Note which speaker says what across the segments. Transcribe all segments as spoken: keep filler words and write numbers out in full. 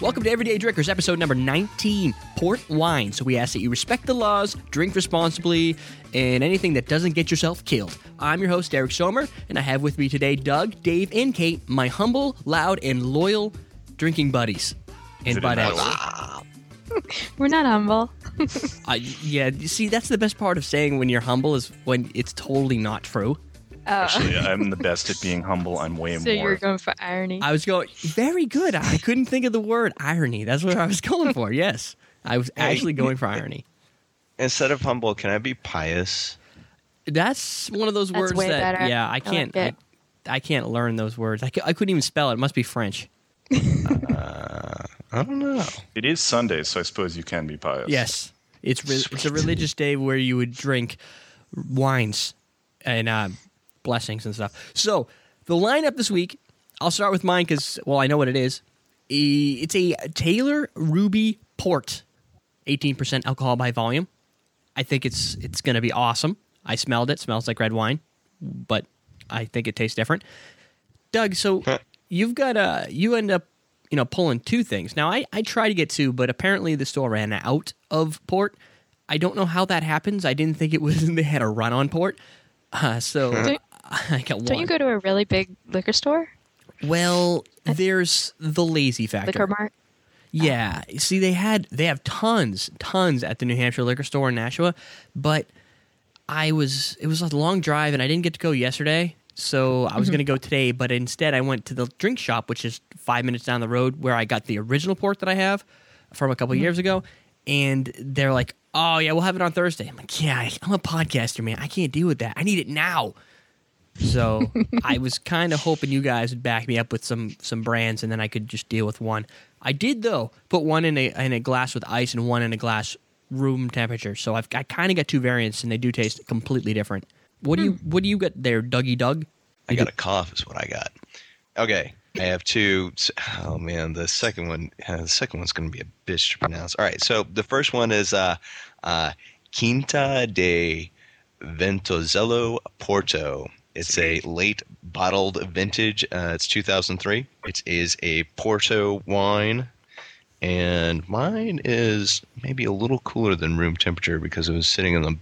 Speaker 1: Welcome to Everyday Drinkers, episode number nineteen, Port Wine. So we ask that you respect the laws, drink responsibly, and anything that doesn't get yourself killed. I'm your host, Eric Somer, and I have with me today Doug, Dave, and Kate, my humble, loud, and loyal drinking buddies. And bud
Speaker 2: We're not humble.
Speaker 1: uh, yeah, you see, that's the best part of saying when you're humble is when it's totally not true.
Speaker 2: Oh.
Speaker 3: Actually, I'm the best at being humble. I'm way
Speaker 2: So
Speaker 3: more.
Speaker 2: you're going for irony?
Speaker 1: I was going, very good. I couldn't think of the word irony. That's what I was going for, yes. I was actually going for irony.
Speaker 4: Instead of humble, can I be pious?
Speaker 1: That's one of those
Speaker 2: That's
Speaker 1: words
Speaker 2: way
Speaker 1: that,
Speaker 2: better.
Speaker 1: yeah, I can't,
Speaker 2: I
Speaker 1: I,
Speaker 2: like
Speaker 1: I can't learn those words. I, c- I couldn't even spell it. It must be French.
Speaker 4: Uh, I don't know.
Speaker 3: It is Sunday, so I suppose you can be pious.
Speaker 1: Yes. It's re- it's a religious day where you would drink wines and uh, blessings and stuff. So, the lineup this week, I'll start with mine because, well, I know what it is. E- It's a Taylor Ruby Port, eighteen percent alcohol by volume. I think it's it's going to be awesome. I smelled it. Smells like red wine, but I think it tastes different. Doug, so you've got a, you end up, you know, pulling two things. Now, I, I try to get two, but apparently the store ran out of port. I don't know how that happens. I didn't think it was, they had a run on port. Uh, so
Speaker 2: Don't-
Speaker 1: I got one.
Speaker 2: Don't you go to a really big liquor store?
Speaker 1: Well, there's the lazy factor.
Speaker 2: Liquor mart?
Speaker 1: Yeah. See, they had they have tons, tons at the New Hampshire liquor store in Nashua, but I was it was a long drive and I didn't get to go yesterday, so I was going to go today, but instead I went to the drink shop, which is five minutes down the road, where I got the original port that I have from a couple years ago, and they're like, "Oh yeah, we'll have it on Thursday." I'm like, "Yeah, I'm a podcaster, man. I can't deal with that. I need it now." So I was kind of hoping you guys would back me up with some some brands, and then I could just deal with one. I did though put one in a in a glass with ice and one in a glass room temperature. So I've I kind of got two variants, and they do taste completely different. What do you what do you got there, Dougie Doug?
Speaker 4: I got a cough is what I got. Okay, I have two. Oh, man, the second one uh, the second one's going to be a bitch to pronounce. All right, so the first one is uh, uh, Quinta de Ventozello Porto. It's a late bottled vintage. Uh, it's two thousand three. It is a Porto wine, and mine is maybe a little cooler than room temperature because it was sitting in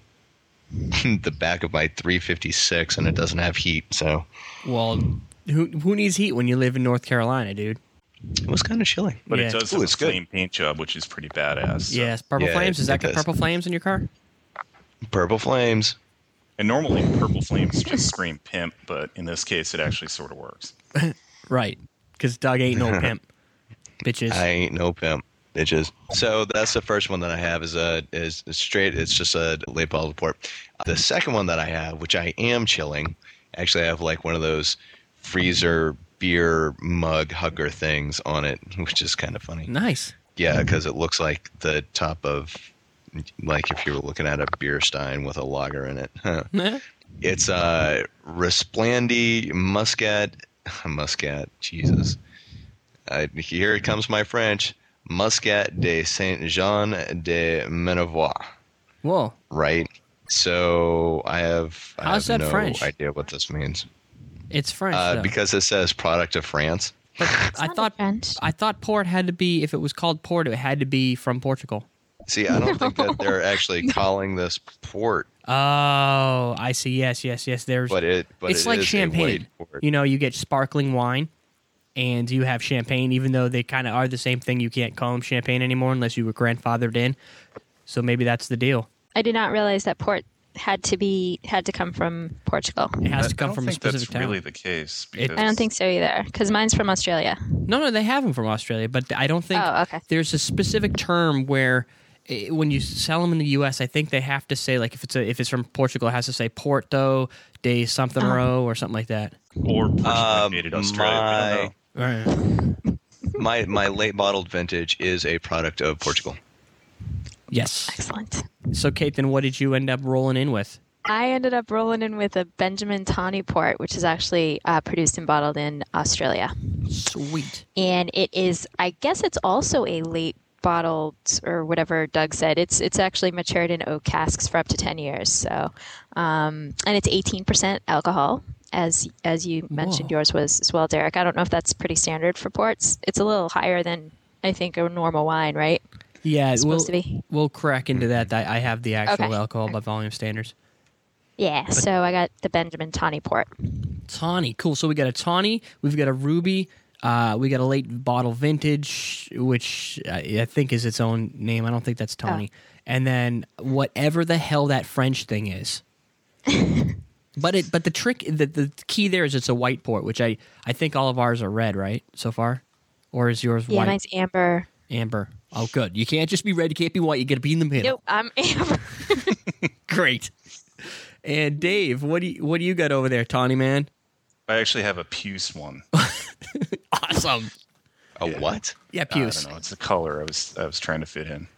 Speaker 4: the the back of my three fifty-six, and it doesn't have heat. So,
Speaker 1: Well, who who needs heat when you live in North Carolina, dude?
Speaker 4: it was kind of chilly.
Speaker 3: But
Speaker 1: Yeah.
Speaker 3: it does
Speaker 4: Ooh,
Speaker 3: have
Speaker 4: it's
Speaker 3: a
Speaker 4: good.
Speaker 3: flame paint job, which is pretty badass. so-
Speaker 1: Yes, purple
Speaker 4: Yeah,
Speaker 1: flames. Does that
Speaker 4: it
Speaker 1: got
Speaker 4: does.
Speaker 1: purple flames in your car?
Speaker 4: Purple flames.
Speaker 3: And normally purple flames just scream pimp, but in this case it actually sort of works.
Speaker 1: Right, because Doug ain't no pimp, bitches.
Speaker 4: I ain't no pimp, bitches. So that's the first one that I have is a is straight. It's just a late bottled port. The second one that I have, which I am chilling, actually I have like one of those freezer beer mug hugger things on it, which is kind of funny.
Speaker 1: Nice.
Speaker 4: Yeah, because it looks like the top of, like if you were looking at a beer stein with a lager in it. Huh. It's uh, Resplandi Muscat, Muscat, Jesus. Uh, here it comes my French. Muscat de Saint-Jean de Menevoix.
Speaker 1: Whoa.
Speaker 4: Right? So I have, I
Speaker 1: How's
Speaker 4: have
Speaker 1: that
Speaker 4: no
Speaker 1: French?
Speaker 4: idea what this means.
Speaker 1: It's French.
Speaker 4: Uh,
Speaker 1: though.
Speaker 4: because it says product of France.
Speaker 1: I
Speaker 2: not
Speaker 1: thought
Speaker 2: French.
Speaker 1: I thought port had to be, if it was called port, it had to be from Portugal.
Speaker 4: See, I don't think that they're actually calling this port,
Speaker 1: Oh, I see. Yes, yes, yes. There's.
Speaker 4: but it but
Speaker 1: it's
Speaker 4: it
Speaker 1: like
Speaker 4: is a
Speaker 1: champagne.
Speaker 4: white port.
Speaker 1: You know, you get sparkling wine, and you have champagne. Even though they kind of are the same thing, you can't call them champagne anymore unless you were grandfathered in. So maybe that's the deal.
Speaker 2: I did not realize that port had to be had to come from Portugal.
Speaker 1: It has
Speaker 3: I
Speaker 1: to come
Speaker 3: don't
Speaker 1: from a
Speaker 3: think
Speaker 1: specific
Speaker 3: that's
Speaker 1: town.
Speaker 3: really the case.
Speaker 1: It-
Speaker 3: Because
Speaker 2: I don't think so either, because mine's from Australia.
Speaker 1: No, no, they have them from Australia, but I don't think
Speaker 2: Oh, okay.
Speaker 1: there's a specific term where eh, when you sell them in the U S, I think they have to say, like, if it's a, if it's from Portugal, it has to say Porto de something
Speaker 2: Uh-huh.
Speaker 1: row or something like that.
Speaker 3: or Portugal
Speaker 4: Um,
Speaker 3: made it Australia. I don't know.
Speaker 1: Right.
Speaker 4: My my late bottled vintage is a product of Portugal.
Speaker 1: Yes.
Speaker 2: Excellent.
Speaker 1: So, Kate, then what did you end up rolling in with?
Speaker 2: I ended up rolling in with a Benjamin Tawny port, which is actually uh, produced and bottled in Australia.
Speaker 1: Sweet.
Speaker 2: And it is, I guess it's also a late bottled, or whatever Doug said. It's it's actually matured in oak casks for up to ten years. So, um, and it's eighteen percent alcohol, as as you mentioned
Speaker 1: Whoa.
Speaker 2: yours was as well, Derek. I don't know if that's pretty standard for ports. It's a little higher than I think, a normal wine, right?
Speaker 1: Yeah,
Speaker 2: It's
Speaker 1: we'll,
Speaker 2: supposed to be.
Speaker 1: we'll crack into that. I, I have the actual
Speaker 2: Okay.
Speaker 1: alcohol by volume standards.
Speaker 2: Yeah, so I got the Benjamin Tawny Port.
Speaker 1: Tawny, cool. So we got a tawny, we've got a ruby, uh, we got a late bottle vintage, which I, I think is its own name. I don't think that's tawny. And then whatever the hell that French thing is. but it, but the trick, the, the key there is it's a white port, which I, I think all of ours are red, right, so far? Or is yours
Speaker 2: Yeah,
Speaker 1: white?
Speaker 2: mine's amber.
Speaker 1: Amber. Oh, good. You can't just be red. You can't be white. You got to be in the middle.
Speaker 2: Nope, I'm amber.
Speaker 1: Great. And Dave, what do you what do you got over there, Tawny man?
Speaker 3: I actually have a puce one.
Speaker 1: Awesome.
Speaker 4: A
Speaker 3: Yeah.
Speaker 4: what?
Speaker 1: Yeah,
Speaker 3: I
Speaker 1: puce.
Speaker 3: don't know. It's the color I was I was trying to fit in.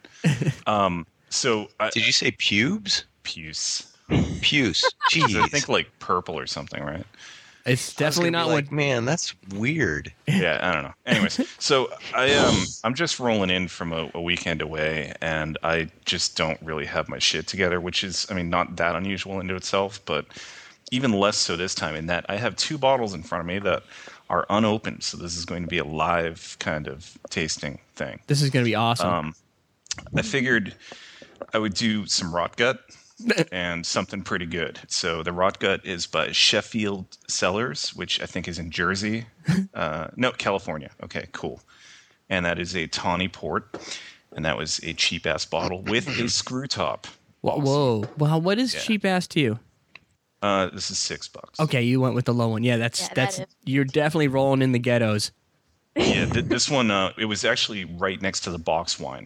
Speaker 3: Um, so I,
Speaker 4: Did you say pubes?
Speaker 3: puce.
Speaker 4: Puce.
Speaker 3: I
Speaker 4: Jeez.
Speaker 3: think like purple or something, right?
Speaker 1: It's
Speaker 4: I was
Speaker 1: definitely
Speaker 4: gonna
Speaker 1: not
Speaker 4: be
Speaker 1: what.
Speaker 4: like, man, that's weird.
Speaker 3: Yeah, I don't know. Anyways, so I um I'm just rolling in from a, a weekend away, and I just don't really have my shit together, which is, I mean, not that unusual into itself, but even less so this time. In that I have two bottles in front of me that are unopened, so this is going to be a live kind of tasting thing.
Speaker 1: This is going to be awesome.
Speaker 3: Um, I figured I would do some rot gut and something pretty good. So the rot gut is by Sheffield Cellars, which I think is in Jersey. Uh, no, California. Okay, cool. And that is a tawny port, and that was a cheap ass bottle with a screw top.
Speaker 1: Whoa, whoa. Well, what is
Speaker 3: Yeah.
Speaker 1: cheap ass to you?
Speaker 3: Uh, this is six bucks.
Speaker 1: Okay, you went with the low one. Yeah, that's
Speaker 2: Yeah, that
Speaker 1: that's
Speaker 2: is.
Speaker 1: you're definitely rolling in the ghettos,
Speaker 3: Yeah, th- this one uh, it was actually right next to the box wine,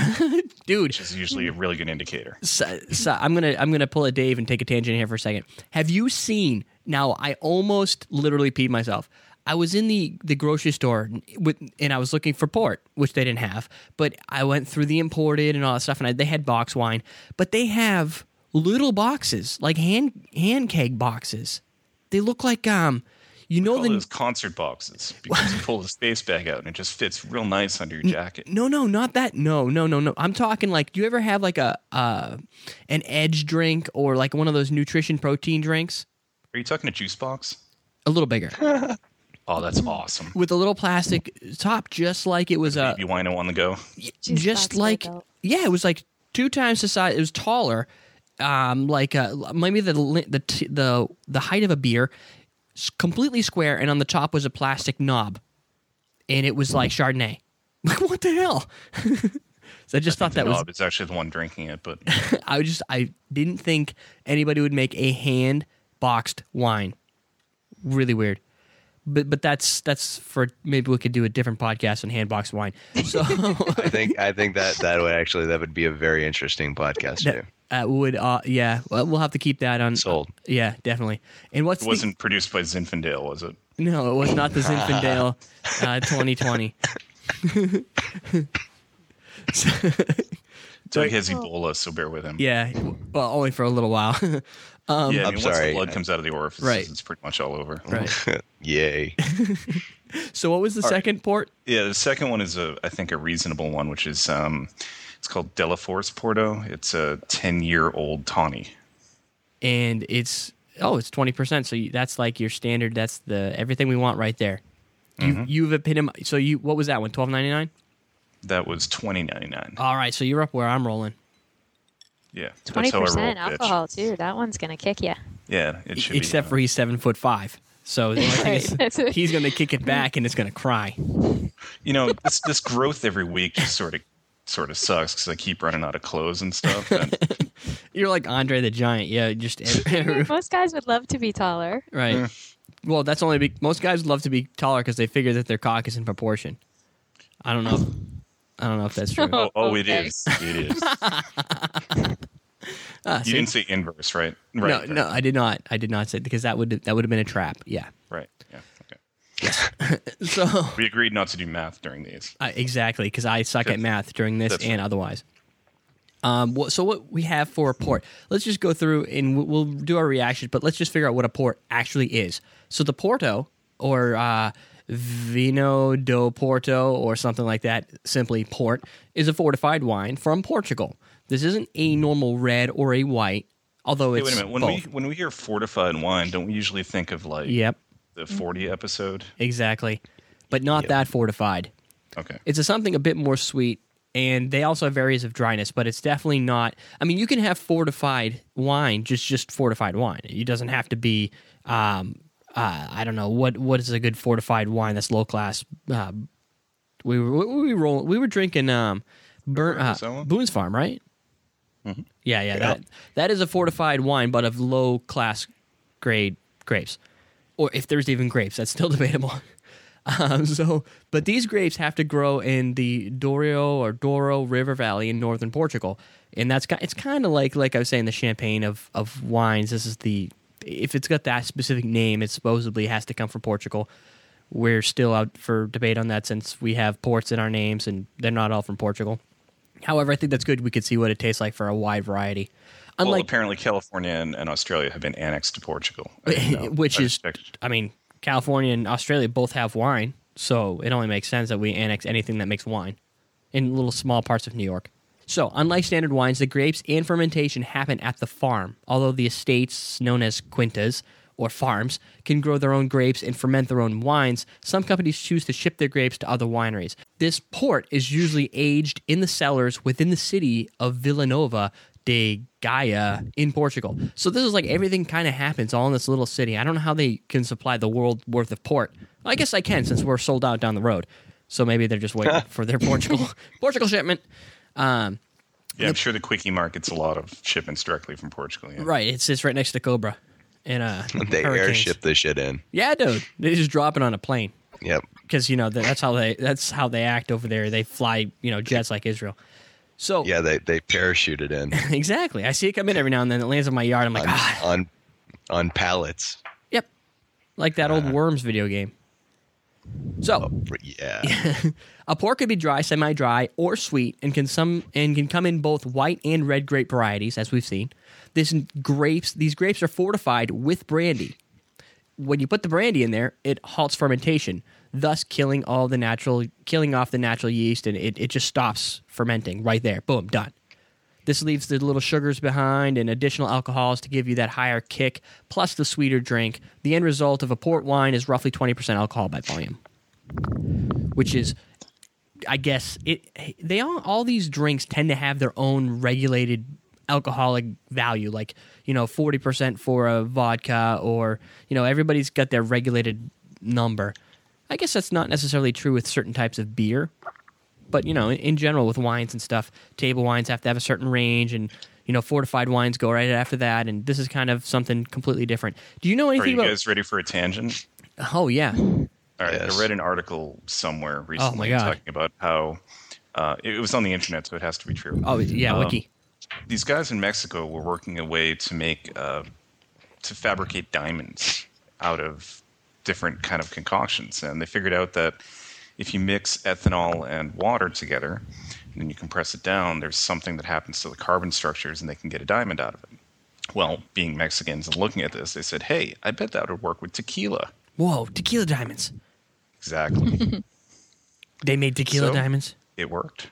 Speaker 1: dude.
Speaker 3: which is usually a really good indicator.
Speaker 1: So, so I'm gonna I'm gonna pull a Dave and take a tangent here for a second. Have you seen? Now I almost literally peed myself. I was in the, the grocery store with, and I was looking for port, which they didn't have. But I went through the imported and all that stuff, and I, they had box wine. But they have little boxes, like hand hand keg boxes. They look like um, you know
Speaker 3: All
Speaker 1: the
Speaker 3: those concert boxes, because you pull the space bag out and it just fits real nice under your jacket.
Speaker 1: No, no, not that. No, no, no, no. I'm talking like, do you ever have like a uh, an edge drink or like one of those nutrition protein drinks?
Speaker 3: Are you talking a juice box?
Speaker 1: A little bigger
Speaker 3: Oh, that's awesome.
Speaker 1: with a little plastic top, just like it was a
Speaker 3: Baby wino on the go.
Speaker 2: Juice
Speaker 1: just
Speaker 2: box
Speaker 1: like
Speaker 2: logo.
Speaker 1: yeah, it was like two times the size. It was taller, um, like uh, maybe the li- the t- the the height of a beer, s- completely square, and on the top was a plastic knob, and it was like Chardonnay. Like what the hell? So I just thought that
Speaker 3: No,
Speaker 1: was
Speaker 3: it's actually the one drinking it, but
Speaker 1: I just I didn't think anybody would make a hand boxed wine. Really weird. But but that's that's for maybe we could do a different podcast on hand boxed wine. So
Speaker 4: I think I think that that would actually that would be a very interesting podcast too.
Speaker 1: that, that would uh yeah, well, we'll have to keep that on
Speaker 4: Sold.
Speaker 1: Yeah, definitely. And what's
Speaker 3: it
Speaker 1: the,
Speaker 3: wasn't produced by Zinfandel, was it?
Speaker 1: no, it was not the Zinfandel uh, twenty twenty.
Speaker 3: Doug has Ebola, so bear with him.
Speaker 1: Yeah, well, only for a little while. um,
Speaker 3: yeah I
Speaker 4: I'm
Speaker 3: mean, once
Speaker 4: sorry.
Speaker 3: the blood comes out of the orifices,
Speaker 1: Right.
Speaker 3: it's pretty much all over.
Speaker 1: right.
Speaker 4: Yay.
Speaker 1: So what was the second port?
Speaker 3: Yeah, the second one is a, I think, a reasonable one, which is um, it's called Delaforce Porto. It's a ten-year-old tawny.
Speaker 1: And it's oh, it's twenty percent. So you, that's like your standard. That's the everything we want right there. You
Speaker 3: Mm-hmm.
Speaker 1: you've epitomized. So you what was that one? Twelve ninety nine.
Speaker 3: That was twenty ninety-nine.
Speaker 1: All right, so you're up where I'm rolling.
Speaker 3: Yeah,
Speaker 2: Twenty
Speaker 3: that's how I roll,
Speaker 2: percent
Speaker 3: bitch.
Speaker 2: alcohol too. That one's gonna kick you.
Speaker 3: Yeah, it should
Speaker 1: Except
Speaker 3: be.
Speaker 1: for he's seven foot five. So the only thing is,
Speaker 2: Right. That's-
Speaker 1: he's going to kick it back and it's going to cry.
Speaker 3: You know, this this growth every week just sort of sort of sucks because I keep running out of clothes and stuff. And
Speaker 1: You're like Andre the Giant. Yeah, just
Speaker 2: Most guys would love to be taller.
Speaker 1: right. Well, that's only be, most guys love to be taller because they figure that their cock is in proportion. I don't know. I don't know if that's true.
Speaker 3: oh, oh it
Speaker 2: Okay.
Speaker 3: is. It is.
Speaker 1: Ah,
Speaker 3: You
Speaker 1: see?
Speaker 3: didn't say inverse, right?
Speaker 1: no,
Speaker 3: Right.
Speaker 1: no, I did not. I did not say because that would that would have been a trap. Yeah.
Speaker 3: Right. Yeah. Okay.
Speaker 1: So
Speaker 3: We agreed not to do math during these.
Speaker 1: uh, exactly because I suck at math during this
Speaker 3: That's
Speaker 1: and otherwise. Um, what, so what we have for a port? Let's just go through and we'll, we'll do our reaction, but let's just figure out what a port actually is. So the Porto or uh, Vino do Porto or something like that, simply port, is a fortified wine from Portugal. This isn't a normal red or a white, although
Speaker 3: Hey,
Speaker 1: it's
Speaker 3: wait a minute. When
Speaker 1: both.
Speaker 3: we when we hear fortified wine, don't we usually think of like
Speaker 1: Yep,
Speaker 3: the forty episode?
Speaker 1: exactly, but not
Speaker 4: Yep.
Speaker 1: that fortified.
Speaker 3: Okay.
Speaker 1: It's a something a bit more sweet, and they also have areas of dryness, but it's definitely not. I mean, you can have fortified wine, just just fortified wine. It doesn't have to be. Um, uh, I don't know what what is a good fortified wine that's low class. Uh, we were we were roll, we were drinking um, Burn, uh, Boone's Farm, right?
Speaker 3: Mm-hmm.
Speaker 1: Yeah, yeah, that that is a fortified wine, but of low class grade grapes, or if there's even grapes, that's still debatable. Um, so, but these grapes have to grow in the Douro or Douro River Valley in northern Portugal, and that's it's kind of like like I was saying the Champagne of of wines. This is the if it's got that specific name, it supposedly has to come from Portugal. We're still out for debate on that since we have ports in our names, and they're not all from Portugal. However, I think that's good. We could see what it tastes like for a wide variety.
Speaker 3: Unlike, well,
Speaker 1: Unlike,
Speaker 3: apparently California and, and Australia have been annexed to Portugal, I
Speaker 1: which
Speaker 3: I
Speaker 1: is,
Speaker 3: expect.
Speaker 1: I mean, California and Australia both have wine, so it only makes sense that we annex anything that makes wine in little small parts of New York. So, unlike standard wines, the grapes and fermentation happen at the farm, although the estates, known as quintas or farms, can grow their own grapes and ferment their own wines. Some companies choose to ship their grapes to other wineries. This port is usually aged in the cellars within the city of Villanova de Gaia in Portugal. So this is like everything kind of happens all in this little city. I don't know how they can supply the world worth of port. Well, I guess I can since we're sold out down the road. So maybe they're just waiting for their Portugal Portugal shipment. Um,
Speaker 3: yeah, I'm sure the Quickie Mart gets a lot of shipments directly from Portugal. Yeah.
Speaker 1: Right, it sits right next to Cobra. And uh,
Speaker 4: they
Speaker 1: hurricanes.
Speaker 4: airship this shit in.
Speaker 1: Yeah, dude, they just drop it on a plane.
Speaker 4: Yep.
Speaker 1: Because you know that's how they that's how they act over there. They fly you know jets like Israel. So
Speaker 4: yeah, they they parachute it in.
Speaker 1: Exactly. I see it come in every now and then. It lands in my yard. I'm like,
Speaker 4: on,
Speaker 1: ah.
Speaker 4: on on pallets.
Speaker 1: Yep. Like that old
Speaker 4: Uh,
Speaker 1: Worms video game. So
Speaker 4: oh, yeah.
Speaker 1: a port could be dry, semi-dry, or sweet, and can some and can come in both white and red grape varieties, as we've seen. This grapes these grapes are fortified with brandy. When you put the brandy in there, it halts fermentation, thus killing all the natural, killing off the natural yeast, and it, it just stops fermenting right there. Boom, done. This leaves the little sugars behind and additional alcohols to give you that higher kick, plus the sweeter drink. The end result of a port wine is roughly twenty percent alcohol by volume, which is, I guess, it. They all all these drinks tend to have their own regulated alcoholic value, like, you know, forty percent for a vodka, or, you know, everybody's got their regulated number. I guess that's not necessarily true with certain types of beer, but, you know, in, in general with wines and stuff, table wines have to have a certain range, and, you know, fortified wines go right after that, and this is kind of something completely different. Do you know anything
Speaker 3: Are you
Speaker 1: about...
Speaker 3: guys ready for a tangent?
Speaker 1: Oh, yeah.
Speaker 3: All right,
Speaker 4: Yes.
Speaker 3: I read an article somewhere recently
Speaker 1: Oh, my God.
Speaker 3: talking about how uh, it was on the internet, so it has to be true.
Speaker 1: Oh, yeah,
Speaker 3: Um,
Speaker 1: wiki.
Speaker 3: These guys in Mexico were working a way to make uh, to fabricate diamonds out of different kind of concoctions, and they figured out that if you mix ethanol and water together and then you compress it down, there's something that happens to the carbon structures, and they can get a diamond out of it. Well, being Mexicans and looking at this, they said, "Hey, I bet that would work with tequila."
Speaker 1: Whoa, tequila diamonds.
Speaker 3: Exactly.
Speaker 1: They made tequila
Speaker 3: So-
Speaker 1: diamonds?
Speaker 3: It worked.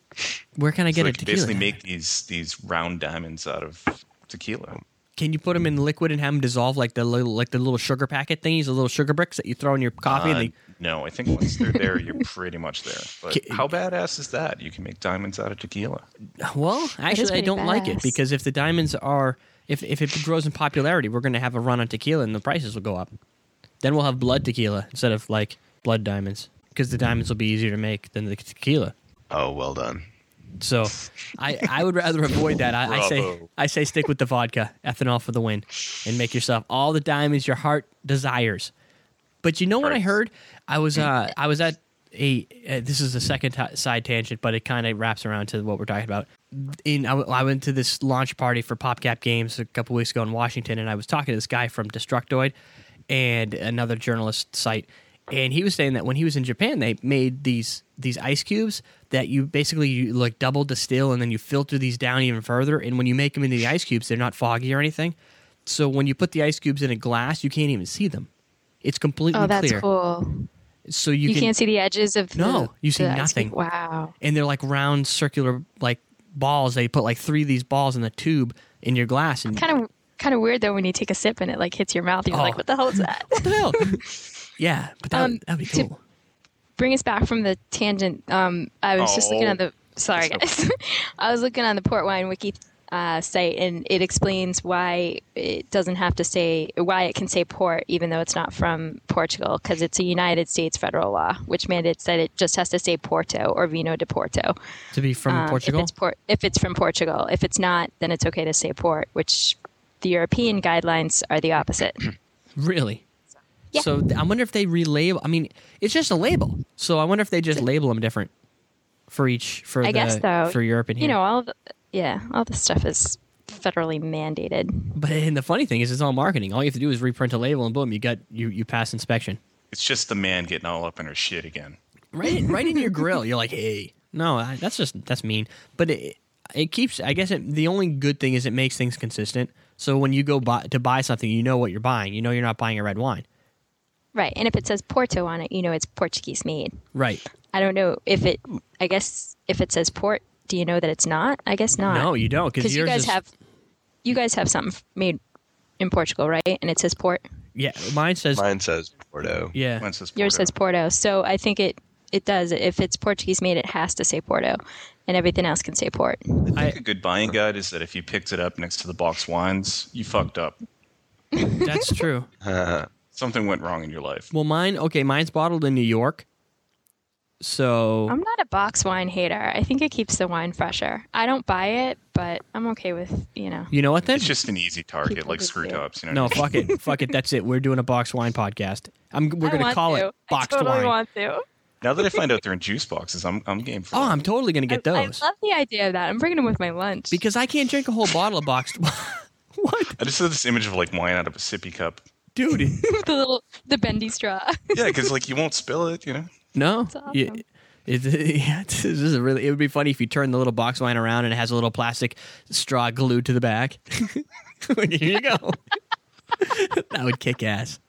Speaker 1: Where can I
Speaker 3: So
Speaker 1: get
Speaker 3: they
Speaker 1: a
Speaker 3: could
Speaker 1: tequila
Speaker 3: basically
Speaker 1: diamond?
Speaker 3: make these these round diamonds out of tequila.
Speaker 1: Can you put them in liquid and have them dissolve like the little like the little sugar packet thingies, the little sugar bricks that you throw in your coffee?
Speaker 3: Uh,
Speaker 1: and they,
Speaker 3: no, I think once they're there, you're pretty much there. But
Speaker 1: Ki-
Speaker 3: how badass is that? You can make diamonds out of tequila.
Speaker 1: well, actually, I
Speaker 2: pretty
Speaker 1: don't like it
Speaker 2: badass.
Speaker 1: because if the diamonds are if if it grows in popularity, we're going to have a run on tequila and the prices will go up. Then we'll have blood tequila instead of like blood diamonds because the diamonds will be easier to make than the tequila.
Speaker 4: Oh, well done.
Speaker 1: So, I, I would rather avoid that. I, I say
Speaker 3: Bravo.
Speaker 1: I say stick with the vodka, ethanol for the win, and make yourself all the diamonds your heart desires. But you know what I
Speaker 3: Right.
Speaker 1: heard? I was uh I was at a uh, this is a second t- side tangent, but it kind of wraps around to what we're talking about. In I, w- I went to this launch party for PopCap Games a couple weeks ago in Washington, and I was talking to this guy from Destructoid and another journalist site. And he was saying that when he was in Japan, they made these these ice cubes that you basically you like double distill and then you filter these down even further. And when you make them into the ice cubes, they're not foggy or anything. So when you put the ice cubes in a glass, you can't even see them. It's completely
Speaker 2: Oh, that's
Speaker 1: clear.
Speaker 2: cool.
Speaker 1: So you,
Speaker 2: You,
Speaker 1: can,
Speaker 2: can't see the edges of the,
Speaker 1: No, you see
Speaker 2: the ice
Speaker 1: nothing.
Speaker 2: cube. Wow.
Speaker 1: and they're like round circular like balls. They put like three of these balls in the tube in your glass, and
Speaker 2: Kind of kind of weird though when you take a sip and it like hits your mouth. You're
Speaker 1: Oh.
Speaker 2: like, what the hell is that?
Speaker 1: what the hell? Yeah, but that,
Speaker 2: Um,
Speaker 1: would that'd be
Speaker 2: to-
Speaker 1: cool.
Speaker 2: bring us back from the tangent, um, I was just looking
Speaker 3: Oh.
Speaker 2: at the. Sorry, guys. I was looking on the Port Wine Wiki uh, site, and it explains why it doesn't have to say why it can say port, even though it's not from Portugal, because it's a United States federal law, which mandates that it just has to say Porto or Vino de Porto.
Speaker 1: To be from
Speaker 2: Um,
Speaker 1: Portugal?
Speaker 2: If it's, port, if it's from Portugal. If it's not, then it's okay to say port, which the European guidelines are the opposite.
Speaker 1: Really?
Speaker 2: Yeah.
Speaker 1: So th- I wonder if they relabel. I mean, it's just a label. So I wonder if they just label them different for each for
Speaker 2: I
Speaker 1: the
Speaker 2: guess though,
Speaker 1: for Europe and here.
Speaker 2: you know, all the, yeah, all this stuff is federally mandated.
Speaker 1: But and the funny thing is, it's all marketing. All you have to do is reprint a label, and boom, you got you you pass inspection.
Speaker 3: It's just the man getting all up in her shit again.
Speaker 1: Right, in, right in your grill. You're like, hey, no, I, that's just that's mean. But it it keeps. I guess it, the only good thing is it makes things consistent. So when you go buy, to buy something, you know what you're buying. You know you're not buying a red wine.
Speaker 2: Right, and if it says Porto on it, you know it's Portuguese made.
Speaker 1: Right.
Speaker 2: I don't know if it. I guess if it says port, do you know that it's not? I guess not.
Speaker 1: No, you don't, because
Speaker 2: because you
Speaker 1: yours
Speaker 2: guys
Speaker 1: is,
Speaker 2: have, you guys have something made in Portugal, right? And it says port.
Speaker 1: Yeah, mine says.
Speaker 4: Mine says Porto.
Speaker 1: Yeah.
Speaker 3: Mine says
Speaker 2: Yours
Speaker 3: Porto.
Speaker 2: says Porto. So I think it it does. If it's Portuguese made, it has to say Porto, and everything else can say port.
Speaker 3: I think a good buying guide is that if you picked it up next to the box wines, you fucked up.
Speaker 1: That's true.
Speaker 3: Something went wrong in your life.
Speaker 1: Well, mine. Okay, mine's bottled in New York. So
Speaker 2: I'm not a box wine hater. I think it keeps the wine fresher. I don't buy it, but I'm okay with you know.
Speaker 1: you know what then?
Speaker 3: It's just an easy target,
Speaker 2: People
Speaker 3: like
Speaker 2: do
Speaker 3: screw
Speaker 2: too.
Speaker 3: tops. You know
Speaker 1: No,
Speaker 3: what I mean?
Speaker 1: fuck it, fuck it. That's it. We're doing a box wine podcast. I'm. We're
Speaker 2: I
Speaker 1: gonna
Speaker 2: want
Speaker 1: call
Speaker 2: to.
Speaker 1: it boxed
Speaker 2: I totally
Speaker 1: wine.
Speaker 2: want to.
Speaker 3: Now that I find out they're in juice boxes, I'm I'm game for
Speaker 1: Oh,
Speaker 3: that.
Speaker 1: I'm totally gonna get
Speaker 2: I,
Speaker 1: those
Speaker 2: I love the idea of that. I'm bringing them with my lunch.
Speaker 1: because I can't drink a whole bottle of boxed. What,
Speaker 3: I just have this image of like wine out of a sippy cup.
Speaker 1: dude?
Speaker 2: the little the bendy straw.
Speaker 3: Yeah, because like you won't spill it, you know.
Speaker 1: No,
Speaker 2: awesome.
Speaker 1: yeah, it, yeah, this is a really. It would be funny if you turn the little box wine around and it has a little plastic straw glued to the back. Here you go. That would kick ass.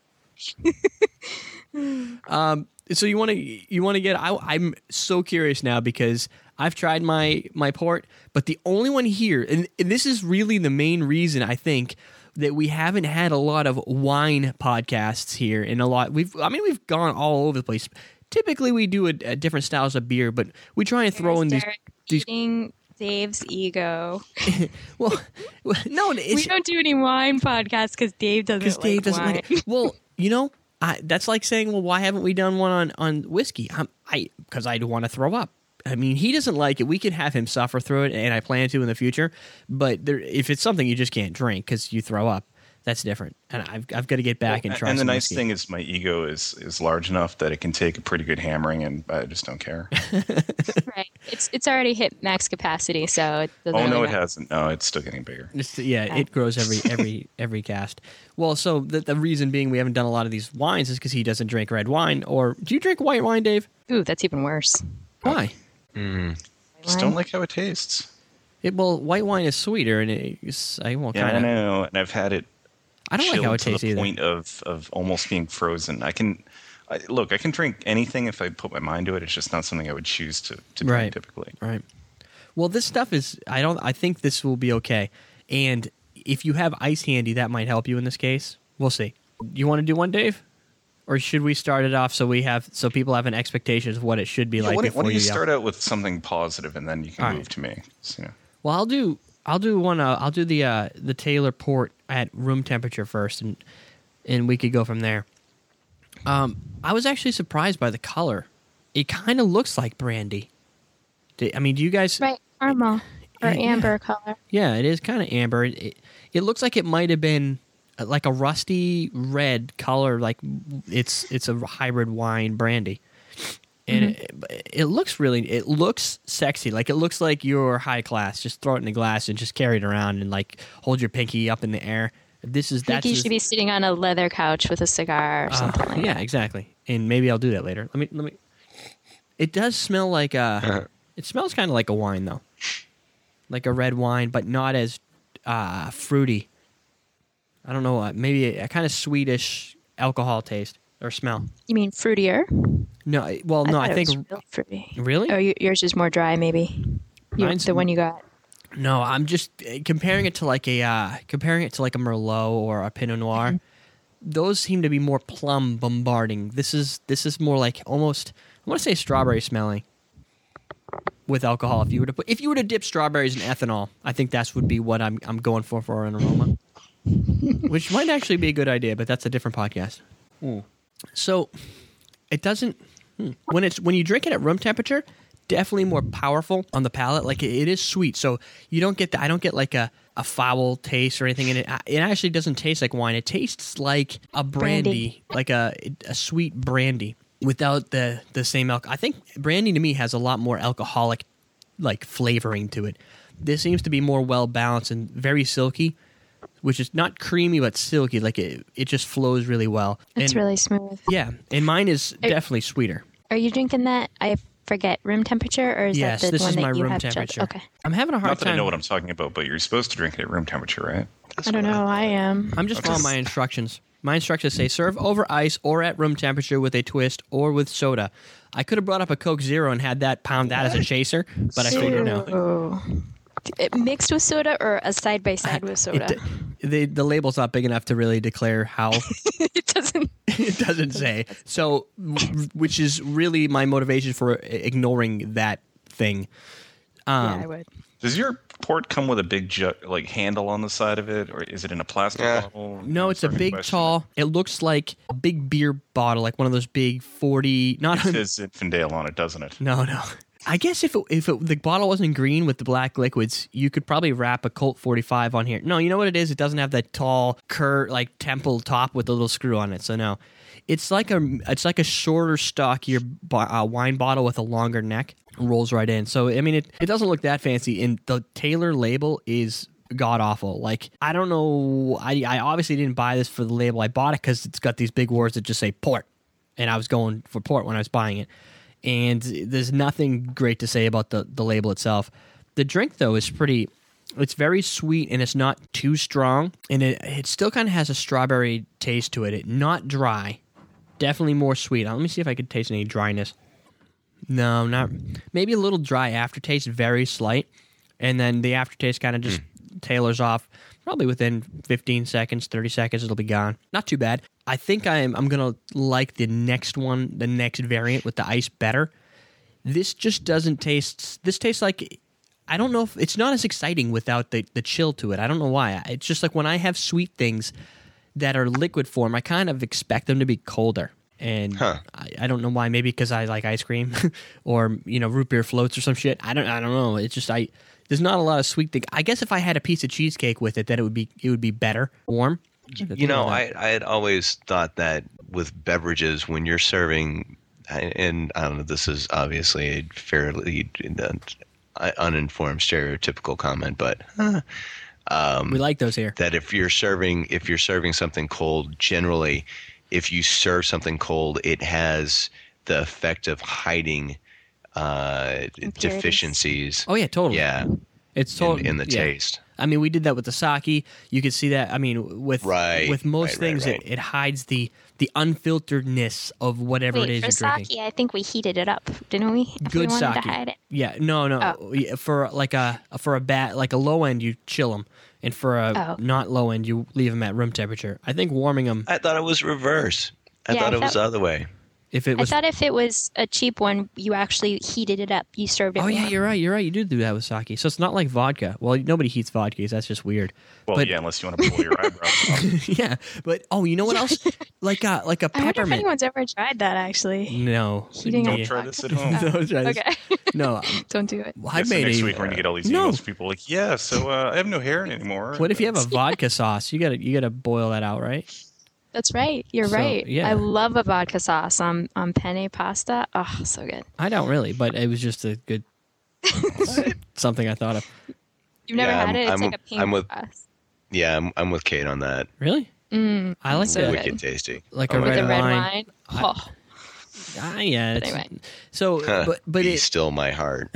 Speaker 1: um. So you want to you want to get? I, I'm so curious now because I've tried my my port, but the only one here, and, and this is really the main reason I think that we haven't had a lot of wine podcasts here, and a lot we've. I mean, we've gone all over the place. Typically, we do a, a different styles of beer, but we try and throw in these.
Speaker 2: Derek
Speaker 1: these
Speaker 2: eating Dave's ego.
Speaker 1: well, no,
Speaker 2: We
Speaker 1: it's
Speaker 2: don't do any wine podcasts because Dave doesn't
Speaker 1: because
Speaker 2: like
Speaker 1: Dave doesn't
Speaker 2: wine.
Speaker 1: like it. Well, you know, I, that's like saying, well, why haven't we done one on on whiskey? I'm, I because I want to throw up. I mean, he doesn't like it. We can have him suffer through it, and I plan to in the future. But there, if it's something you just can't drink because you throw up, that's different. And I've I've got to get back and
Speaker 3: Well,
Speaker 1: try.
Speaker 3: and the
Speaker 1: some
Speaker 3: nice
Speaker 1: whiskey.
Speaker 3: thing is my ego is is large enough that it can take a pretty good hammering, and I just don't care.
Speaker 2: Right. It's it's already hit max capacity, so it doesn't
Speaker 3: Oh no,
Speaker 2: really
Speaker 3: it
Speaker 2: matter.
Speaker 3: hasn't. No, it's still getting bigger.
Speaker 1: It's, yeah, it grows every every every cast. Well, so the, the reason being we haven't done a lot of these wines is because he doesn't drink red wine. Or do you drink white wine, Dave?
Speaker 2: Ooh, that's even worse.
Speaker 1: Why?
Speaker 3: Just don't like how it tastes.
Speaker 1: It, well, white wine is sweeter, and it's I won't
Speaker 3: Yeah,
Speaker 1: kind
Speaker 3: I
Speaker 1: of.
Speaker 3: know, and I've had it.
Speaker 1: I don't like
Speaker 3: chilled
Speaker 1: how it
Speaker 3: to
Speaker 1: tastes
Speaker 3: the
Speaker 1: either.
Speaker 3: point of of almost being frozen. I can. I, look, I can drink anything if I put my mind to it. It's just not something I would choose to, to drink
Speaker 1: Right.
Speaker 3: typically.
Speaker 1: Right. Well, this stuff is. I don't. I think this will be okay. And if you have ice handy, that might help you in this case. We'll see. You want to do one, Dave? Or should we start it off so we have so people have an expectation of what it should be
Speaker 3: Yeah,
Speaker 1: like
Speaker 3: why, don't-
Speaker 1: before
Speaker 3: why don't you
Speaker 1: yell?
Speaker 3: start out with something positive, and then you can
Speaker 1: All
Speaker 3: move
Speaker 1: right.
Speaker 3: to me. So, you know.
Speaker 1: Well, I'll do. I'll do one. Uh, I'll do the uh, the Taylor Port at room temperature first, and and we could go from there. Um, I was actually surprised by the color. It kind of looks like brandy. Do- I mean, do you guys?
Speaker 2: Right, caramel or
Speaker 1: Yeah.
Speaker 2: amber color.
Speaker 1: Yeah, it is kind of amber. It, it, it looks like it might have been uh, like a rusty red color, like it's it's a hybrid wine brandy, and it, it looks really it looks sexy. Like it looks like you're high class. Just throw it in a glass and just carry it around and like hold your pinky up in the air. This is
Speaker 2: I think
Speaker 1: that's
Speaker 2: you
Speaker 1: just-
Speaker 2: should be sitting on a leather couch with a cigar or
Speaker 1: uh,
Speaker 2: something like
Speaker 1: yeah,
Speaker 2: that.
Speaker 1: exactly. And maybe I'll do that later. Let me let me. It does smell like a. It smells kind of like a wine though, like a red wine, but not as uh, fruity. I don't know. Uh, maybe a, a kind of sweetish alcohol taste or smell.
Speaker 2: You mean fruitier?
Speaker 1: No, I- well, no,
Speaker 2: thought
Speaker 1: I
Speaker 2: it
Speaker 1: think
Speaker 2: was real fruity.
Speaker 1: really.
Speaker 2: Oh, you, yours is more dry, maybe. You,
Speaker 1: Mine's-
Speaker 2: the one you got.
Speaker 1: No, I'm just uh, comparing it to like a uh, comparing it to like a Merlot or a Pinot Noir. those seem to be more plum bombarding. This is this is more like almost I want to say strawberry smelling with alcohol. If you were to put, if you were to dip strawberries in ethanol, I think that's would be what I'm I'm going for for an aroma, which might actually be a good idea, but that's a different podcast. Mm. So it doesn't hmm. when it's when you drink it at room temperature. Definitely more powerful on the palate. Like it is sweet, so you don't get the, I don't get like a, a foul taste or anything in it. It actually doesn't taste like wine. It tastes like a brandy, brandy. like a a sweet brandy without the the same alcohol. I think brandy to me has a lot more alcoholic like flavoring to it. This seems to be more well balanced and very silky, which is not creamy but silky. Like it it just flows really well.
Speaker 2: It's
Speaker 1: and,
Speaker 2: really smooth.
Speaker 1: Yeah, and mine is
Speaker 2: are,
Speaker 1: definitely sweeter.
Speaker 2: Are you drinking that? I forget room temperature, or is
Speaker 1: yes,
Speaker 2: that the
Speaker 1: this
Speaker 2: one
Speaker 1: is
Speaker 2: that
Speaker 1: my
Speaker 2: you
Speaker 1: room
Speaker 2: have
Speaker 1: temperature.
Speaker 2: Judged? Okay.
Speaker 1: I'm having a hard
Speaker 3: Not that
Speaker 1: time.
Speaker 3: I know what I'm talking about, but you're supposed to drink it at room temperature, right?
Speaker 4: That's
Speaker 2: I don't
Speaker 4: what
Speaker 2: know. I am.
Speaker 1: I'm just following my instructions. My instructions say serve over ice or at room temperature with a twist or with soda. I could have brought up a Coke Zero and had that pound that as a chaser, but I figured no.
Speaker 2: Ew. It mixed with soda or a side by side with soda?
Speaker 1: It, the the label's not big enough to really declare how.
Speaker 2: It doesn't.
Speaker 1: It doesn't say. So, which is really my motivation for ignoring that thing. Um,
Speaker 2: yeah, I would.
Speaker 3: Does your port come with a big ju- like handle on the side of it, or is it in a plastic
Speaker 4: Yeah.
Speaker 3: bottle?
Speaker 1: No, it's a
Speaker 3: Sorry,
Speaker 1: big,
Speaker 3: question.
Speaker 1: tall. It looks like a big beer bottle, like one of those big forty. Not
Speaker 3: It says Zinfandel on it, doesn't it?
Speaker 1: No, no. I guess if it, if it, the bottle wasn't green with the black liquids, you could probably wrap a Colt forty-five on here. No, you know what it is? It doesn't have that tall, cur like temple top with a little screw on it. So no, it's like a it's like a shorter, stockier bo- uh, wine bottle with a longer neck. Rolls right in. So I mean, it it doesn't look that fancy, and the Taylor label is god awful. Like I don't know. I I obviously didn't buy this for the label. I bought it because it's got these big words that just say port, and I was going for port when I was buying it. And there's nothing great to say about the, the label itself. The drink, though, is pretty... It's very sweet, and it's not too strong. And it, it still kind of has a strawberry taste to it. It not dry. Definitely more sweet. Let me see if I could taste any dryness. No, not... Maybe a little dry aftertaste, very slight. And then the aftertaste kind of just mm. tailors off. Probably within fifteen seconds, thirty seconds, it'll be gone. Not too bad. I think I'm I'm going to like the next one, the next variant with the ice better. This just doesn't taste... This tastes like... I don't know if... It's not as exciting without the, the chill to it. I don't know why. It's just like when I have sweet things that are liquid form, I kind of expect them to be colder. And
Speaker 4: huh.
Speaker 1: I, I don't know why. Maybe because I like ice cream or, you know, root beer floats or some shit. I don't I don't know. It's just... I. There's not a lot of sweet thing. I guess if I had a piece of cheesecake with it, that it would be it would be better warm.
Speaker 4: You know, I I had always thought that with beverages, when you're serving, and I don't know, this is obviously a fairly uh, uninformed, stereotypical comment, but uh, um,
Speaker 1: we like those here.
Speaker 4: That if you're serving if you're serving something cold, generally, if you serve something cold, it has the effect of hiding uh, deficiencies.
Speaker 1: Oh yeah, totally.
Speaker 4: Yeah,
Speaker 1: it's totally
Speaker 4: in, in the
Speaker 1: yeah.
Speaker 4: taste.
Speaker 1: I mean, we did that with the sake. You could see that. I mean, with
Speaker 4: right,
Speaker 1: with most
Speaker 4: right,
Speaker 1: things,
Speaker 4: right, right.
Speaker 1: It, it hides the the unfilteredness of whatever
Speaker 2: Wait,
Speaker 1: it is
Speaker 2: for
Speaker 1: you're
Speaker 2: sake,
Speaker 1: drinking.
Speaker 2: I think we heated it up, didn't we? If
Speaker 1: Good
Speaker 2: we wanted
Speaker 1: sake.
Speaker 2: to hide it.
Speaker 1: Yeah, no, no.
Speaker 2: Oh.
Speaker 1: Yeah, for like a for a bat like a low end, you chill them, and for a
Speaker 2: Oh.
Speaker 1: not low end, you leave them at room temperature. I think warming them.
Speaker 4: I thought it was reverse. I
Speaker 2: Yeah,
Speaker 4: thought
Speaker 2: I
Speaker 4: it was
Speaker 2: thought-
Speaker 4: the other way.
Speaker 1: If it
Speaker 2: I
Speaker 1: was,
Speaker 2: thought if it was a cheap one, you actually heated it up. You served it.
Speaker 1: oh yeah,
Speaker 2: warm.
Speaker 1: you're right. You're right. You do do that with sake. So it's not like vodka. Well, nobody heats vodka. That's just weird.
Speaker 3: Well,
Speaker 1: But-
Speaker 3: yeah, unless you want to pull your eyebrows off.
Speaker 1: yeah, but oh, you know what else? Like a like a
Speaker 2: I wonder if
Speaker 1: peppermint.
Speaker 2: anyone's ever tried that. Actually,
Speaker 1: No,
Speaker 2: Heating
Speaker 3: Don't
Speaker 2: up
Speaker 3: try
Speaker 2: vodka.
Speaker 3: this at home.
Speaker 1: Don't try this.
Speaker 2: Okay,
Speaker 1: No,
Speaker 2: don't do it.
Speaker 1: well,
Speaker 3: Yeah,
Speaker 1: I
Speaker 3: so
Speaker 1: made
Speaker 3: next
Speaker 1: a.
Speaker 3: week we're gonna get all these
Speaker 1: No.
Speaker 3: emails from people like, yeah, so uh, I have no hair anymore.
Speaker 1: What if you have a vodka sauce? You gotta you gotta boil that out, right?
Speaker 2: That's right. You're
Speaker 1: So,
Speaker 2: right.
Speaker 1: yeah.
Speaker 2: I love a vodka sauce on on penne pasta. Oh, so good.
Speaker 1: I don't really, but it was just a good something I thought of.
Speaker 2: You've never
Speaker 4: Yeah,
Speaker 2: had
Speaker 4: I'm-
Speaker 2: it? It's
Speaker 4: I'm-
Speaker 2: like a pink
Speaker 4: I'm with-
Speaker 2: sauce.
Speaker 4: Yeah, I'm, I'm with Kate on that.
Speaker 1: Really?
Speaker 2: Mm,
Speaker 1: I like
Speaker 2: so
Speaker 1: that.
Speaker 2: good.
Speaker 4: Wicked tasty.
Speaker 1: Like
Speaker 4: Oh
Speaker 1: a
Speaker 4: my
Speaker 2: With
Speaker 1: red
Speaker 2: the
Speaker 4: God.
Speaker 2: red
Speaker 1: wine.
Speaker 2: wine.
Speaker 1: I-
Speaker 2: Oh,
Speaker 1: Ah, yeah.
Speaker 2: But
Speaker 1: it's-
Speaker 2: anyway.
Speaker 1: So,
Speaker 4: Huh,
Speaker 1: but but
Speaker 4: be
Speaker 1: it.
Speaker 4: still my heart.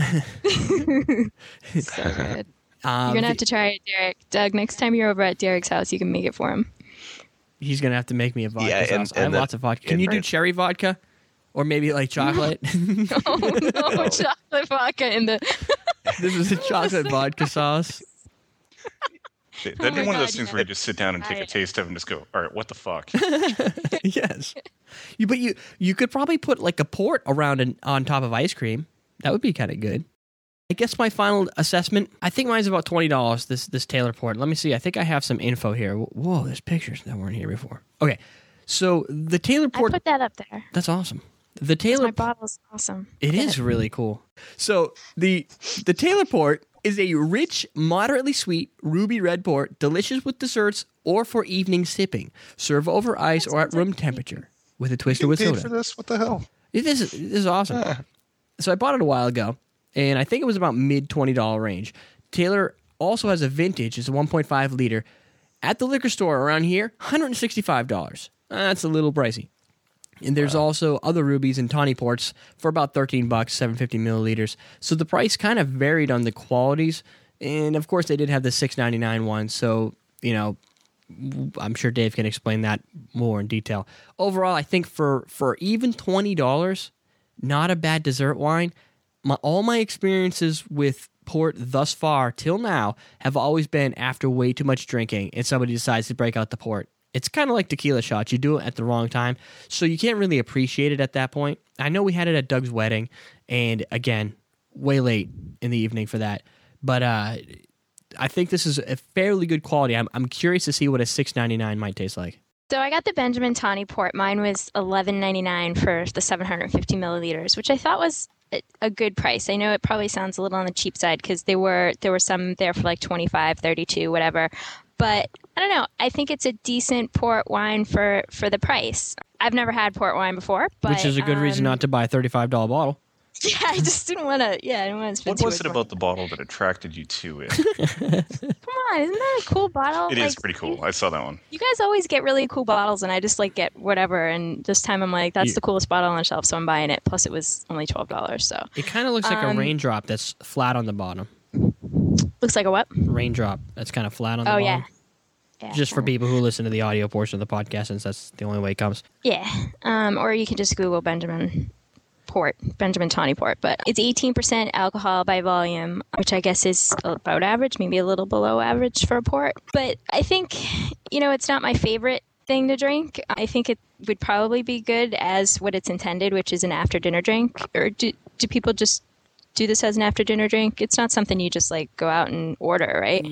Speaker 2: so good.
Speaker 1: Um,
Speaker 2: You're gonna have to try it, Derek. Doug, next time you're over at Derek's house, you can make it for him.
Speaker 1: He's gonna have to make me a vodka
Speaker 4: Yeah, and-
Speaker 1: sauce. I have
Speaker 4: and the-
Speaker 1: lots of vodka. Can
Speaker 4: and
Speaker 1: you do
Speaker 4: right-
Speaker 1: cherry vodka, or maybe like chocolate?
Speaker 2: Oh no, chocolate vodka in the.
Speaker 1: This is a chocolate vodka sauce.
Speaker 3: That'd
Speaker 2: Oh
Speaker 3: be
Speaker 2: my
Speaker 3: one of those
Speaker 2: God,
Speaker 3: things
Speaker 2: yeah.
Speaker 3: where you just sit down and take
Speaker 2: I-
Speaker 3: a taste of it and just go, all right, what the fuck?
Speaker 1: Yes. You, but you you could probably put like a port around and on top of ice cream. That would be kind of good. I guess my final assessment, I think mine's about twenty dollars, this this Taylor port. Let me see. I think I have some info here. Whoa, there's pictures that weren't here before. Okay. So the Taylor
Speaker 2: I
Speaker 1: port,
Speaker 2: put that up there.
Speaker 1: that's awesome. The
Speaker 2: 'Cause
Speaker 1: Taylor
Speaker 2: My bottle's awesome.
Speaker 1: It
Speaker 2: Get
Speaker 1: is really cool. So the the Taylor port is a rich, moderately sweet ruby red port, delicious with desserts or for evening sipping. Serve over ice or at
Speaker 2: sounds like
Speaker 1: room temperature with a twister with
Speaker 3: Paid
Speaker 1: soda.
Speaker 3: for this? What the hell?
Speaker 1: It is, this is awesome. So I bought it a while ago, and I think it was about mid twenty dollars range. Taylor also has a vintage. It's a one point five liter. At the liquor store around here, one hundred sixty-five dollars. That's a little pricey. And there's also other rubies and tawny ports for about thirteen bucks, seven hundred fifty milliliters. So the price kind of varied on the qualities. And of course, they did have the six ninety-nine one. So, you know, I'm sure Dave can explain that more in detail. Overall, I think for, for even twenty dollars, not a bad dessert wine. My, all my experiences with port thus far till now have always been after way too much drinking and somebody decides to break out the port. It's kind of like tequila shots. You do it at the wrong time, so you can't really appreciate it at that point. I know we had it at Doug's wedding, and again, way late in the evening for that. But uh, I think this is a fairly good quality. I'm, I'm curious to see what a six ninety-nine might taste like.
Speaker 2: So I got the Benjamin Tawny port. Mine was eleven ninety-nine for the seven hundred fifty milliliters, which I thought was a, a good price. I know it probably sounds a little on the cheap side because there were there were some there for like twenty-five, thirty-two, whatever. But I don't know. I think it's a decent port wine for, for the price. I've never had port wine before, but
Speaker 1: Which is a good
Speaker 2: um,
Speaker 1: reason not to buy a thirty-five dollars bottle.
Speaker 2: Yeah, I just didn't want to. Yeah, I didn't want to spend.
Speaker 3: What
Speaker 2: too
Speaker 3: was
Speaker 2: much
Speaker 3: it
Speaker 2: money.
Speaker 3: about the bottle that attracted you to it?
Speaker 2: Come on, isn't that a cool bottle?
Speaker 3: It is
Speaker 2: Like,
Speaker 3: pretty cool. I saw that one.
Speaker 2: You guys always get really cool bottles, and I just like get whatever. And this time I'm like, that's
Speaker 1: Yeah.
Speaker 2: the coolest bottle on the shelf, so I'm buying it. Plus, it was only twelve dollars, so
Speaker 1: It kind of looks like a
Speaker 2: Um,
Speaker 1: raindrop that's flat on the bottom.
Speaker 2: looks like a what?
Speaker 1: Raindrop that's kind of flat on the
Speaker 2: Oh
Speaker 1: bottom.
Speaker 2: yeah. Yeah.
Speaker 1: Just for people who listen to the audio portion of the podcast, since that's the only way it comes.
Speaker 2: Yeah. Um, or you can just Google Benjamin Port, Benjamin Tawny Port. But it's eighteen percent alcohol by volume, which I guess is about average, maybe a little below average for a port. But I think, you know, it's not my favorite thing to drink. I think it would probably be good as what it's intended, which is an after dinner drink. Or do, do people just do this as an after dinner drink? It's not something you just like go out and order, right?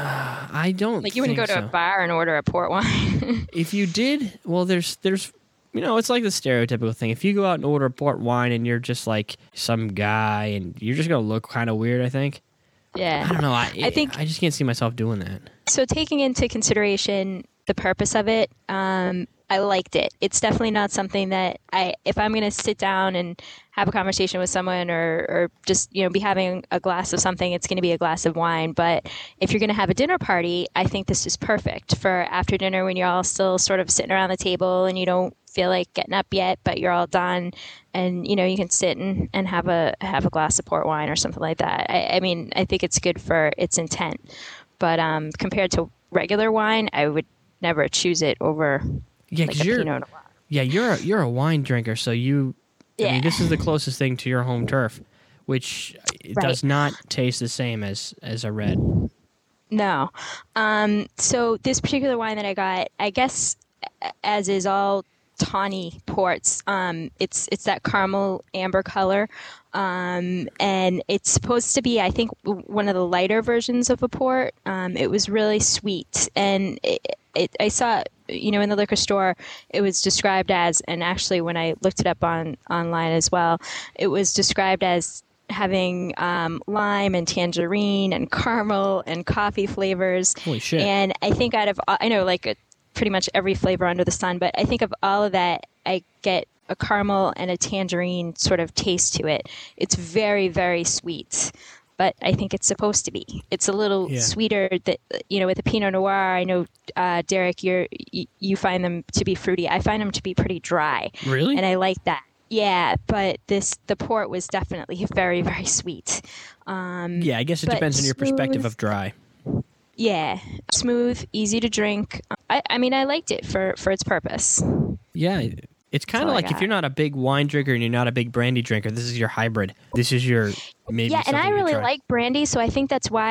Speaker 1: I don't
Speaker 2: Like you wouldn't go
Speaker 1: think
Speaker 2: to
Speaker 1: so.
Speaker 2: a bar and order a port wine.
Speaker 1: If you did, well, there's, there's, you know, it's like the stereotypical thing. If you go out and order a port wine and you're just like some guy and you're just going to look kind of weird, I think.
Speaker 2: Yeah.
Speaker 1: I don't know. I,
Speaker 2: I think-
Speaker 1: I just can't see myself doing that.
Speaker 2: So taking into consideration the purpose of it, um, I liked it. It's definitely not something that I, if I'm going to sit down and have a conversation with someone or, or just, you know, be having a glass of something, it's going to be a glass of wine. But if you're going to have a dinner party, I think this is perfect for after dinner when you're all still sort of sitting around the table and you don't feel like getting up yet, but you're all done. And, you know, you can sit and, and have a, have a glass of port wine or something like that. I, I mean, I think it's good for its intent. But um, compared to regular wine, I would never choose it over
Speaker 1: Yeah,
Speaker 2: like
Speaker 1: because
Speaker 2: a
Speaker 1: you're,
Speaker 2: Pinot Noir.
Speaker 1: yeah, you're a, you're a wine drinker, so you, I
Speaker 2: Yeah.
Speaker 1: mean, this is the closest thing to your home turf, which it
Speaker 2: Right.
Speaker 1: does not taste the same as as a red.
Speaker 2: No. Um, so this particular wine that I got, I guess, as is all tawny ports, um, it's it's that caramel amber color, um, and it's supposed to be, I think, w- one of the lighter versions of a port. Um, it was really sweet, and it, it, I saw, you know, in the liquor store, it was described as, and actually when I looked it up on online as well, it was described as having um, lime and tangerine and caramel and coffee flavors.
Speaker 1: Holy shit.
Speaker 2: And I think out of, I know like uh, pretty much every flavor under the sun, but I think of all of that, I get a caramel and a tangerine sort of taste to it. It's very, very sweet, but I think it's supposed to be. It's a little
Speaker 1: Yeah.
Speaker 2: sweeter that, you know, with the Pinot Noir, I know, uh, Derek, you're, you, you find them to be fruity. I find them to be pretty dry.
Speaker 1: Really?
Speaker 2: And I like that. Yeah, but this the port was definitely very, very sweet. Um,
Speaker 1: Yeah, I guess it
Speaker 2: but
Speaker 1: depends on your perspective
Speaker 2: smooth.
Speaker 1: of dry.
Speaker 2: Yeah, smooth, easy to drink. I, I mean, I liked it for, for its purpose.
Speaker 1: Yeah, it's kind of
Speaker 2: all I
Speaker 1: like if
Speaker 2: got.
Speaker 1: you're not a big wine drinker and you're not a big brandy drinker, this is your hybrid. This is your maybe.
Speaker 2: Yeah, and I
Speaker 1: something you
Speaker 2: really
Speaker 1: try.
Speaker 2: like brandy, so I think that's why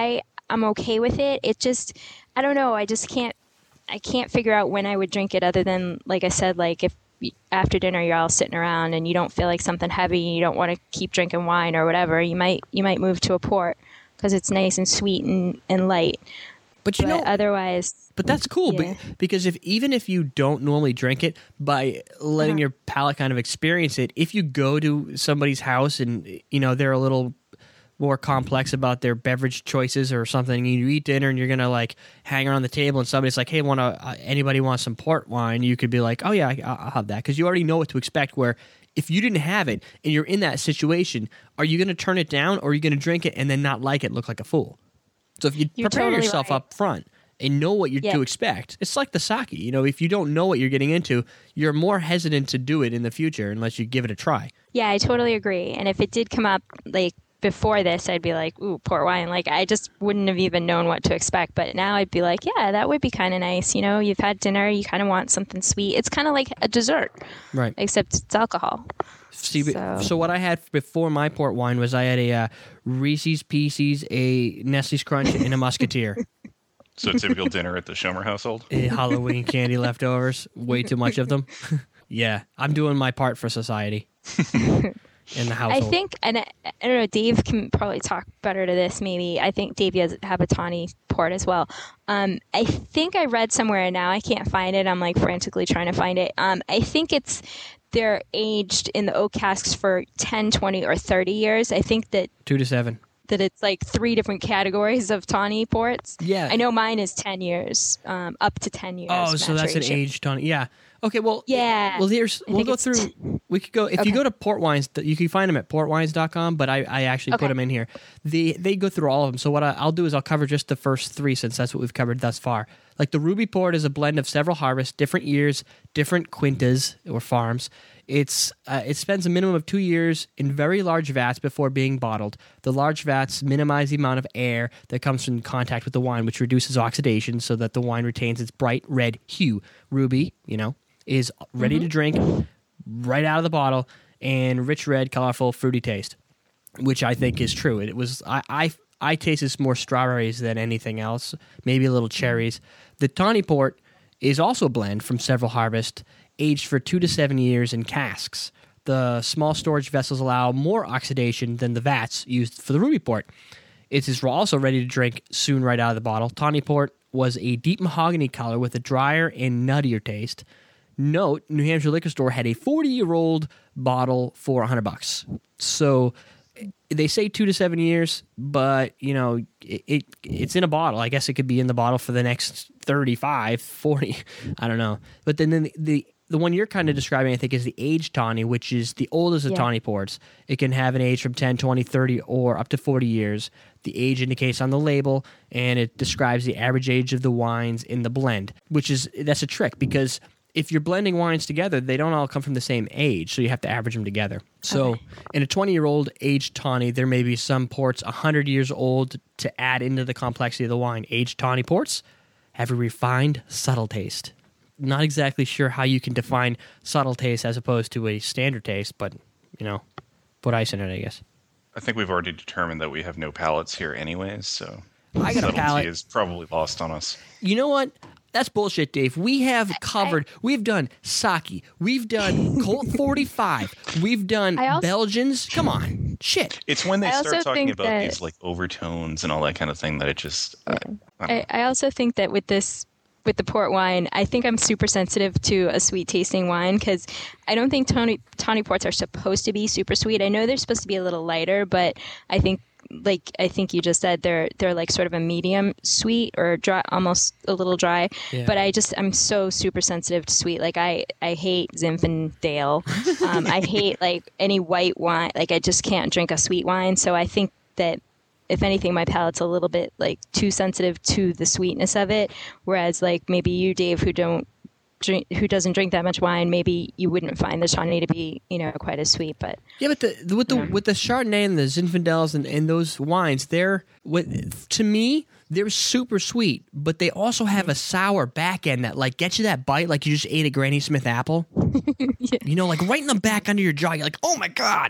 Speaker 2: I'm okay with it. It just, I don't know. I just can't, I can't figure out when I would drink it other than, like I said, like if after dinner you're all sitting around and you don't feel like something heavy, you don't want to keep drinking wine or whatever, you might, you might move to a port because it's nice and sweet and, and light.
Speaker 1: But you
Speaker 2: but
Speaker 1: know,
Speaker 2: otherwise,
Speaker 1: but that's cool
Speaker 2: yeah.
Speaker 1: be- because if even if you don't normally drink it, by letting
Speaker 2: Uh-huh.
Speaker 1: your palate kind of experience it, if you go to somebody's house and you know they're a little more complex about their beverage choices or something, and you eat dinner and you're gonna like hang around the table and somebody's like, "Hey, want to uh, anybody want some port wine?" You could be like, "Oh yeah, I- I'll have that," because you already know what to expect. Where if you didn't have it and you're in that situation, are you gonna turn it down or are you gonna drink it and then not like it, look like a fool? So if you
Speaker 2: You're
Speaker 1: prepare
Speaker 2: totally
Speaker 1: yourself
Speaker 2: right.
Speaker 1: up front and know what you're
Speaker 2: Yeah.
Speaker 1: to expect, it's like the sake. You know, if you don't know what you're getting into, you're more hesitant to do it in the future unless you give it a try.
Speaker 2: yeah, I totally agree. And if it did come up like before this, I'd be like, ooh, port wine. Like I just wouldn't have even known what to expect. But now I'd be like, yeah, that would be kind of nice. You know, you've had dinner, you kind of want something sweet. It's kind of like a dessert,
Speaker 1: Right.
Speaker 2: except it's alcohol.
Speaker 1: See, so.
Speaker 2: So-
Speaker 1: what I had before my port wine was I had a uh, Reese's Pieces, a Nestle's Crunch, and a Musketeer.
Speaker 3: So typical dinner at the Schomer household.
Speaker 1: Eh, Halloween candy leftovers, way too much of them. Yeah, I'm doing my part for society in the household.
Speaker 2: I think, and I, I don't know, Dave can probably talk better to this maybe. I think Dave has have a tawny port as well. Um, I think I read somewhere, and now I can't find it. I'm like frantically trying to find it. Um, I think it's they're aged in the oak casks for ten, twenty, or thirty years. I think that
Speaker 1: two to seven.
Speaker 2: that it's like three different categories of tawny ports.
Speaker 1: Yeah.
Speaker 2: I know mine is ten years, um, up to ten years.
Speaker 1: Oh, so that's an
Speaker 2: maturation.
Speaker 1: aged tawny. Yeah. Okay. Well.
Speaker 2: Yeah.
Speaker 1: Well, here's
Speaker 2: I
Speaker 1: we'll
Speaker 2: think
Speaker 1: go
Speaker 2: it's
Speaker 1: through.
Speaker 2: t-
Speaker 1: We could go if you
Speaker 2: Okay.
Speaker 1: go to port wines. You can find them at port wines dot com. But I, I actually put
Speaker 2: Okay.
Speaker 1: them in here. They they go through all of them. So what I, I'll do is I'll cover just the first three since that's what we've covered thus far. Like the Ruby Port is a blend of several harvests, different years, different quintas or farms. It's uh, it spends a minimum of two years in very large vats before being bottled. The large vats minimize the amount of air that comes in contact with the wine, which reduces oxidation so that the wine retains its bright red hue. Ruby, you know, is ready to drink right out of the bottle and rich red, colorful, fruity taste, which I think is true. It was I I, I tasted more strawberries than anything else, maybe a little cherries. The Tawny Port is also a blend from several harvests, aged for two to seven years in casks. The small storage vessels allow more oxidation than the vats used for the Ruby Port. It is also ready to drink soon right out of the bottle. Tawny Port was a deep mahogany color with a drier and nuttier taste. Note, New Hampshire Liquor Store had a forty-year-old bottle for one hundred bucks. So they say two to seven years, but, you know, it, it it's in a bottle. I guess it could be in the bottle for the next thirty-five, forty. I don't know. But then, then the, the the one you're kind of describing, I think, is the aged tawny, which is the oldest of
Speaker 2: Yeah.
Speaker 1: tawny ports. It can have an age from ten, twenty, thirty, or up to forty years. The age indicates on the label, and it describes the average age of the wines in the blend, which is, that's a trick because if you're blending wines together, they don't all come from the same age, so you have to average them together. So
Speaker 2: Okay.
Speaker 1: in a twenty-year-old aged tawny, there may be some ports one hundred years old to add into the complexity of the wine. Aged tawny ports have a refined, subtle taste. Not exactly sure how you can define subtle taste as opposed to a standard taste, but, you know, put ice in it, I guess.
Speaker 3: I think we've already determined that we have no palates here anyways, so
Speaker 1: I got a
Speaker 3: subtlety
Speaker 1: palate.
Speaker 3: is probably lost on us.
Speaker 1: You know what? That's bullshit, Dave. We have covered. We've done sake. We've done Colt forty-five. We've done
Speaker 2: I also-
Speaker 1: Belgians. Come on, shit.
Speaker 3: It's when they
Speaker 2: I
Speaker 3: start
Speaker 2: also
Speaker 3: talking
Speaker 2: think
Speaker 3: about
Speaker 2: that-
Speaker 3: these like overtones and all that kind of thing that it just I, I don't
Speaker 2: I,
Speaker 3: know.
Speaker 2: I also think that with this, with the port wine, I think I'm super sensitive to a sweet tasting wine because I don't think tawny, tawny ports are supposed to be super sweet. I know they're supposed to be a little lighter, but I think, like I think you just said, they're they're like sort of a medium sweet or dry, almost a little dry.
Speaker 1: Yeah.
Speaker 2: But I just I'm so super sensitive to sweet. Like I I hate Zinfandel. um, I hate like any white wine. Like I just can't drink a sweet wine. So I think that, if anything, my palate's a little bit like too sensitive to the sweetness of it. Whereas like maybe you, Dave, who don't drink, who doesn't drink that much wine, maybe you wouldn't find the Tawny to be, you know, quite as sweet. But
Speaker 1: Yeah, but the, the with the
Speaker 2: Yeah.
Speaker 1: with the Chardonnay and the Zinfandels and, and those wines, they're with, to me they're super sweet, but they also have a sour back end that like gets you that bite like you just ate a Granny Smith apple. You know, like right in the back under your jaw. You're like, oh my god.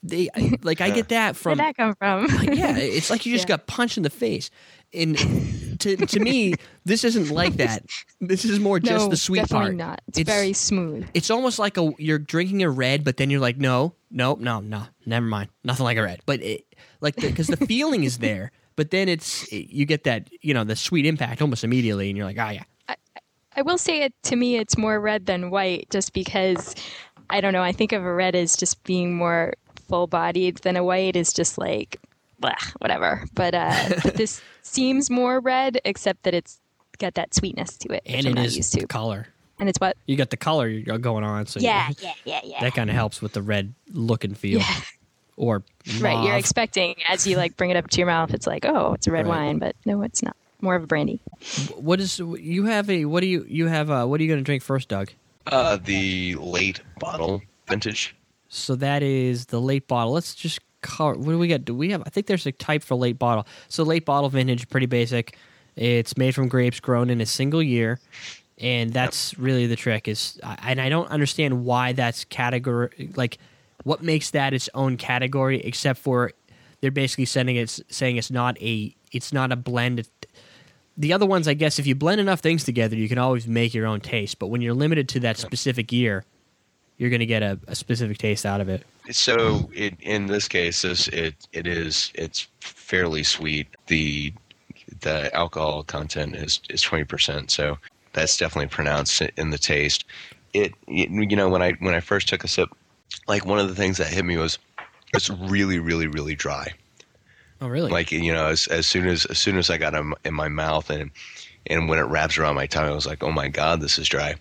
Speaker 1: they like I get that from.
Speaker 2: Where'd that come from?
Speaker 1: Yeah, it's like you just
Speaker 2: Yeah.
Speaker 1: got punched in the face. And to to me, this isn't like that. This is more just
Speaker 2: no,
Speaker 1: the sweet
Speaker 2: definitely
Speaker 1: part.
Speaker 2: not. It's, very smooth.
Speaker 1: It's almost like a you're drinking a red, but then you're like, no, no, no, no, never mind, nothing like a red. But it, like because the, the feeling is there, but then it's you get that you know the sweet impact almost immediately, and you're like, ah, yeah.
Speaker 2: I, I will say it to me, it's more red than white, just because I don't know. I think of a red as just being more full bodied than a white is just like. Blah, whatever. But uh, but this seems more red, except that it's got that sweetness to it, which
Speaker 1: And
Speaker 2: I'm
Speaker 1: it
Speaker 2: not
Speaker 1: is
Speaker 2: used to.
Speaker 1: the color.
Speaker 2: And it's what?
Speaker 1: You got the color you're going on, so
Speaker 2: Yeah,
Speaker 1: you-
Speaker 2: yeah, yeah, yeah.
Speaker 1: that kind of helps with the red look and feel.
Speaker 2: Yeah.
Speaker 1: Or
Speaker 2: Right, you're
Speaker 1: mauve.
Speaker 2: expecting as you like bring it up to your mouth, it's like, oh, it's a red
Speaker 1: Right.
Speaker 2: wine, but no, it's not. More of a brandy.
Speaker 1: What is you have a what do you you have uh what are you going to drink first, Doug?
Speaker 4: Uh, the late bottle vintage.
Speaker 1: So that is the late bottle. Let's just color. What do we got? Do we have? I think there's a type for late bottle. So late bottle vintage, pretty basic. It's made from grapes grown in a single year, and that's really the trick. Is and I don't understand why that's category. Like, what makes that its own category? Except for they're basically saying it's saying it's not a it's not a blend. The other ones, I guess, if you blend enough things together, you can always make your own taste. But when you're limited to that specific year, you're going to get a, a specific taste out of it.
Speaker 4: So it, in this case, this, it it is it's fairly sweet. The the alcohol content is is twenty percent, so that's definitely pronounced in the taste. It you know when I when I first took a sip, like one of the things that hit me was it's really really really dry.
Speaker 1: Oh, really?
Speaker 4: Like you know as as soon as as soon as I got it in my mouth and and when it wraps around my tongue, I was like, oh my god, this is dry.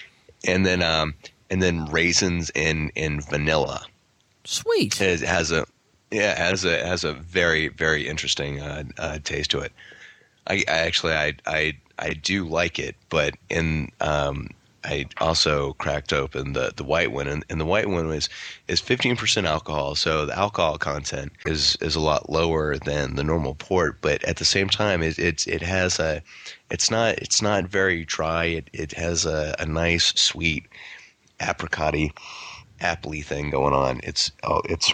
Speaker 4: And then um and then raisins and and vanilla.
Speaker 1: Sweet.
Speaker 4: It has a yeah, it has a has a very very interesting uh, uh, taste to it. I, I actually I I I do like it, but in um, I also cracked open the, the white one, and, and the white one is is fifteen percent alcohol, so the alcohol content is, is a lot lower than the normal port, but at the same time it it's it has a it's not it's not very dry. It it has a, a nice sweet apricot-y apple-y thing going on. It's oh, it's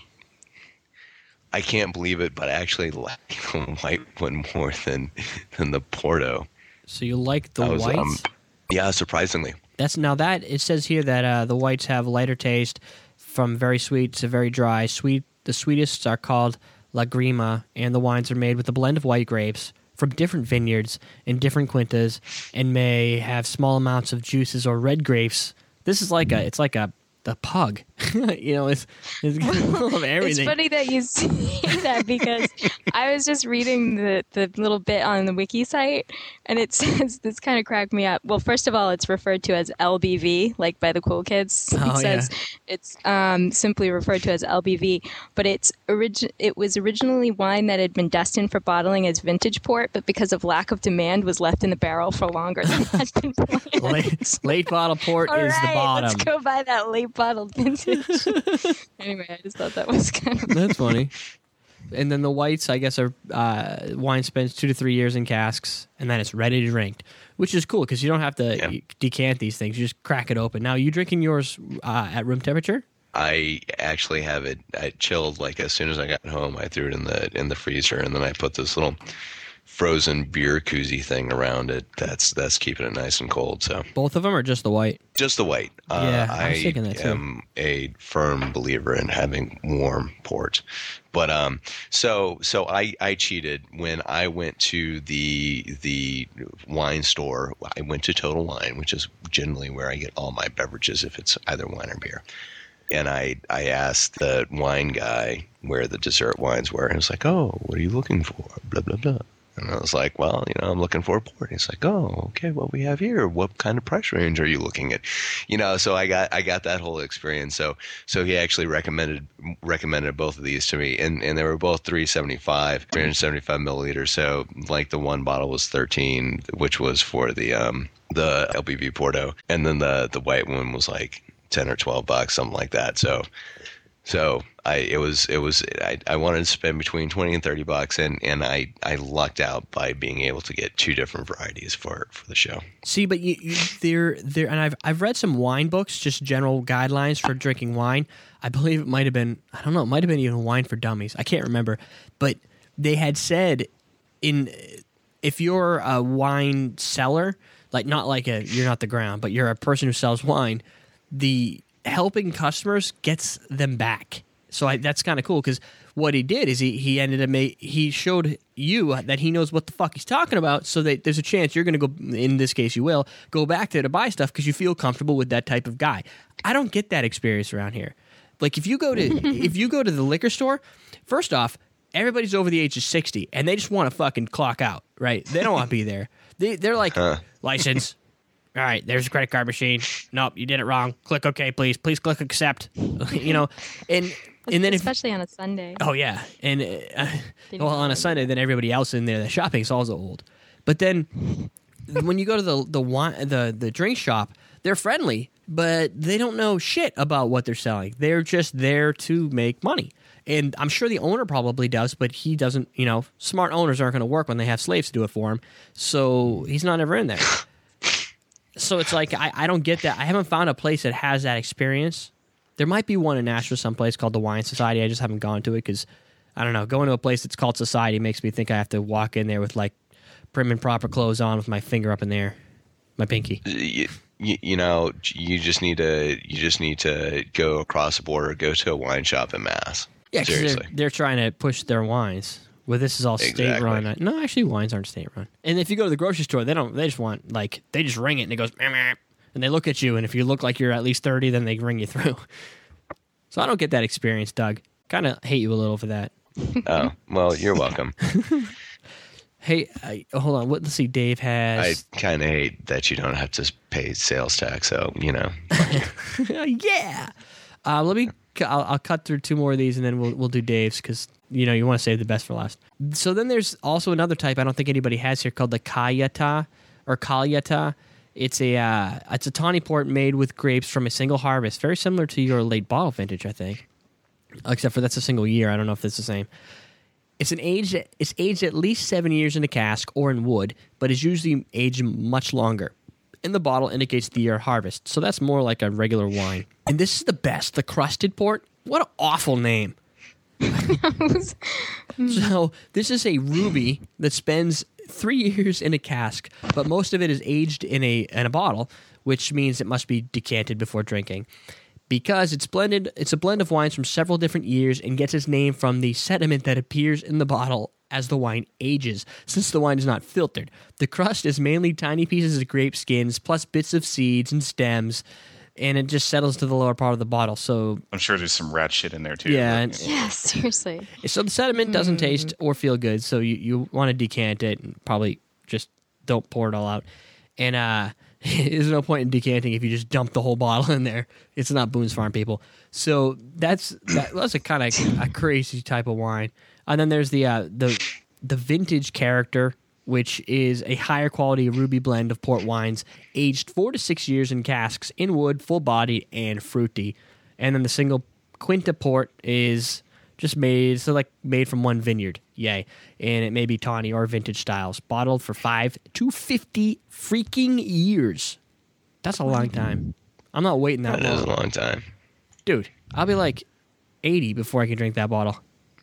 Speaker 4: I can't believe it, but I actually like the white one more than than the Porto.
Speaker 1: So you like the
Speaker 4: I was,
Speaker 1: whites?
Speaker 4: um, yeah, surprisingly.
Speaker 1: That's now that it says here that uh, the whites have lighter taste, from very sweet to very dry. Sweet, the sweetest are called Lagrima, and the wines are made with a blend of white grapes from different vineyards in different quintas, and may have small amounts of juices or red grapes. This is like a, it's like a the pug, you know, it's it's got a little of everything.
Speaker 2: It's funny that you say that because I was just reading the, the little bit on the wiki site, and it says, this kind of cracked me up. Well, first of all, it's referred to as L B V, like by the cool kids.
Speaker 1: Oh,
Speaker 2: it says
Speaker 1: yeah.
Speaker 2: it's um, simply referred to as L B V, but it's origi- it was originally wine that had been destined for bottling as vintage port, but because of lack of demand was left in the barrel for longer than had been planned.
Speaker 1: late, late bottle port
Speaker 2: All
Speaker 1: is
Speaker 2: right,
Speaker 1: the bottom.
Speaker 2: let's go buy that late bottled vintage. Anyway, I just thought that was kind of
Speaker 1: That's funny. And then the whites, I guess, are uh, wine spends two to three years in casks, and then it's ready to drink, which is cool because you don't have to
Speaker 4: Yeah.
Speaker 1: decant these things. You just crack it open. Now, you drinking yours uh, at room temperature?
Speaker 4: I actually have it I chilled like as soon as I got home. I threw it in the in the freezer, and then I put this little frozen beer koozie thing around it. That's that's keeping it nice and cold. So
Speaker 1: Both of them, or just the white?
Speaker 4: just the white. Uh,
Speaker 1: Yeah, I was
Speaker 4: I
Speaker 1: thinking that too.
Speaker 4: am a firm believer in having warm port. But um, so so I, I cheated when I went to the the wine store. I went to Total Wine, which is generally where I get all my beverages if it's either wine or beer. And I I asked the wine guy where the dessert wines were, and he was like, "Oh, what are you looking for?" Blah blah blah. And I was like, well, you know, I'm looking for a port. He's like, oh, okay, what we have here? What kind of price range are you looking at? You know, so I got I got that whole experience. So so he actually recommended recommended both of these to me, and, and they were both three seventy-five, three seventy-five milliliters. So like the one bottle was thirteen, which was for the um the L B V Porto, and then the the white one was like ten or twelve bucks, something like that. So So I it was it was I, I wanted to spend between twenty and thirty bucks, and, and I, I lucked out by being able to get two different varieties for for the show.
Speaker 1: See, but you, you there there and I've I've read some wine books, just general guidelines for drinking wine. I believe it might have been I don't know, it might have been even Wine for Dummies. I can't remember, but they had said in if you're a wine seller, like not like a you're not the ground, but you're a person who sells wine, the helping customers gets them back. So I, that's kind of cool because what he did is he, he ended up ma- he showed you that he knows what the fuck he's talking about, so that there's a chance you're going to go, in this case you will, go back there to buy stuff because you feel comfortable with that type of guy. I don't get that experience around here. Like if you go to if you go to the liquor store, first off, everybody's over the age of sixty and they just want to fucking clock out, right? They don't want to be there. They, they're like, huh. License. All right, there's a credit card machine. Nope, you did it wrong. Click OK, please. Please click accept. You know, and and then
Speaker 2: especially
Speaker 1: if,
Speaker 2: on a Sunday.
Speaker 1: Oh yeah, and uh, well on a Sunday, then everybody else in there, the shopping's also old. But then when you go to the the wine, the the drink shop, they're friendly, but they don't know shit about what they're selling. They're just there to make money. And I'm sure the owner probably does, but he doesn't. You know, smart owners aren't going to work when they have slaves to do it for him, so he's not ever in there. So it's like, I, I don't get that. I haven't found a place that has that experience. There might be one in Nashville someplace called the Wine Society. I just haven't gone to it because, I don't know, going to a place that's called Society makes me think I have to walk in there with, like, prim and proper clothes on with my finger up in there, my pinky.
Speaker 4: You, you, you know, you just need to you just need to go across the border, go to a wine shop in Mass.
Speaker 1: Yeah, because they're, they're trying to push their wines. Well, this is all
Speaker 4: Exactly.
Speaker 1: state run. No, actually, wines aren't state run. And if you go to the grocery store, they don't. They just want like they just ring it and it goes, meh, meh, and they look at you. And if you look like you're at least thirty, then they ring you through. So I don't get that experience, Doug. Kind of hate you a little for that.
Speaker 4: Oh well, you're welcome.
Speaker 1: Hey, I, hold on. What, let's see. Dave has.
Speaker 4: I kind of hate that you don't have to pay sales tax. So you know.
Speaker 1: Yeah. Uh, let me. I'll, I'll cut through two more of these and then we'll we'll do Dave's because you know you want to save the best for last. So then there's also another type I don't think anybody has here called the Caillata or Caillata. It's a uh, it's a tawny port made with grapes from a single harvest, very similar to your late bottle vintage, I think. Except for that's a single year. I don't know if it's the same. It's an age. It's aged at least seven years in a cask or in wood, but is usually aged much longer. In the bottle indicates the year of harvest, so that's more like a regular wine. And this is the best, the crusted port. What an awful name. So this is a ruby that spends three years in a cask, but most of it is aged in a in a bottle, which means it must be decanted before drinking. Because it's blended, it's a blend of wines from several different years and gets its name from the sediment that appears in the bottle as the wine ages, since the wine is not filtered. The crust is mainly tiny pieces of grape skins, plus bits of seeds and stems, and it just settles to the lower part of the bottle. So
Speaker 3: I'm sure there's some rat shit in there too.
Speaker 1: Yeah,
Speaker 3: but,
Speaker 2: Yeah, seriously.
Speaker 1: So the sediment doesn't
Speaker 2: Mm.
Speaker 1: taste or feel good, so you, you want to decant it and probably just don't pour it all out. And uh, there's no point in decanting if you just dump the whole bottle in there. It's not Boone's Farm, people. So that's that, that's a kind of a crazy type of wine. And then there's the uh, the the vintage character, which is a higher quality ruby blend of port wines, aged four to six years in casks, in wood, full bodied, and fruity. And then the single Quinta port is just made so like made from one vineyard, yay! And it may be tawny or vintage styles, bottled for five to fifty freaking years. That's a long time. I'm not waiting that,
Speaker 4: That
Speaker 1: long.
Speaker 4: is a long time.
Speaker 1: Dude, I'll be like eighty before I can drink that bottle.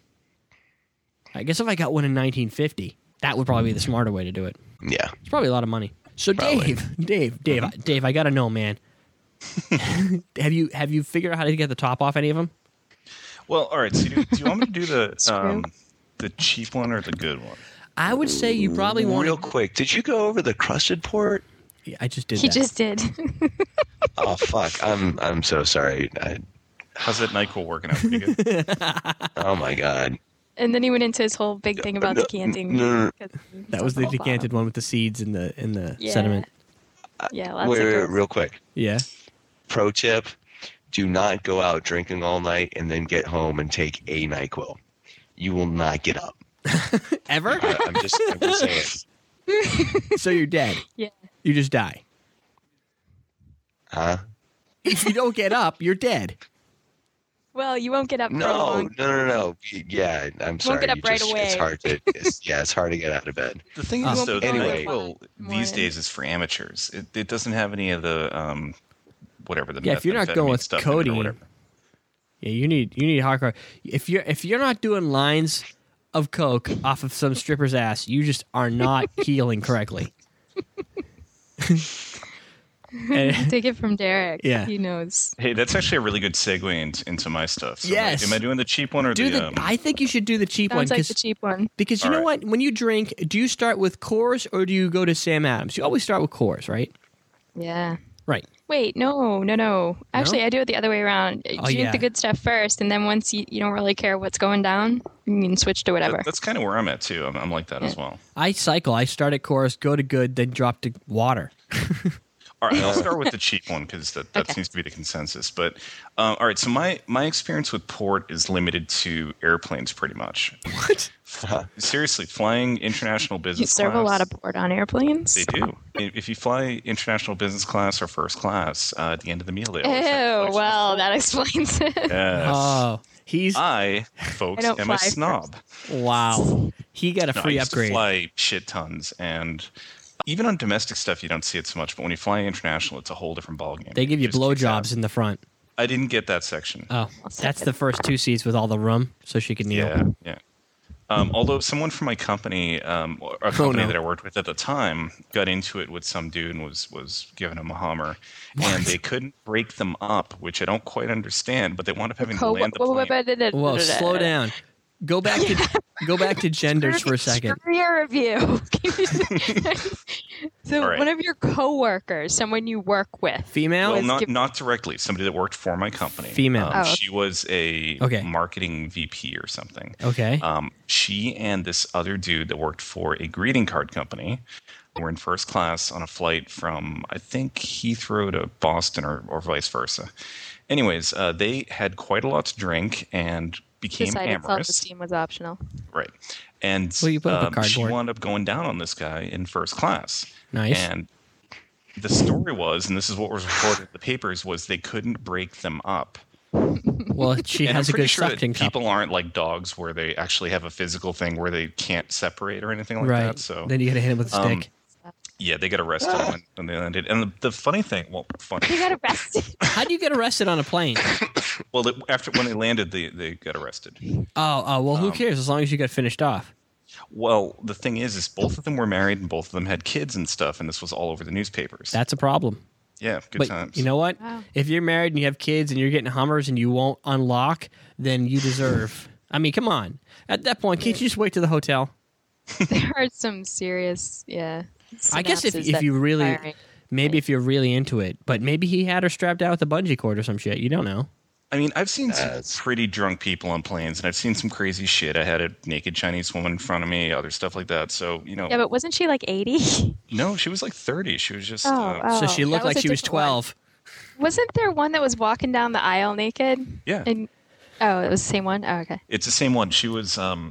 Speaker 1: I guess if I got one in nineteen fifty, that would probably be the smarter way to do it.
Speaker 4: Yeah.
Speaker 1: It's probably a lot of money. So
Speaker 4: Probably.
Speaker 1: Dave, Dave, Dave, I- Dave, I gotta know, man. have you have you figured out how to get the top off any of them?
Speaker 3: Well, all right. So do, do you want me to do the
Speaker 2: Screw.
Speaker 3: um, the cheap one or the good one?
Speaker 1: I would say you probably want.
Speaker 4: Real quick, did you go over the crusted port?
Speaker 1: Yeah, I just did
Speaker 2: He
Speaker 1: that.
Speaker 2: just did.
Speaker 4: Oh fuck! I'm I'm so sorry. I,
Speaker 3: How's that NyQuil working out pretty good?
Speaker 4: oh my god.
Speaker 2: And then he went into his whole big thing about
Speaker 4: No,
Speaker 2: decanting.
Speaker 4: no, no.
Speaker 2: because it's
Speaker 1: That was the
Speaker 2: alcohol
Speaker 1: decanted one with the seeds and the in the
Speaker 2: Yeah.
Speaker 1: sediment.
Speaker 2: bottle. Yeah, lots
Speaker 4: Wait,
Speaker 2: of
Speaker 4: wait,
Speaker 2: girls.
Speaker 4: real quick.
Speaker 1: Yeah.
Speaker 4: Pro tip: do not go out drinking all night and then get home and take a NyQuil. You will not get up.
Speaker 1: Ever?
Speaker 4: I, I'm just I'm just saying.
Speaker 1: So you're dead.
Speaker 2: Yeah.
Speaker 1: You just die.
Speaker 4: Huh?
Speaker 1: If you don't get up, you're dead.
Speaker 2: Well, you won't get up for a
Speaker 4: No,
Speaker 2: long
Speaker 4: no, no, no. Yeah, I'm sorry.
Speaker 2: get up
Speaker 4: you
Speaker 2: right
Speaker 4: just-
Speaker 2: away.
Speaker 4: It's hard to. It's, yeah, it's hard to get out of bed.
Speaker 3: The thing
Speaker 1: Oh.
Speaker 3: is, though, the
Speaker 4: Anyway.
Speaker 3: NyQuil these
Speaker 2: Morning.
Speaker 3: days is for amateurs. It, it doesn't have any of the um, whatever the
Speaker 1: Yeah, if you're not going
Speaker 3: methamphetamine
Speaker 1: with
Speaker 3: stuff in it or
Speaker 1: codeine,
Speaker 3: whatever.
Speaker 1: Yeah, you need you need hardcore. If you're if you're not doing lines of coke off of some stripper's ass, you just are not healing correctly. And-
Speaker 2: Take it from Derek.
Speaker 1: Yeah.
Speaker 2: He knows.
Speaker 3: Hey, that's actually a really good segue into, into my stuff. So
Speaker 1: Yes.
Speaker 3: Am I doing the cheap one or
Speaker 1: do
Speaker 3: the?
Speaker 1: the.
Speaker 3: um,
Speaker 1: I think you should do the cheap one
Speaker 2: Sounds like
Speaker 1: 'cause-
Speaker 2: the cheap one.
Speaker 1: because you
Speaker 3: All
Speaker 1: know
Speaker 3: right.
Speaker 1: what? When you drink, do you start with Coors or do you go to Sam Adams? You always start with Coors, right?
Speaker 2: Yeah.
Speaker 1: Right.
Speaker 2: Wait, no, no, no. Actually, I do it the other way around. You
Speaker 1: Oh,
Speaker 2: drink
Speaker 1: yeah.
Speaker 2: the good stuff first, and then once you, you don't really care what's going down, you can switch to whatever.
Speaker 3: that- that's kind of where I'm at too. I'm, I'm like that as well.
Speaker 1: I cycle. I start at Coors, go to good, then drop to water.
Speaker 3: All right, I'll start with the cheap one because that, that
Speaker 2: Okay.
Speaker 3: seems to be the consensus. But um, all right, so my my experience with port is limited to airplanes, pretty much.
Speaker 1: What?
Speaker 3: Seriously, flying international business.
Speaker 2: you serve
Speaker 3: class,
Speaker 2: a lot of port on airplanes.
Speaker 3: They do. If you fly international business class or first class, uh, at the end of the meal, they
Speaker 2: Ew,
Speaker 3: always have
Speaker 2: well, that explains it.
Speaker 3: Yes.
Speaker 1: Oh, he's
Speaker 3: I, folks,
Speaker 2: I don't
Speaker 3: am a
Speaker 2: fly
Speaker 3: snob.
Speaker 1: wow. He got a
Speaker 3: No, I
Speaker 1: free
Speaker 3: used
Speaker 1: upgrade.
Speaker 3: to fly shit tons, and even on domestic stuff, you don't see it so much. But when you fly international, it's a whole different ballgame.
Speaker 1: They give you
Speaker 3: It just kicks
Speaker 1: blowjobs
Speaker 3: ass.
Speaker 1: in the front.
Speaker 3: I didn't get that section.
Speaker 1: Oh, that's the first two seats with all the room, so she could kneel.
Speaker 3: Yeah, yeah. Um, although someone from my company, um, or a company
Speaker 1: no.
Speaker 3: that I worked with at the time, got into it with some dude and was was giving him a Hummer, and they couldn't break them up, which I don't quite understand. But they wound up having
Speaker 2: Co-
Speaker 3: to land the
Speaker 2: whoa, whoa,
Speaker 3: plane.
Speaker 2: whoa, whoa, whoa,
Speaker 1: Whoa,
Speaker 2: whoa,
Speaker 1: slow
Speaker 2: whoa.
Speaker 1: down. Go back to go back to genders for a second.
Speaker 2: Screw your review. so
Speaker 3: All right.
Speaker 2: one of your coworkers, someone you work with,
Speaker 1: Female?
Speaker 3: Well,
Speaker 2: was
Speaker 3: not
Speaker 2: giv-
Speaker 3: not directly. Somebody that worked for my company.
Speaker 1: Female.
Speaker 3: Um,
Speaker 2: Oh, okay.
Speaker 3: She was a
Speaker 1: Okay.
Speaker 3: marketing V P or something.
Speaker 1: Okay.
Speaker 3: Um, she and this other dude that worked for a greeting card company were in first class on a flight from, I think, Heathrow to Boston or, or vice versa. Anyways, uh, they had quite a lot to drink and became
Speaker 2: decided
Speaker 3: amorous.
Speaker 2: self-esteem was optional.
Speaker 3: Right. And
Speaker 1: Well, you put up a
Speaker 3: um, she
Speaker 1: cardboard.
Speaker 3: wound up going down on this guy in first class.
Speaker 1: Nice.
Speaker 3: And the story was, and this is what was reported in the papers, was they couldn't break them up.
Speaker 1: Well, she
Speaker 3: And
Speaker 1: has
Speaker 3: I'm
Speaker 1: a
Speaker 3: pretty
Speaker 1: good
Speaker 3: sure that
Speaker 1: suction cup.
Speaker 3: people aren't like dogs where they actually have a physical thing where they can't separate or anything like
Speaker 1: Right.
Speaker 3: that. So
Speaker 1: Then you got to hit him with a
Speaker 3: Um,
Speaker 1: stick.
Speaker 3: yeah, they got arrested when, when they landed. And the, the funny thing, well, funny.
Speaker 2: He got arrested.
Speaker 1: How do you get arrested on a plane?
Speaker 3: Well, the, after when they landed, they they got arrested.
Speaker 1: Oh, oh, well,
Speaker 3: Um,
Speaker 1: who cares as long as you got finished off.
Speaker 3: Well, the thing is, is both of them were married and both of them had kids and stuff, and this was all over the newspapers.
Speaker 1: That's a problem.
Speaker 3: yeah, good
Speaker 1: But
Speaker 3: times.
Speaker 1: you know what?
Speaker 2: Wow.
Speaker 1: If you're married and you have kids and you're getting Hummers and you won't unlock, then you deserve. I mean, come on. At that point, can't you just wait to the hotel?
Speaker 2: There are some serious, yeah.
Speaker 1: I guess if,
Speaker 2: synapses
Speaker 1: if
Speaker 2: that
Speaker 1: you really,
Speaker 2: firing.
Speaker 1: maybe if you're really into it, but maybe he had her strapped out with a bungee cord or some shit. You don't know.
Speaker 3: I mean, I've seen
Speaker 4: That's-
Speaker 3: some pretty drunk people on planes, and I've seen some crazy shit. I had a naked Chinese woman in front of me, other stuff like that. So, you know,
Speaker 2: Yeah, but wasn't she like eighty?
Speaker 3: no, she was like thirty. She was just.
Speaker 2: Oh,
Speaker 3: uh,
Speaker 2: oh.
Speaker 1: So she
Speaker 2: that
Speaker 1: looked
Speaker 2: was
Speaker 1: like
Speaker 2: a
Speaker 1: she was
Speaker 2: different one.
Speaker 1: twelve.
Speaker 2: Wasn't there one that was walking down the aisle naked?
Speaker 3: Yeah.
Speaker 2: And oh, it was the same one. Oh, okay.
Speaker 3: It's the same one. She was. Um,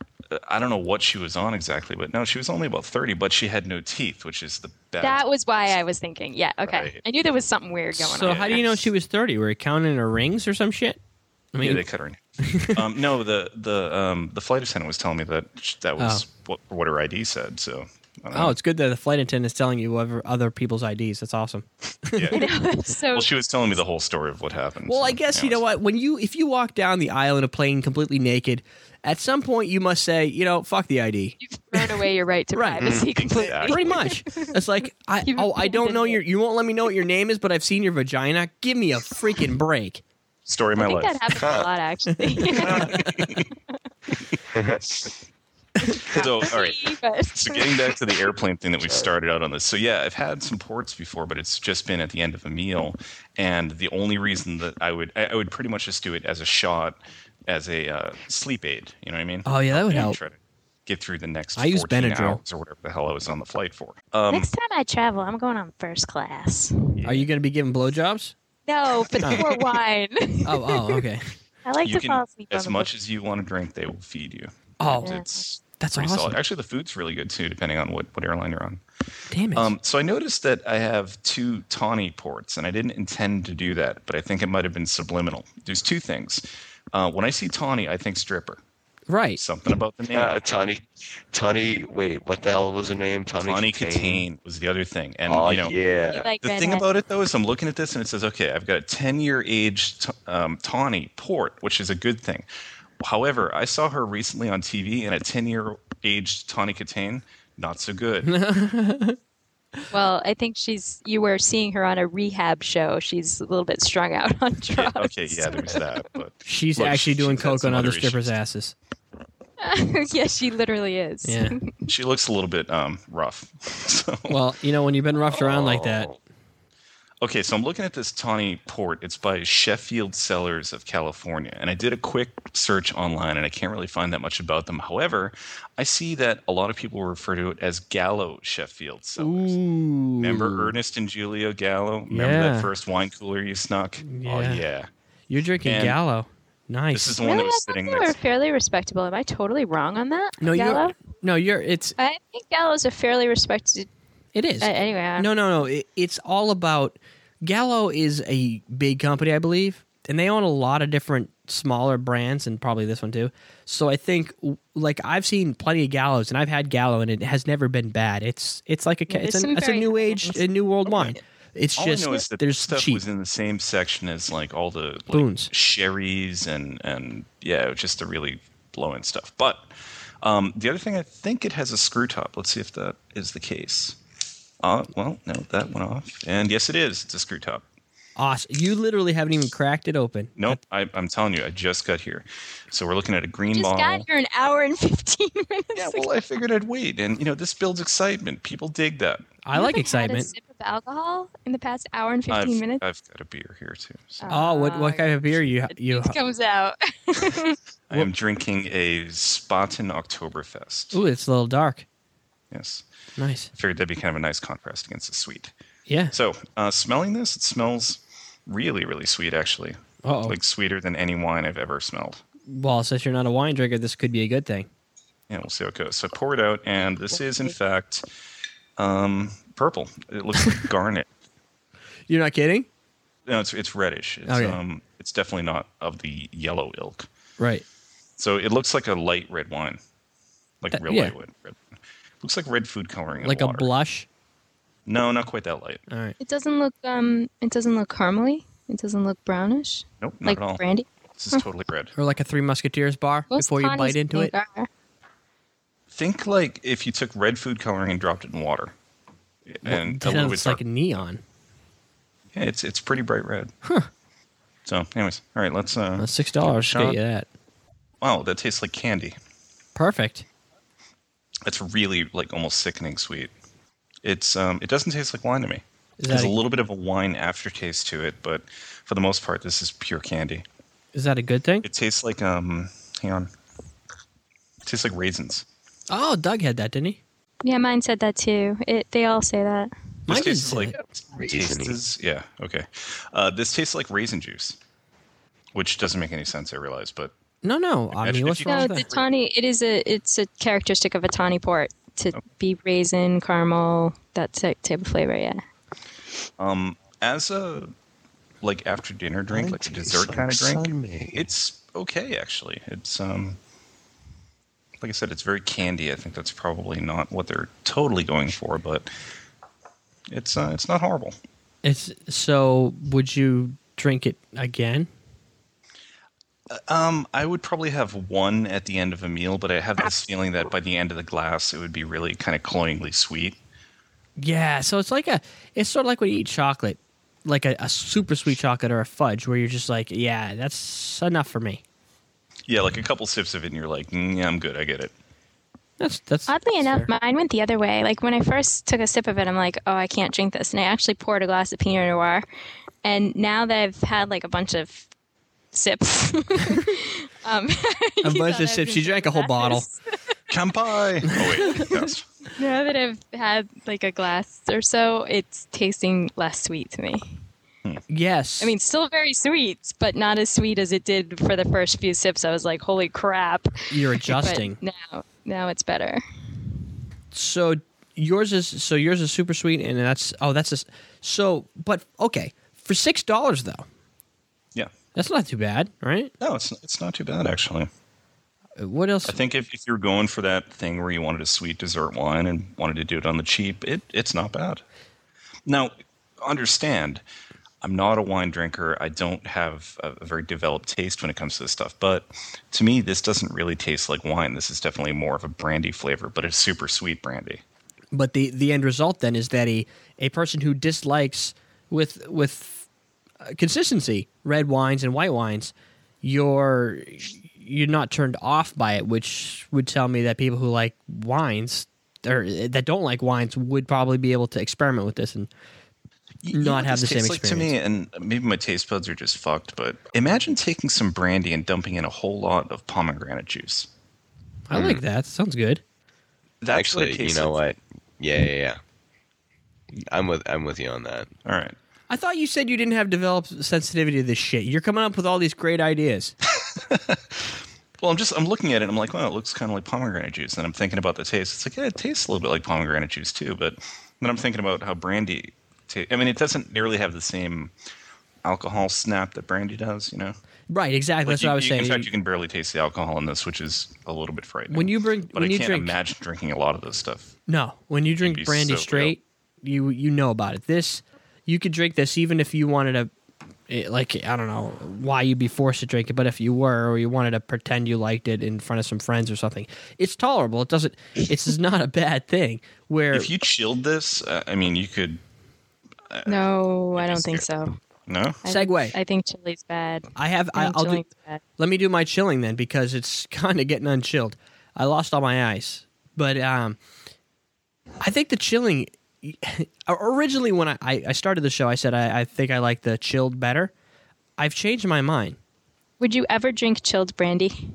Speaker 3: I don't know what she was on exactly, but no, she was only about thirty. But she had no teeth, which is the bad.
Speaker 2: That was why I was thinking. Yeah. Okay.
Speaker 3: Right.
Speaker 2: I knew there was something weird going
Speaker 1: So
Speaker 2: on.
Speaker 1: how do you know she was thirty? Were you counting her rings or some shit? I mean,
Speaker 3: Yeah, they cut her in. um, no, the the um, the flight attendant was telling me that sh- that was what, what her I D said. So. I don't
Speaker 1: oh,
Speaker 3: know.
Speaker 1: it's good that the flight attendant is telling you whatever other people's I Ds. That's awesome.
Speaker 3: Yeah.
Speaker 2: so
Speaker 3: Well, she was telling me the whole story of what happened.
Speaker 1: Well,
Speaker 3: so,
Speaker 1: I guess you know
Speaker 3: anyways.
Speaker 1: what. When you if you walk down the aisle in a plane completely naked, at some point you must say, you know, fuck the I D.
Speaker 2: you've thrown away your right to
Speaker 1: Right.
Speaker 2: privacy completely.
Speaker 3: Exactly.
Speaker 1: Pretty much. It's like, I
Speaker 2: You've
Speaker 1: oh I don't know
Speaker 2: abandoned
Speaker 1: your
Speaker 2: it.
Speaker 1: you won't let me know what your name is, but I've seen your vagina. Give me a freaking break.
Speaker 3: Story of my
Speaker 2: I think
Speaker 3: life.
Speaker 2: that happens a lot, actually.
Speaker 3: So, all right.
Speaker 2: But-
Speaker 3: So getting back to the airplane thing that we started out on this. So yeah, I've had some ports before, but it's just been at the end of a meal. And the only reason that I would, I I would pretty much just do it as a shot, as a uh, sleep aid. You know what I mean?
Speaker 1: Oh yeah, that would
Speaker 3: And
Speaker 1: help.
Speaker 3: Try to get through the next
Speaker 1: I use
Speaker 3: fourteen
Speaker 1: Benadryl.
Speaker 3: hours or whatever the hell I was on the flight for. Um,
Speaker 2: Next time I travel, I'm going on first class.
Speaker 1: Are you going to be giving blowjobs?
Speaker 2: No, but
Speaker 1: Oh.
Speaker 2: pour wine.
Speaker 1: Oh oh okay.
Speaker 2: I like
Speaker 3: you
Speaker 2: to fall
Speaker 3: can,
Speaker 2: asleep on
Speaker 3: as
Speaker 2: the
Speaker 3: much as you want to drink, they will feed you.
Speaker 1: Oh,
Speaker 2: Yeah.
Speaker 3: It's
Speaker 1: That's
Speaker 3: pretty
Speaker 1: awesome.
Speaker 3: solid. Actually, the food's really good too, depending on what, what airline you're on.
Speaker 1: Damn it.
Speaker 3: Um, so I noticed that I have two Tawny ports, and I didn't intend to do that, but I think it might have been subliminal. There's two things. Uh, when I see Tawny, I think stripper.
Speaker 1: right.
Speaker 3: Something about the name.
Speaker 5: Uh, Tawny, Tawny. Wait, what the hell was her name? Tawny,
Speaker 3: Tawny
Speaker 5: Katane.
Speaker 3: Katane was the other thing. And,
Speaker 5: Oh
Speaker 3: you know,
Speaker 5: yeah.
Speaker 2: Like
Speaker 3: the
Speaker 2: redhead.
Speaker 3: thing about it, though, is I'm looking at this and it says, okay, I've got a ten-year aged um, Tawny port, which is a good thing. However, I saw her recently on T V, and a ten-year aged Tawny Katane, not so good.
Speaker 2: Well, I think she's. You were seeing her on a rehab show. She's a little bit strung out on
Speaker 3: Yeah,
Speaker 2: drugs.
Speaker 3: okay, yeah, there's that. But
Speaker 1: She's
Speaker 3: look,
Speaker 1: actually doing
Speaker 3: she's had
Speaker 1: coke
Speaker 3: some
Speaker 1: on other
Speaker 3: other
Speaker 1: strippers'
Speaker 3: issues.
Speaker 1: asses.
Speaker 2: Yes, she literally is.
Speaker 1: Yeah.
Speaker 3: She looks a little bit um, rough. So,
Speaker 1: Well, you know, when you've been roughed around like that,
Speaker 5: Oh.
Speaker 3: okay, so I'm looking at this Tawny port. It's by Sheffield Cellars of California, and I did a quick search online, and I can't really find that much about them. However, I see that a lot of people refer to it as Gallo Sheffield Cellars.
Speaker 1: ooh,
Speaker 3: Remember Ernest and Julio Gallo? Remember
Speaker 1: Yeah.
Speaker 3: that first wine cooler you snuck? Oh
Speaker 1: Yeah.
Speaker 3: yeah.
Speaker 1: you're drinking
Speaker 3: And
Speaker 1: Gallo. Nice.
Speaker 3: This is the one
Speaker 2: Really,
Speaker 3: that
Speaker 2: I
Speaker 3: was
Speaker 2: thought
Speaker 3: sitting
Speaker 2: they were
Speaker 3: next.
Speaker 2: fairly respectable. Am I totally wrong on that?
Speaker 1: no,
Speaker 2: Gallo?
Speaker 1: you're no, you're. It's
Speaker 2: I think Gallo's a fairly respected.
Speaker 1: it is.
Speaker 2: Uh, anyway, I'm-
Speaker 1: No, no, no. It, it's all about Gallo is a big company, I believe, and they own a lot of different smaller brands, and probably this one too. So I think, like, I've seen plenty of Gallos, and I've had Gallo, and it has never been bad. It's it's like a
Speaker 2: Yeah,
Speaker 1: it's,
Speaker 2: there's
Speaker 1: an,
Speaker 2: some
Speaker 1: it's a
Speaker 2: very
Speaker 1: new
Speaker 2: high
Speaker 1: age,
Speaker 2: ends.
Speaker 1: a new world wine. It's
Speaker 3: All
Speaker 1: just
Speaker 3: I know is that
Speaker 1: there's
Speaker 3: stuff
Speaker 1: cheap.
Speaker 3: was in the same section as like all the like,
Speaker 1: Boons.
Speaker 3: sherries and and yeah, just the really low end stuff. But um, the other thing, I think it has a screw top. Let's see if that is the case. Uh, well, no, that went off, and yes, it is. It's a screw top.
Speaker 1: Awesome. You literally haven't even cracked it open.
Speaker 3: Nope, I, I'm telling you, I just got here. So we're looking at a green
Speaker 2: just
Speaker 3: bottle.
Speaker 2: got here an hour and fifteen minutes.
Speaker 3: Yeah,
Speaker 2: ago.
Speaker 3: well, I figured I'd wait, and you know, this builds excitement. People dig that.
Speaker 1: I
Speaker 2: You
Speaker 1: like
Speaker 2: haven't
Speaker 1: excitement.
Speaker 2: Had a sip of alcohol in the past hour and
Speaker 3: I've,
Speaker 2: fifteen minutes.
Speaker 3: I've got a beer here too. So.
Speaker 1: Oh, what what kind of beer you you?
Speaker 2: It comes out.
Speaker 3: I am drinking a Spaten Oktoberfest.
Speaker 1: Ooh, it's a little dark.
Speaker 3: Yes.
Speaker 1: Nice.
Speaker 3: I figured that'd be kind of a nice contrast against the sweet.
Speaker 1: Yeah.
Speaker 3: So, uh, smelling this, it smells really, really sweet, actually.
Speaker 1: Uh oh.
Speaker 3: Like sweeter than any wine I've ever smelled.
Speaker 1: Well, since you're not a wine drinker, this could be a good thing.
Speaker 3: Yeah, we'll see how it goes. So I pour it out, and this is, in fact, um, purple. It looks like garnet.
Speaker 1: You're not kidding?
Speaker 3: No, it's it's reddish. It's,
Speaker 1: Okay.
Speaker 3: um, it's definitely not of the yellow ilk.
Speaker 1: Right.
Speaker 3: So it looks like a light red wine, like
Speaker 1: That-
Speaker 3: real
Speaker 1: yeah.
Speaker 3: light red. Looks like red food coloring. in
Speaker 1: Like a
Speaker 3: water.
Speaker 1: blush.
Speaker 3: No, not quite that light.
Speaker 1: All right.
Speaker 2: It doesn't look um. It doesn't look caramely. It doesn't look brownish.
Speaker 3: Nope, not
Speaker 2: Like
Speaker 3: at all.
Speaker 2: brandy.
Speaker 3: This is totally red.
Speaker 1: Or like a Three Musketeers bar
Speaker 2: Most
Speaker 1: before you
Speaker 2: Connie's
Speaker 1: bite into it.
Speaker 2: think are.
Speaker 3: Think like if you took red food coloring and dropped it in water, and a little bit
Speaker 1: It's like
Speaker 3: dark.
Speaker 1: a neon.
Speaker 3: Yeah, it's it's pretty bright red. So, anyways, all right, let's. Uh,
Speaker 1: That's six
Speaker 3: give it a
Speaker 1: dollars. Get
Speaker 3: shot.
Speaker 1: you that.
Speaker 3: Wow, that tastes like candy.
Speaker 1: Perfect.
Speaker 3: It's really like almost sickening sweet. It's um, it doesn't taste like wine to me.
Speaker 1: Is
Speaker 3: There's
Speaker 1: that
Speaker 3: a
Speaker 1: a,
Speaker 3: little bit of a wine aftertaste to it, but for the most part, this is pure candy.
Speaker 1: is that a good thing?
Speaker 3: It tastes like um, hang on, it tastes like raisins.
Speaker 1: Oh, Doug had that, didn't he?
Speaker 2: Yeah, mine said that too. It. They all say that.
Speaker 1: Mine
Speaker 3: This
Speaker 1: did
Speaker 3: tastes
Speaker 1: say
Speaker 3: like
Speaker 1: that.
Speaker 3: tastes is- yeah, okay. Uh, this tastes like raisin juice, which doesn't make any sense. I realize, but
Speaker 1: No, no. I
Speaker 3: Imagine
Speaker 1: mean,
Speaker 3: if
Speaker 1: what's
Speaker 3: you-
Speaker 1: wrong
Speaker 2: No,
Speaker 1: with
Speaker 2: the
Speaker 1: that?
Speaker 2: tawny. It is a. It's a characteristic of a tawny port to be raisin, caramel, that ty- type of flavor. Yeah.
Speaker 3: um, as a like after dinner drink, like a dessert kind of drink, it's okay actually. It's um, like I said, it's very candy. I think that's probably not what they're totally going for, but it's uh, it's not horrible.
Speaker 1: It's so. Would you drink it again?
Speaker 3: Um, I would probably have one at the end of a meal, but I have this feeling that by the end of the glass, it would be really kind of cloyingly sweet.
Speaker 1: Yeah. So it's like a. It's sort of like when you eat chocolate, like a, a super sweet chocolate or a fudge, where you're just like, yeah, that's enough for me.
Speaker 3: Yeah, like a couple sips of it, and you're like, mm, yeah, I'm good. I get it.
Speaker 1: That's that's.
Speaker 2: Oddly
Speaker 1: that's
Speaker 2: enough,
Speaker 1: fair.
Speaker 2: mine went the other way. Like when I first took a sip of it, I'm like, oh, I can't drink this, and I actually poured a glass of Pinot Noir. And now that I've had like a bunch of sips, um,
Speaker 1: A bunch of sips. You drank a whole bottle.
Speaker 3: Kampai! Oh, wait. Yes.
Speaker 2: Now that I've had like a glass or so, it's tasting less sweet to me.
Speaker 1: Yes.
Speaker 2: I mean, still very sweet, but not as sweet as it did for the first few sips. I was like, holy crap.
Speaker 1: you're
Speaker 2: But
Speaker 1: adjusting.
Speaker 2: now, now it's better.
Speaker 1: So yours is so yours is super sweet, and that's oh that's a, so. But okay, for six dollars though,
Speaker 3: Yeah.
Speaker 1: that's not too bad, right?
Speaker 3: No, it's it's not too bad actually.
Speaker 1: What else?
Speaker 3: I think if, if you're going for that thing where you wanted a sweet dessert wine and wanted to do it on the cheap, it it's not bad. Now, understand, I'm not a wine drinker. I don't have a, a very developed taste when it comes to this stuff. But to me, this doesn't really taste like wine. This is definitely more of a brandy flavor, but it's super sweet brandy.
Speaker 1: But the the end result then is that a a person who dislikes with with uh, consistency red wines and white wines, you're you're not turned off by it, which would tell me that people who like wines or that don't like wines would probably be able to experiment with this and
Speaker 3: You know
Speaker 1: not
Speaker 3: what
Speaker 1: have the
Speaker 3: this
Speaker 1: same
Speaker 3: tastes
Speaker 1: experience.
Speaker 3: like to me, and maybe my taste buds are just fucked, but imagine taking some brandy and dumping in a whole lot of pomegranate juice.
Speaker 1: I like that. Sounds good.
Speaker 3: That's what it
Speaker 4: Actually, you
Speaker 3: tastes
Speaker 4: know
Speaker 3: like.
Speaker 4: what? Yeah, yeah, yeah. I'm with I'm with you on that.
Speaker 3: All right.
Speaker 1: I thought you said you didn't have developed sensitivity to this shit. You're coming up with all these great ideas.
Speaker 3: Well, I'm just I'm looking at it and I'm like, well, it looks kind of like pomegranate juice. And I'm thinking about the taste. It's like, yeah, it tastes a little bit like pomegranate juice too. But then I'm thinking about how brandy. Ta- I mean, it doesn't nearly have the same alcohol snap that brandy does. You know,
Speaker 1: Right, exactly.
Speaker 3: Like
Speaker 1: That's
Speaker 3: you-
Speaker 1: what I was
Speaker 3: you-
Speaker 1: saying.
Speaker 3: In fact, you can barely taste the alcohol in this, which is a little bit frightening.
Speaker 1: When you bring-
Speaker 3: but
Speaker 1: when
Speaker 3: I
Speaker 1: you
Speaker 3: can't
Speaker 1: drink-
Speaker 3: imagine drinking a lot of this stuff.
Speaker 1: No, when you drink
Speaker 3: be
Speaker 1: brandy
Speaker 3: so
Speaker 1: straight, you you know about it. This you could drink this even if you wanted to, it, like I don't know why you'd be forced to drink it, but if you were or you wanted to pretend you liked it in front of some friends or something, it's tolerable. It doesn't. It's just not a bad thing. Where
Speaker 3: If you chilled this, uh, I mean, you could.
Speaker 2: No, I
Speaker 3: You'd be
Speaker 2: don't think
Speaker 3: scared.
Speaker 2: so.
Speaker 3: No.
Speaker 2: I-
Speaker 1: Segue.
Speaker 2: I think chili's bad.
Speaker 1: I have,
Speaker 2: I
Speaker 1: I,
Speaker 2: think
Speaker 1: I'll do.
Speaker 2: chilling's bad.
Speaker 1: Let me do my chilling then because it's kind of getting unchilled. I lost all my ice, but um, I think the chilling. Originally, when I, I started the show, I said I, I think I like the chilled better. I've changed my mind.
Speaker 2: Would you ever drink chilled brandy?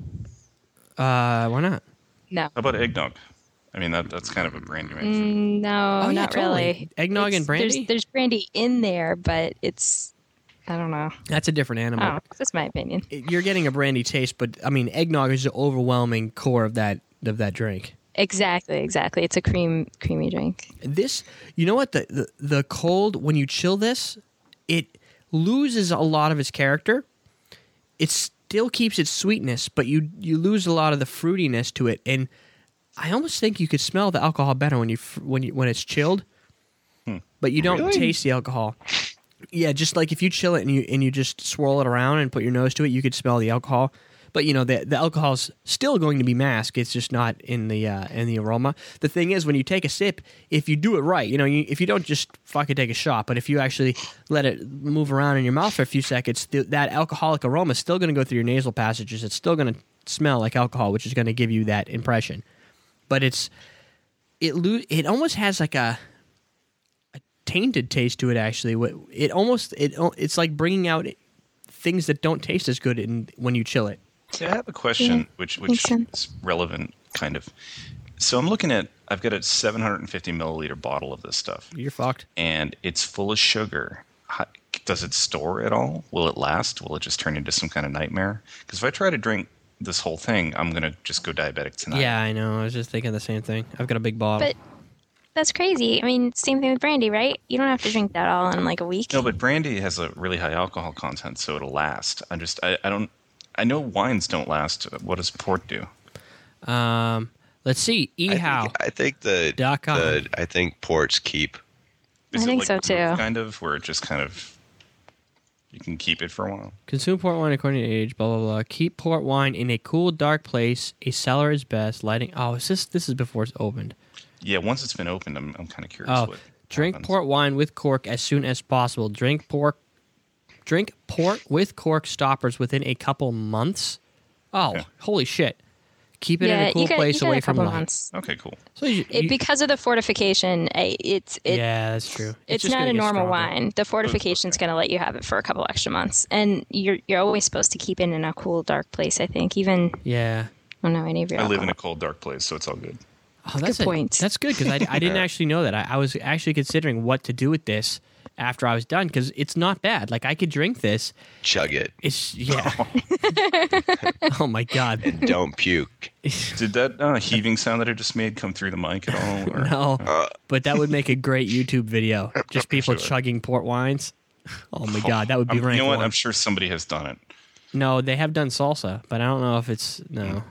Speaker 1: Uh, why not?
Speaker 2: No.
Speaker 3: How about eggnog? I mean, that that's kind of a brandy man.
Speaker 2: Mm, no,
Speaker 1: Oh, yeah,
Speaker 2: not
Speaker 1: totally.
Speaker 2: really.
Speaker 1: Eggnog
Speaker 2: It's-
Speaker 1: and brandy?
Speaker 2: There's, there's brandy in there, but it's, I don't know.
Speaker 1: That's a different animal.
Speaker 2: Oh, that's my opinion.
Speaker 1: You're getting a brandy taste, but I mean, eggnog is the overwhelming core of that of that drink.
Speaker 2: Exactly, exactly. It's a cream, creamy drink.
Speaker 1: This, you know what? The, the the cold when you chill this, it loses a lot of its character. It still keeps its sweetness, but you you lose a lot of the fruitiness to it. And I almost think you could smell the alcohol better when you f- when you when it's chilled, but you don't
Speaker 4: Really?
Speaker 1: taste the alcohol. Yeah, just like if you chill it and you and you just swirl it around and put your nose to it, you could smell the alcohol. But you know the the alcohol's still going to be masked. It's just not in the uh, in the aroma. The thing is, when you take a sip, if you do it right, you know, you, if you don't just fucking take a shot, but if you actually let it move around in your mouth for a few seconds, th- that alcoholic aroma is still going to go through your nasal passages. It's still going to smell like alcohol, which is going to give you that impression. But it's it lo- it almost has like a a tainted taste to it. Actually, What- it almost it it's like bringing out things that don't taste as good in, when you chill it.
Speaker 3: See, I have a question,
Speaker 2: Yeah,
Speaker 3: which
Speaker 2: makes
Speaker 3: which
Speaker 2: sense.
Speaker 3: is relevant, kind of. So I'm looking at, I've got a seven hundred fifty milliliter bottle of this stuff,
Speaker 1: You're fucked.
Speaker 3: and it's full of sugar. How, does it store at all? Will it last? Will it just turn into some kind of nightmare? Because if I try to drink this whole thing, I'm gonna just go diabetic tonight.
Speaker 1: Yeah, I know. I was just thinking the same thing. I've got a big bottle.
Speaker 2: But that's crazy. I mean, same thing with brandy, right? You don't have to drink that all in like a week.
Speaker 3: No, but brandy has a really high alcohol content, so it'll last. I'm just, I, I don't, I know wines don't last. What does port do?
Speaker 1: um, let's see.
Speaker 4: I
Speaker 1: Ehow.
Speaker 4: think, I think the,
Speaker 1: Dot com.
Speaker 4: the I think ports keep.
Speaker 3: Is
Speaker 2: I
Speaker 3: it
Speaker 2: think
Speaker 3: like
Speaker 2: so,
Speaker 3: vermouth
Speaker 2: too.
Speaker 3: Kind of, where it just kind of, you can keep it for a while.
Speaker 1: Consume port wine according to age. Blah blah blah. Keep port wine in a cool, dark place. A cellar is best. Lighting. Oh, is this this is before it's opened.
Speaker 3: Yeah, once it's been opened, I'm, I'm kind of curious
Speaker 1: Oh,
Speaker 3: what
Speaker 1: drink
Speaker 3: happens.
Speaker 1: port wine with cork as soon as possible. Drink pork. Drink port with cork stoppers within a couple months. Oh,
Speaker 3: Yeah.
Speaker 1: holy shit! Keep it
Speaker 2: yeah,
Speaker 1: in a cool
Speaker 2: you got,
Speaker 1: place
Speaker 2: you got
Speaker 1: away
Speaker 2: a
Speaker 1: from
Speaker 2: couple
Speaker 1: light.
Speaker 2: months.
Speaker 3: Okay, cool.
Speaker 1: So you,
Speaker 2: It,
Speaker 1: you-
Speaker 2: because of the fortification, I- it's it,
Speaker 1: yeah, that's true.
Speaker 2: it's
Speaker 1: just
Speaker 2: not
Speaker 1: gonna
Speaker 2: a
Speaker 1: get
Speaker 2: normal
Speaker 1: stronger.
Speaker 2: wine. The fortification's going to let you have it for a couple extra months, and you're you're always supposed to keep it in a cool, dark place. I think even
Speaker 1: Yeah.
Speaker 2: I don't know any of your.
Speaker 3: I live in a
Speaker 2: alcohol.
Speaker 3: cold, dark place, so it's all good.
Speaker 1: Oh, that's
Speaker 2: good
Speaker 1: a-
Speaker 2: point.
Speaker 1: That's good because I, I didn't actually know that. I, I was actually considering what to do with this after I was done because it's not bad. Like I could drink this.
Speaker 4: Chug it.
Speaker 1: It's yeah. Oh my god.
Speaker 4: and don't puke.
Speaker 3: Did that uh, heaving sound that I just made come through the mic at all? Or?
Speaker 1: No,
Speaker 4: Uh,
Speaker 1: but that would make a great YouTube video. Just people
Speaker 3: Sure.
Speaker 1: chugging port wines. Oh my god, that would be
Speaker 3: I'm-
Speaker 1: rank
Speaker 3: You know what?
Speaker 1: one.
Speaker 3: I'm sure somebody has done it.
Speaker 1: No, they have done salsa, but I don't know if it's no.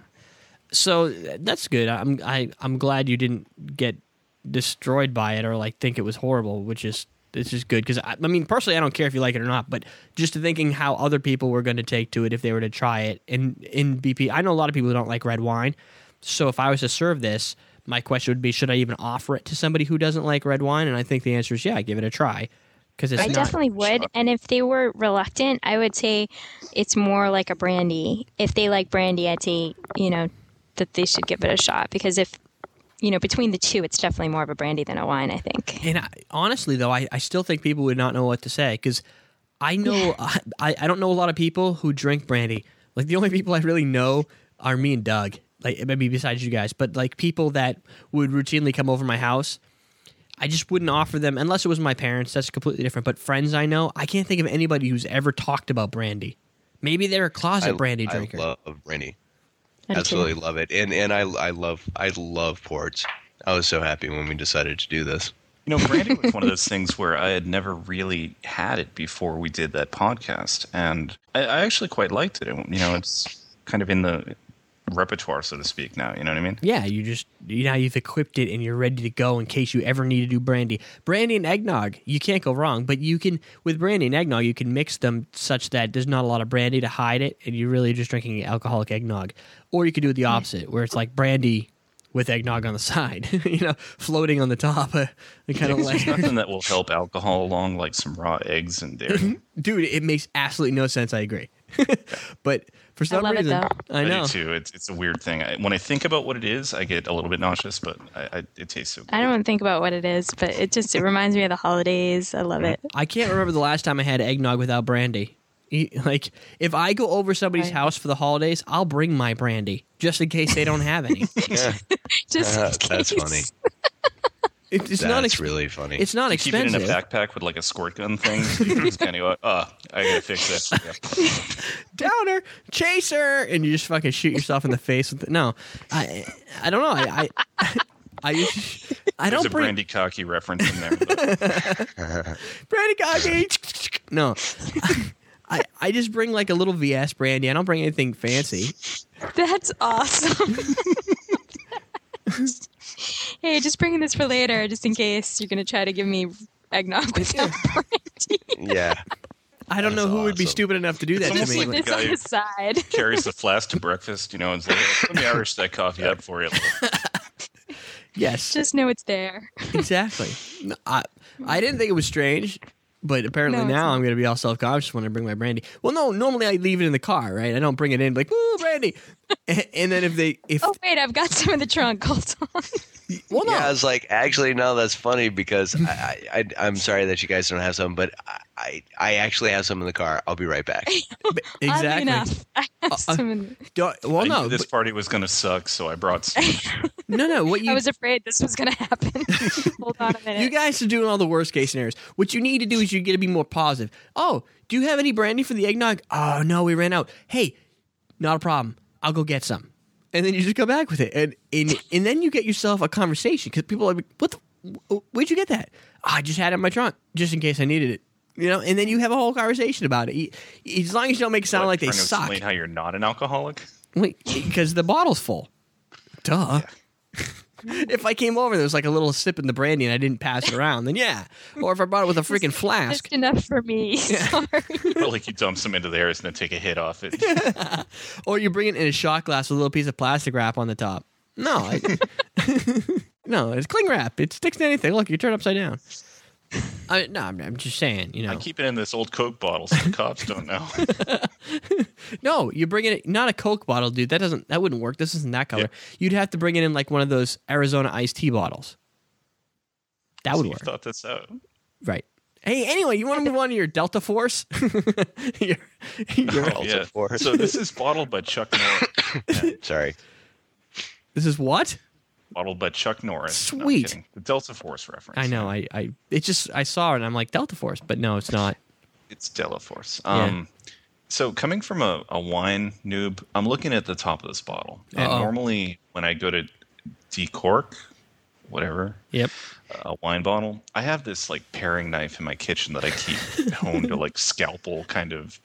Speaker 1: So that's good. I'm I I'm glad you didn't get destroyed by it or like think it was horrible, which is it's just good because I, I mean personally I don't care if you like it or not, but just thinking how other people were going to take to it if they were to try it in in B P. I know a lot of people who don't like red wine, so if I was to serve this, my question would be, should I even offer it to somebody who doesn't like red wine? And I think the answer is yeah, give it a try because it's
Speaker 2: I
Speaker 1: not.
Speaker 2: definitely would. And if they were reluctant, I would say it's more like a brandy. If they like brandy, I'd say, you know, that they should give it a shot. Because if, you know, between the two, it's definitely more of a brandy than a wine, I think.
Speaker 1: And I, honestly, though, I, I still think people would not know what to say because I know I, I don't know a lot of people who drink brandy. Like the only people I really know are me and Doug. Like maybe besides you guys, but like people that would routinely come over my house, I just wouldn't offer them unless it was my parents. That's completely different. But friends I know, I can't think of anybody who's ever talked about brandy. Maybe they're a closet
Speaker 4: I,
Speaker 1: brandy drinker.
Speaker 4: I love brandy.
Speaker 2: I do too.
Speaker 4: Absolutely love it, and and I I love I love ports. I was so happy when we decided to do this.
Speaker 3: You know, brandy was one of those things where I had never really had it before we did that podcast, and I, I actually quite liked it. You know, it's kind of in the repertoire, so to speak, now. You know what I mean?
Speaker 1: Yeah, you just you know you've equipped it and you're ready to go in case you ever need to do brandy. Brandy and eggnog, you can't go wrong. But you can with brandy and eggnog, you can mix them such that there's not a lot of brandy to hide it, and you're really just drinking alcoholic eggnog. Or you could do it the opposite, where it's like brandy with eggnog on the side, you know, floating on the top, uh, and kind of
Speaker 3: There's
Speaker 1: like,
Speaker 3: nothing that will help alcohol along like some raw eggs and dairy.
Speaker 1: dude, it makes absolutely no sense. I agree, but for some
Speaker 2: love it,
Speaker 1: reason,
Speaker 2: though.
Speaker 1: I know.
Speaker 3: do too. It's it's a weird thing. I, when I think about what it is, I get a little bit nauseous, but I, I, it tastes so good.
Speaker 2: I don't think about what it is, but it just it reminds me of the holidays. I love it.
Speaker 1: I can't remember the last time I had eggnog without brandy. E- Like, if I go over somebody's
Speaker 2: Right.
Speaker 1: house for the holidays, I'll bring my brandy just in case they don't have any.
Speaker 4: Yeah,
Speaker 2: Just in
Speaker 4: uh, that's
Speaker 2: case.
Speaker 4: funny.
Speaker 1: It, it's not.
Speaker 4: That's
Speaker 1: Ex-
Speaker 4: really funny.
Speaker 1: It's not
Speaker 3: You keep it in
Speaker 1: expensive.
Speaker 3: a backpack with like a squirt gun thing. You just kind of go, oh, I gotta fix this. Yeah.
Speaker 1: Downer, chaser, and you just fucking shoot yourself in the face with it. No, I, I don't know. I, I, I, usually- I
Speaker 3: There's
Speaker 1: don't
Speaker 3: a
Speaker 1: bring
Speaker 3: brandy cocky reference in there. But
Speaker 1: brandy cocky. No, I, I just bring like a little V S brandy. I don't bring anything fancy.
Speaker 2: That's awesome. Hey, just bringing this for later, just in case you're gonna try to give me eggnog without brandy.
Speaker 4: Yeah,
Speaker 1: I don't
Speaker 4: That's
Speaker 1: know who would be
Speaker 4: awesome.
Speaker 1: stupid enough to do that to
Speaker 3: almost
Speaker 1: me.
Speaker 3: like
Speaker 2: This
Speaker 3: the guy
Speaker 2: on
Speaker 3: who-
Speaker 2: the side.
Speaker 3: carries the flask to breakfast, you know, and says, let me Irish that coffee up for you.
Speaker 1: Yes,
Speaker 2: Just know it's there.
Speaker 1: exactly. No, I, I didn't think it was strange, but apparently
Speaker 2: No, it's
Speaker 1: now
Speaker 2: not.
Speaker 1: I'm going to be all self conscious when I bring my brandy. Well, no, normally I leave it in the car, right? I don't bring it in like, woo, brandy. and, and then if they, if
Speaker 2: Oh wait, I've got some in the trunk. Hold on.
Speaker 1: well, no,
Speaker 4: yeah. I was like, actually, no, that's funny because I, I, I I'm sorry that you guys don't have some, but I, I, I actually have some in the car. I'll be right back.
Speaker 1: b-
Speaker 2: Oddly
Speaker 1: exactly.
Speaker 2: enough, I have
Speaker 1: Uh, uh,
Speaker 2: some in-
Speaker 1: Don't- well,
Speaker 3: I
Speaker 1: no,
Speaker 3: knew this
Speaker 1: but-
Speaker 3: party was going to suck, so I brought some.
Speaker 1: no, no. What you
Speaker 2: I was afraid this was going to happen. Hold on a minute.
Speaker 1: You guys are doing all the worst case scenarios. What you need to do is you get to be more positive. Oh, do you have any brandy for the eggnog? Oh no, we ran out. Hey, not a problem. I'll go get some. And then you just go back with it, and and, and then you get yourself a conversation because people are like, "What? The, where'd you get that? Oh, I just had it in my trunk just in case I needed it." You know, and then you have a whole conversation about it. You- As long as you don't make it sound
Speaker 3: What,
Speaker 1: like they
Speaker 3: trying to
Speaker 1: suck,
Speaker 3: Explain how you're not an alcoholic.
Speaker 1: because the bottle's full. Duh. If I came over, there was like a little sip in the brandy, and I didn't pass it around, then yeah. Or if I brought it with a freaking flask.
Speaker 2: Just enough for me. Sorry.
Speaker 3: Or like you dump some into theirs and then take a hit off it.
Speaker 1: Or you bring it in a shot glass with a little piece of plastic wrap on the top. No, I, no, it's cling wrap. It sticks to anything. Look, you turn it upside down. I, no, I'm, I'm just saying, you know.
Speaker 3: I keep it in this old Coke bottle so the cops don't know.
Speaker 1: No, you bring it not a Coke bottle, dude. That doesn't that wouldn't work. This isn't that color.
Speaker 3: Yeah.
Speaker 1: You'd have to bring it in like one of those Arizona iced tea bottles. That would
Speaker 3: So you
Speaker 1: work,
Speaker 3: thought this out.
Speaker 1: right? Hey, anyway, you want to move on to your Delta Force? your, your-
Speaker 3: Oh, yeah.
Speaker 4: Force.
Speaker 3: So this is bottled by Chuck Norris.
Speaker 4: Sorry.
Speaker 1: this is what?
Speaker 3: Bottled by Chuck Norris. No, I'm
Speaker 1: Sweet.
Speaker 3: kidding. The Delta Force reference.
Speaker 1: I know. I, I it just I saw it and I'm like Delta Force, but no, it's not.
Speaker 3: It's Della Force.
Speaker 1: Yeah.
Speaker 3: Um, So coming from a, a wine noob, I'm looking at the top of this bottle. And
Speaker 1: Uh-oh.
Speaker 3: normally when I go to decork, whatever,
Speaker 1: Yep.
Speaker 3: a wine bottle, I have this like paring knife in my kitchen that I keep honed to like scalpel kind of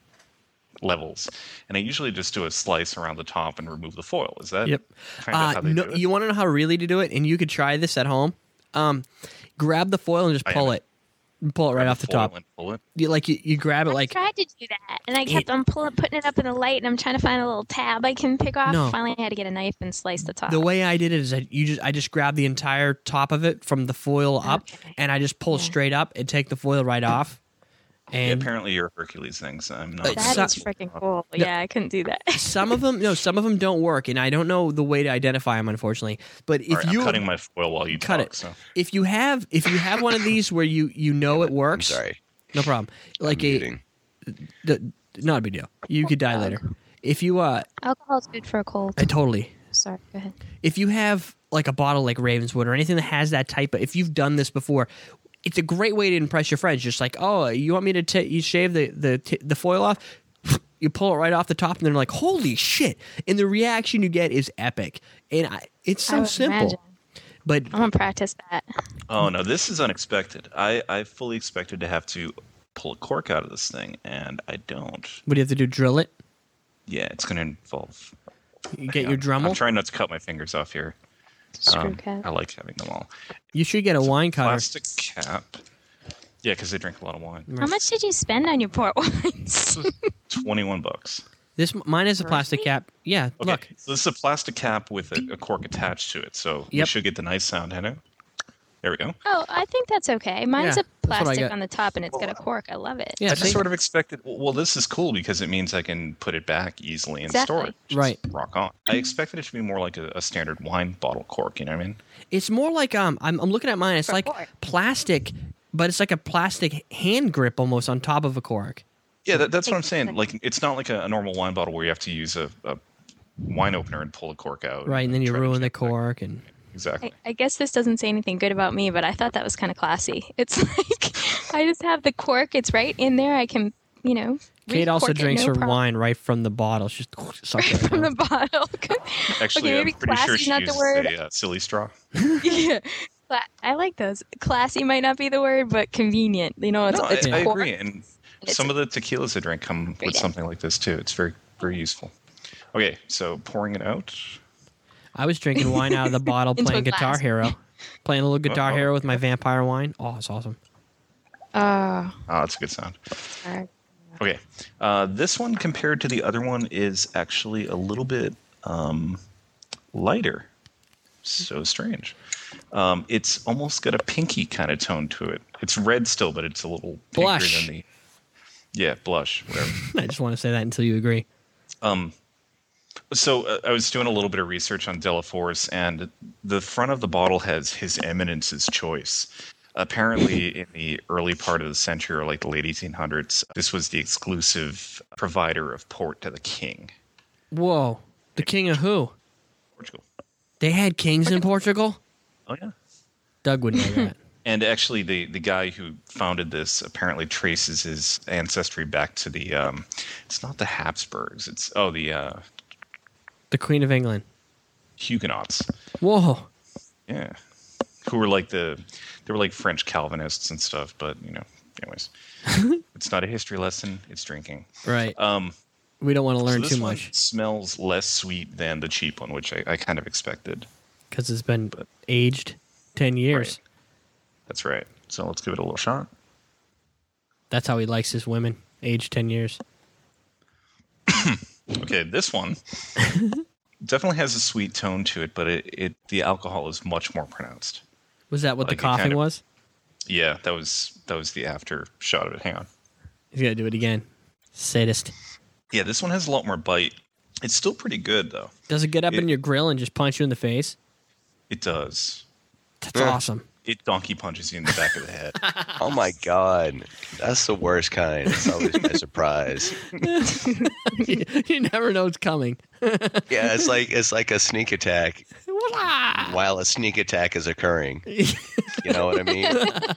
Speaker 3: levels. And I usually just do a slice around the top and remove the foil. Is that
Speaker 1: Yep.
Speaker 3: kind of
Speaker 1: Uh,
Speaker 3: how they
Speaker 1: no,
Speaker 3: do it?
Speaker 1: you want to know how really to do it, and you could try this at home. Um, grab the foil and just
Speaker 3: I
Speaker 1: pull
Speaker 3: am.
Speaker 1: it. Pull it right
Speaker 3: Grab
Speaker 1: off the
Speaker 3: foil
Speaker 1: top.
Speaker 3: and pull it.
Speaker 1: You, like you, you grab it
Speaker 2: I
Speaker 1: like
Speaker 2: tried to do that, and I kept on pulling, putting it up in the light, and I'm trying to find a little tab I can pick off.
Speaker 1: No.
Speaker 2: Finally, I had to get a knife and slice the top.
Speaker 1: the way I did it is that you just I just grab the entire top of it from the foil up,
Speaker 2: Okay.
Speaker 1: and I just pull
Speaker 2: Yeah.
Speaker 1: straight up and take the foil right off.
Speaker 3: Yeah,
Speaker 1: And
Speaker 3: apparently you're Hercules things. I'm not.
Speaker 1: It's
Speaker 2: That
Speaker 1: so-
Speaker 2: is freaking cool. Yeah, I couldn't do that.
Speaker 1: some of them, no, some of them don't work, and I don't know the way to identify them, unfortunately. But if
Speaker 3: All right,
Speaker 1: you
Speaker 3: I'm cutting my foil while you
Speaker 1: cut
Speaker 3: talk.
Speaker 1: it,
Speaker 3: So.
Speaker 1: if you have if you have one of these where you you know it
Speaker 4: I'm
Speaker 1: works,
Speaker 4: sorry.
Speaker 1: no problem. Like
Speaker 4: I'm
Speaker 1: a
Speaker 4: muting.
Speaker 1: the, not a big deal. You could die later. If you uh,
Speaker 2: Alcohol's good for a cold.
Speaker 1: I totally.
Speaker 2: Sorry, go ahead.
Speaker 1: If you have like a bottle like Ravenswood or anything that has that type of, if you've done this before, it's a great way to impress your friends. Just like, oh, you want me to t- you shave the the t- the foil off, you pull it right off the top, and they're like, holy shit! And the reaction you get is epic, and I, it's
Speaker 2: I
Speaker 1: so
Speaker 2: would
Speaker 1: simple.
Speaker 2: imagine.
Speaker 1: But
Speaker 2: I'm gonna practice that.
Speaker 3: Oh no, this is unexpected. I, I fully expected to have to pull a cork out of this thing, and I don't.
Speaker 1: what do you have to do? Drill it?
Speaker 3: Yeah, it's going to involve.
Speaker 1: You get
Speaker 3: Hang
Speaker 1: your
Speaker 3: on.
Speaker 1: Dremel?
Speaker 3: I'm trying not to cut my fingers off here.
Speaker 2: Screw
Speaker 3: Um,
Speaker 2: cap.
Speaker 3: I like having them all.
Speaker 1: You should get a wine cutter.
Speaker 3: Plastic cap. Yeah, because they drink a lot of wine.
Speaker 2: How much did you spend on your port wines?
Speaker 3: Twenty-one bucks.
Speaker 1: This mine is a plastic
Speaker 2: Really?
Speaker 1: cap. Yeah,
Speaker 3: Okay,
Speaker 1: look.
Speaker 3: so this is a plastic cap with a, a cork attached to it, so we
Speaker 1: Yep.
Speaker 3: should get the nice sound in it. There we go.
Speaker 2: Oh, I think that's okay. Mine's
Speaker 1: Yeah,
Speaker 2: a
Speaker 1: that's what I
Speaker 2: plastic
Speaker 1: got.
Speaker 2: on the top, and it's got a cork. I love it.
Speaker 1: Yeah,
Speaker 3: I just
Speaker 1: see?
Speaker 3: sort of expected. Well, this is cool because it means I can put it back easily and
Speaker 2: Exactly.
Speaker 3: store it. Just
Speaker 1: Right.
Speaker 3: Rock on. I expected it to be more like a, a standard wine bottle cork. You know what I mean?
Speaker 1: It's more like um. I'm, I'm looking at mine. It's
Speaker 2: For
Speaker 1: like
Speaker 2: cork.
Speaker 1: plastic, but it's like a plastic hand grip almost on top of a cork.
Speaker 3: Yeah, that, that's what I'm saying. Like, it's not like a, a normal wine bottle where you have to use a, a wine opener and pull a cork out.
Speaker 1: Right, and then you
Speaker 3: try to
Speaker 1: ruin the
Speaker 3: jam it back.
Speaker 1: cork, and
Speaker 3: Exactly.
Speaker 2: I, I guess this doesn't say anything good about me, but I thought that was kind of classy. It's like I just have the cork. It's right in there. I can, you know.
Speaker 1: Kate also
Speaker 2: re-cork it,
Speaker 1: drinks
Speaker 2: no
Speaker 1: her
Speaker 2: problem.
Speaker 1: wine right from the bottle. She's just suck it
Speaker 2: from
Speaker 1: down.
Speaker 2: the bottle.
Speaker 3: Actually,
Speaker 2: okay,
Speaker 3: I'm
Speaker 2: maybe
Speaker 3: pretty sure
Speaker 2: classy's
Speaker 3: she
Speaker 2: not the
Speaker 3: uses
Speaker 2: word.
Speaker 3: a uh, silly straw.
Speaker 2: Yeah. Cla- I like those. Classy might not be the word, but convenient. You know, it's,
Speaker 3: No,
Speaker 2: it's
Speaker 3: I, I
Speaker 2: cork.
Speaker 3: agree. And
Speaker 2: It's
Speaker 3: some of the tequilas I drink come
Speaker 2: Great.
Speaker 3: with something like this too. It's very, very useful. Okay, so pouring it out.
Speaker 1: I was drinking wine out of the bottle,
Speaker 2: Into
Speaker 1: playing
Speaker 2: a
Speaker 1: Guitar
Speaker 2: glass.
Speaker 1: Hero, playing a little Guitar
Speaker 3: Oh.
Speaker 1: Hero with my vampire wine. Oh, it's awesome.
Speaker 2: Oh,
Speaker 3: Oh, that's a good sound.
Speaker 2: sorry.
Speaker 3: Okay, uh, this one compared to the other one is actually a little bit um, lighter. So strange. Um, it's almost got a pinky kind of tone to it. It's red still, but it's a little pinker
Speaker 1: Blush.
Speaker 3: than the. Yeah, blush. Whatever.
Speaker 1: I just want to say that until you agree.
Speaker 3: Um, so uh, I was doing a little bit of research on Delaforce, and the front of the bottle has His Eminence's Choice. Apparently, in the early part of the century, or like the late eighteen hundreds, this was the exclusive provider of port to the king.
Speaker 1: Whoa, the king of who?
Speaker 3: Portugal.
Speaker 1: They had kings in Portugal.
Speaker 3: Oh yeah.
Speaker 1: Doug would know that.
Speaker 3: And actually, the, the guy who founded this apparently traces his ancestry back to the. Um, it's not the Habsburgs. It's oh the uh,
Speaker 1: The Queen of England.
Speaker 3: Huguenots.
Speaker 1: Whoa.
Speaker 3: Yeah, who were like the they were like French Calvinists and stuff. But you know, anyways, it's not a history lesson. It's drinking.
Speaker 1: Right.
Speaker 3: Um,
Speaker 1: We don't want to learn
Speaker 3: so this
Speaker 1: too
Speaker 3: one
Speaker 1: much
Speaker 3: smells less sweet than the cheap one, which I, I kind of expected.
Speaker 1: because it's been aged ten years.
Speaker 3: Right. That's right. So let's give it a little shot.
Speaker 1: That's how he likes his women, aged ten years.
Speaker 3: Okay, this one definitely has a sweet tone to it, but it, it the alcohol is much more pronounced.
Speaker 1: Was that what
Speaker 3: Like
Speaker 1: the
Speaker 3: it
Speaker 1: coughing
Speaker 3: kind of-
Speaker 1: was?
Speaker 3: Yeah, that was that was the after shot of it. Hang on.
Speaker 1: He's got to do it again. Sadist.
Speaker 3: Yeah, this one has a lot more bite. It's still pretty good though.
Speaker 1: Does it get up
Speaker 3: It-
Speaker 1: in your grill and just punch you in the face?
Speaker 3: It does.
Speaker 1: That's
Speaker 4: Yeah.
Speaker 1: awesome.
Speaker 3: It donkey punches you in the back of the head.
Speaker 4: Oh my god, that's the worst kind. It's always a surprise.
Speaker 1: you never know it's coming.
Speaker 4: Yeah, it's like it's like a sneak attack.
Speaker 1: What
Speaker 4: while a sneak attack is occurring. You know what I mean?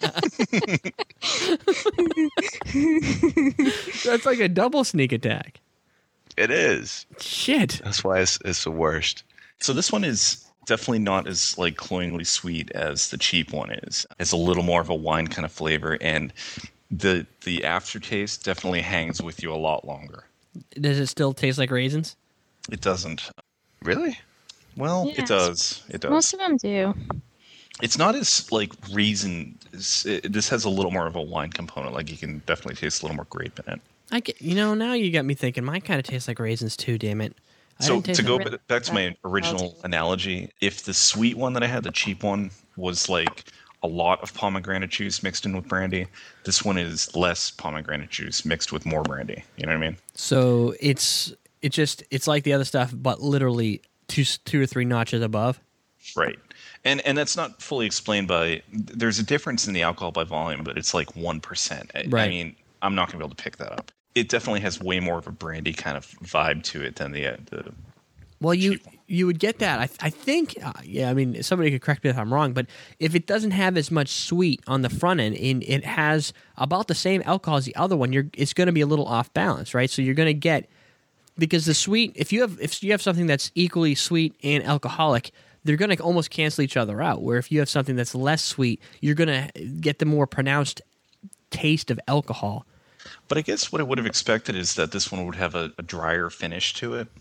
Speaker 1: That's like a double sneak attack.
Speaker 4: It is.
Speaker 1: Shit.
Speaker 4: That's why it's, it's the worst.
Speaker 3: So this one is definitely not as like cloyingly sweet as the cheap one is. It's a little more of a wine kind of flavor, and the the aftertaste definitely hangs with you a lot longer.
Speaker 1: Does it still taste like raisins?
Speaker 3: It doesn't.
Speaker 4: Really?
Speaker 3: Well,
Speaker 2: Yes.
Speaker 3: it does. It does.
Speaker 2: Most of them do.
Speaker 3: It's not as like raisin. it's- It, this has a little more of a wine component. Like you can definitely taste a little more grape in it.
Speaker 1: I get, you know, now you got me thinking. Mine kind of tastes like raisins too. Damn it! I
Speaker 3: So
Speaker 1: didn't taste
Speaker 3: to go
Speaker 1: like-
Speaker 3: b- back to my original
Speaker 2: I'll take it.
Speaker 3: analogy, if the sweet one that I had, the cheap one, was like a lot of pomegranate juice mixed in with brandy, this one is less pomegranate juice mixed with more brandy. You know what I mean?
Speaker 1: So it's it just it's like the other stuff, but literally two two or three notches above.
Speaker 3: Right. And and that's not fully explained by. There's a difference in the alcohol by volume, but it's like one percent. I, I
Speaker 1: Right.
Speaker 3: mean, I'm not going to be able to pick that up. It definitely has way more of a brandy kind of vibe to it than the uh, the.
Speaker 1: Well, you
Speaker 3: Cheap one.
Speaker 1: you would get that. I I think. Uh, yeah, I mean, somebody could correct me if I'm wrong, but if it doesn't have as much sweet on the front end, and it has about the same alcohol as the other one, you're it's going to be a little off balance, right? So you're going to get because the sweet. If you have if you have something that's equally sweet and alcoholic, they're going to almost cancel each other out. Where if you have something that's less sweet, you're going to get the more pronounced taste of alcohol.
Speaker 3: But I guess what I would have expected is that this one would have a, a drier finish to it.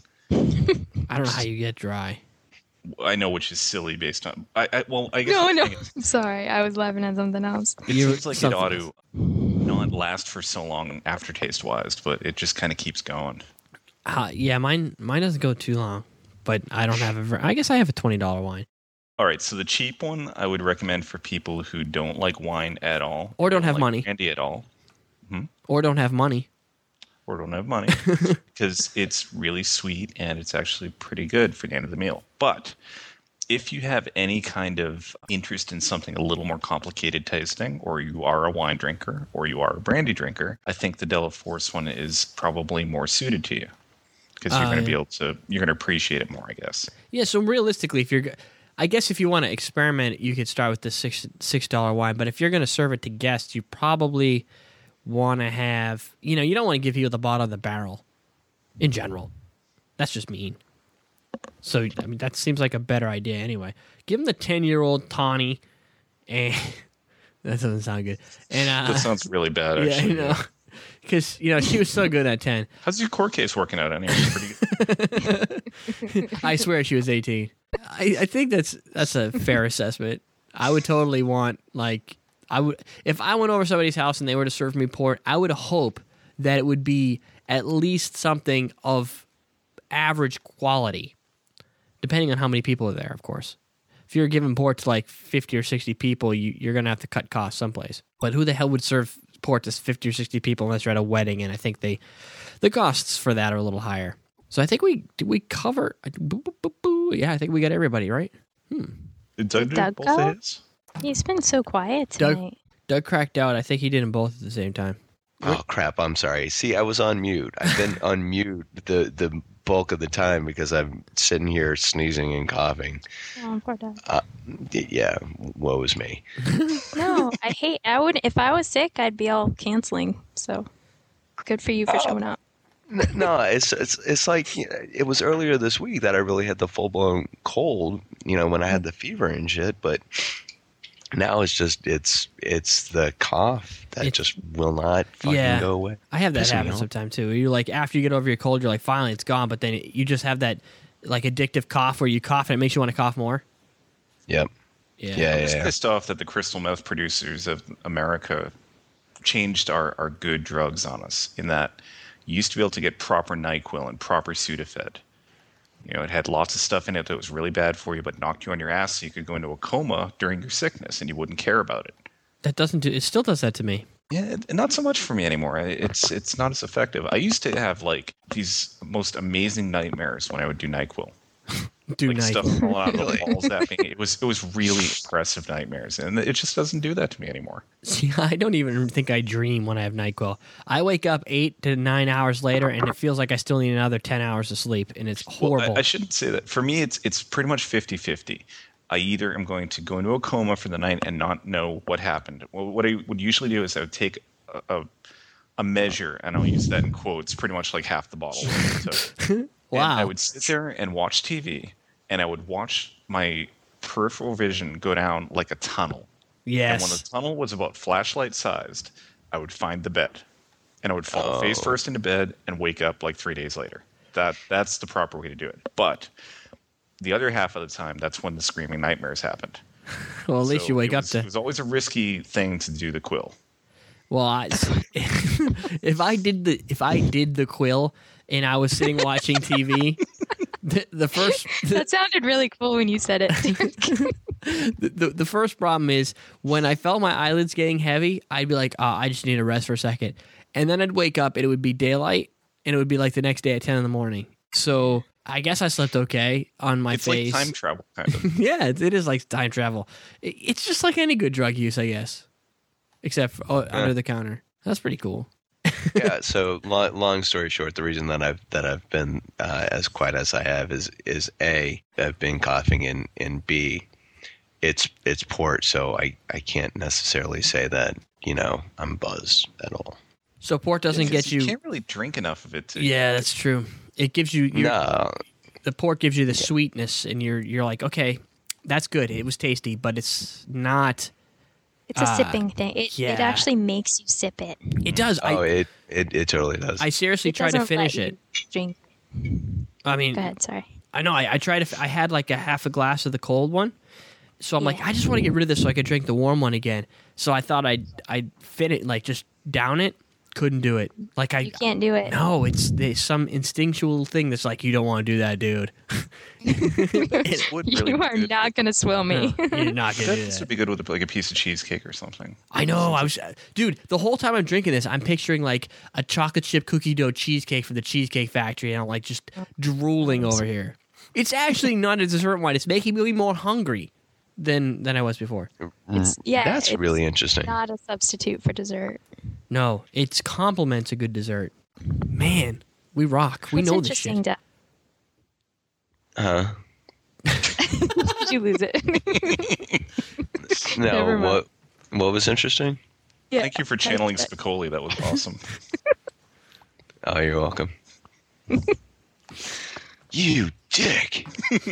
Speaker 1: I don't know how you get dry.
Speaker 3: I know, which is silly based on. I, I well, I guess
Speaker 2: No,
Speaker 3: the
Speaker 2: no.
Speaker 3: thing is,
Speaker 2: I'm sorry. I was laughing at something else.
Speaker 3: it
Speaker 1: You-
Speaker 3: seems like it
Speaker 1: something
Speaker 3: ought
Speaker 1: else.
Speaker 3: to not last for so long aftertaste wise, but it just kind of keeps going.
Speaker 1: Uh, yeah, mine mine doesn't go too long, but I don't have a. ver- I guess I have a twenty dollar wine.
Speaker 3: All right, so the cheap one I would recommend for people who don't like wine at all,
Speaker 1: Or don't have
Speaker 3: like
Speaker 1: money.
Speaker 3: brandy at all,
Speaker 1: Or don't have money.
Speaker 3: or don't have money, because it's really sweet and it's actually pretty good for the end of the meal. But if you have any kind of interest in something a little more complicated tasting, or you are a wine drinker, or you are a brandy drinker, I think the Della Force one is probably more suited to you, because you're
Speaker 1: Oh,
Speaker 3: going to
Speaker 1: yeah.
Speaker 3: be able to you're going to appreciate it more, I guess.
Speaker 1: Yeah, so realistically, if you're, g- I guess if you want to experiment, you could start with the six six dollar wine. But if you're going to serve it to guests, you probably want to have, you know, you don't want to give people the bottom of the barrel. In general, that's just mean. So I mean, that seems like a better idea anyway. Give them the ten year old Tawny, and that doesn't sound good. And uh,
Speaker 3: That sounds really bad,
Speaker 1: yeah,
Speaker 3: actually.
Speaker 1: you know, because you know she was so good at ten.
Speaker 3: How's your court case working out anyway? Pretty good.
Speaker 1: I swear she was eighteen. I, I think that's that's a fair assessment. I would totally want like I would if I went over somebody's house and they were to serve me port, I would hope that it would be at least something of average quality, depending on how many people are there, of course. If you're giving port to like fifty or sixty people, you, you're going to have to cut costs someplace. But who the hell would serve port to fifty or sixty people unless you're at a wedding? And I think they the costs for that are a little higher. So I think we did we cover. Boo, boo, boo, boo. Yeah, I think we got everybody right.
Speaker 3: Did Doug do
Speaker 2: Doug
Speaker 3: both
Speaker 2: go?
Speaker 3: of his?
Speaker 2: He's been so quiet
Speaker 1: Doug-
Speaker 2: tonight.
Speaker 1: Doug cracked out. I think he did them both at the same time.
Speaker 4: Oh crap! I'm sorry. See, I was on mute. I've been on mute the the bulk of the time because I'm sitting here sneezing and coughing.
Speaker 2: Oh, poor Doug.
Speaker 4: Y- Yeah, woe is me.
Speaker 2: No, I hate. I would if I was sick, I'd be all canceling. So good for you for showing up.
Speaker 4: N- No, it's it's it's like you know, it was earlier this week that I really had the full blown cold. You know, when I had the fever and shit. But now it's just it's it's the cough that
Speaker 1: It-
Speaker 4: just will not fucking
Speaker 1: Yeah.
Speaker 4: go away.
Speaker 1: I have that
Speaker 4: Pissing me
Speaker 1: happen
Speaker 4: off.
Speaker 1: sometimes too. You're like after you get over your cold, you're like finally it's gone, but then it, you just have that like addictive cough where you cough and it makes you want to cough more.
Speaker 4: Yep.
Speaker 1: Yeah.
Speaker 4: Yeah.
Speaker 3: I'm just pissed off that the crystal meth producers of America changed our, our good drugs on us in that you used to be able to get proper NyQuil and proper Sudafed. You know, it had lots of stuff in it that was really bad for you, but knocked you on your ass so you could go into a coma during your sickness and you wouldn't care about it.
Speaker 1: That doesn't do. It still does that to me.
Speaker 3: Yeah, it- not so much for me anymore. I- It's it's not as effective. I used to have like these most amazing nightmares when I would do NyQuil.
Speaker 1: Do
Speaker 3: like
Speaker 1: night.
Speaker 3: stuff falling out of the
Speaker 4: Really?
Speaker 3: walls at me. It was it was really impressive nightmares, and it just doesn't do that to me anymore.
Speaker 1: See, I don't even think I dream when I have NyQuil. I wake up eight to nine hours later, and it feels like I still need another ten hours of sleep, and it's
Speaker 3: Well,
Speaker 1: horrible.
Speaker 3: I, I shouldn't say that. For me, it's it's pretty much fifty-fifty. I either am going to go into a coma for the night and not know what happened. Well, what I would usually do is I would take a, a, a measure, and I'll use that in quotes, pretty much like half the bottle. So,
Speaker 1: Wow.
Speaker 3: And I would sit there and watch T V, and I would watch my peripheral vision go down like a tunnel.
Speaker 1: yes.
Speaker 3: And when the tunnel was about flashlight sized, I would find the bed, and I would fall
Speaker 4: Oh.
Speaker 3: face first into bed and wake up like three days later. That that's the proper way to do it. But the other half of the time, that's when the screaming nightmares happened.
Speaker 1: well, at least
Speaker 3: So
Speaker 1: you wake
Speaker 3: it
Speaker 1: up
Speaker 3: was,
Speaker 1: to.
Speaker 3: It was always a risky thing to do the quill.
Speaker 1: Well, I, if I did the if I did the quill and I was sitting watching T V, the, the first the,
Speaker 2: That sounded really cool when you said it.
Speaker 1: the the first problem is when I felt my eyelids getting heavy, I'd be like, oh, I just need to rest for a second, and then I'd wake up and it would be daylight, and it would be like the next day at ten in the morning. So I guess I slept okay on my
Speaker 3: It's
Speaker 1: face.
Speaker 3: like time travel, kind of.
Speaker 1: Yeah, it, it is like time travel. It, it's just like any good drug use, I guess, except for, oh, under the counter. That's pretty cool.
Speaker 4: Yeah. So long, long story short, the reason that I've that I've been uh, as quiet as I have is is a I've been coughing, and and b it's it's port, so I I can't necessarily say that you know I'm buzzed at all.
Speaker 1: So port doesn't
Speaker 3: It's
Speaker 1: get
Speaker 3: just-
Speaker 1: you.
Speaker 3: You can't really drink enough of it. To,
Speaker 1: Yeah, that's true. It gives you your,
Speaker 4: No,
Speaker 1: the port gives you the sweetness, and you're you're like, okay, that's good. It was tasty, but it's not.
Speaker 2: It's a
Speaker 1: Ah,
Speaker 2: sipping thing. It,
Speaker 1: yeah.
Speaker 2: it actually makes you sip it.
Speaker 1: It does.
Speaker 4: oh
Speaker 1: I
Speaker 4: it, it it totally does.
Speaker 1: I seriously
Speaker 2: It
Speaker 1: tried to
Speaker 2: doesn't
Speaker 1: finish
Speaker 2: let
Speaker 1: it.
Speaker 2: you Drink.
Speaker 1: I mean,
Speaker 2: Go ahead. Sorry.
Speaker 1: I know. I, I tried to. I had like a half a glass of the cold one, so I'm like, I just want to get rid of this so I could drink the warm one again. So I thought I'd I'd fit it, like just down it. Couldn't do it. Like I
Speaker 2: You can't do it.
Speaker 1: no, it's there's some instinctual thing that's like, you don't want to do that, dude.
Speaker 3: It would really
Speaker 2: You
Speaker 3: be
Speaker 2: are
Speaker 3: good.
Speaker 2: not going to swill me.
Speaker 1: You're not gonna do
Speaker 3: This
Speaker 1: that.
Speaker 3: would be good with like a piece of cheesecake or something.
Speaker 1: I know. I was, dude. The whole time I'm drinking this, I'm picturing like a chocolate chip cookie dough cheesecake from the Cheesecake Factory, and I'm like just drooling over here. It's actually not a dessert wine. It's making me more hungry than than I was before.
Speaker 2: It's, yeah,
Speaker 4: That's
Speaker 2: it's
Speaker 4: really interesting.
Speaker 2: not a substitute for dessert.
Speaker 1: No, it's complements a good dessert. Man, we rock. We
Speaker 2: What's
Speaker 1: know this shit.
Speaker 2: interesting,
Speaker 4: Huh?
Speaker 2: Did you lose it?
Speaker 4: No.
Speaker 2: Never mind.
Speaker 4: What what was interesting?
Speaker 2: Yeah,
Speaker 3: Thank you for
Speaker 2: that's
Speaker 3: channeling
Speaker 2: it.
Speaker 3: Spicoli. That was awesome.
Speaker 4: Oh, you're welcome. You dick.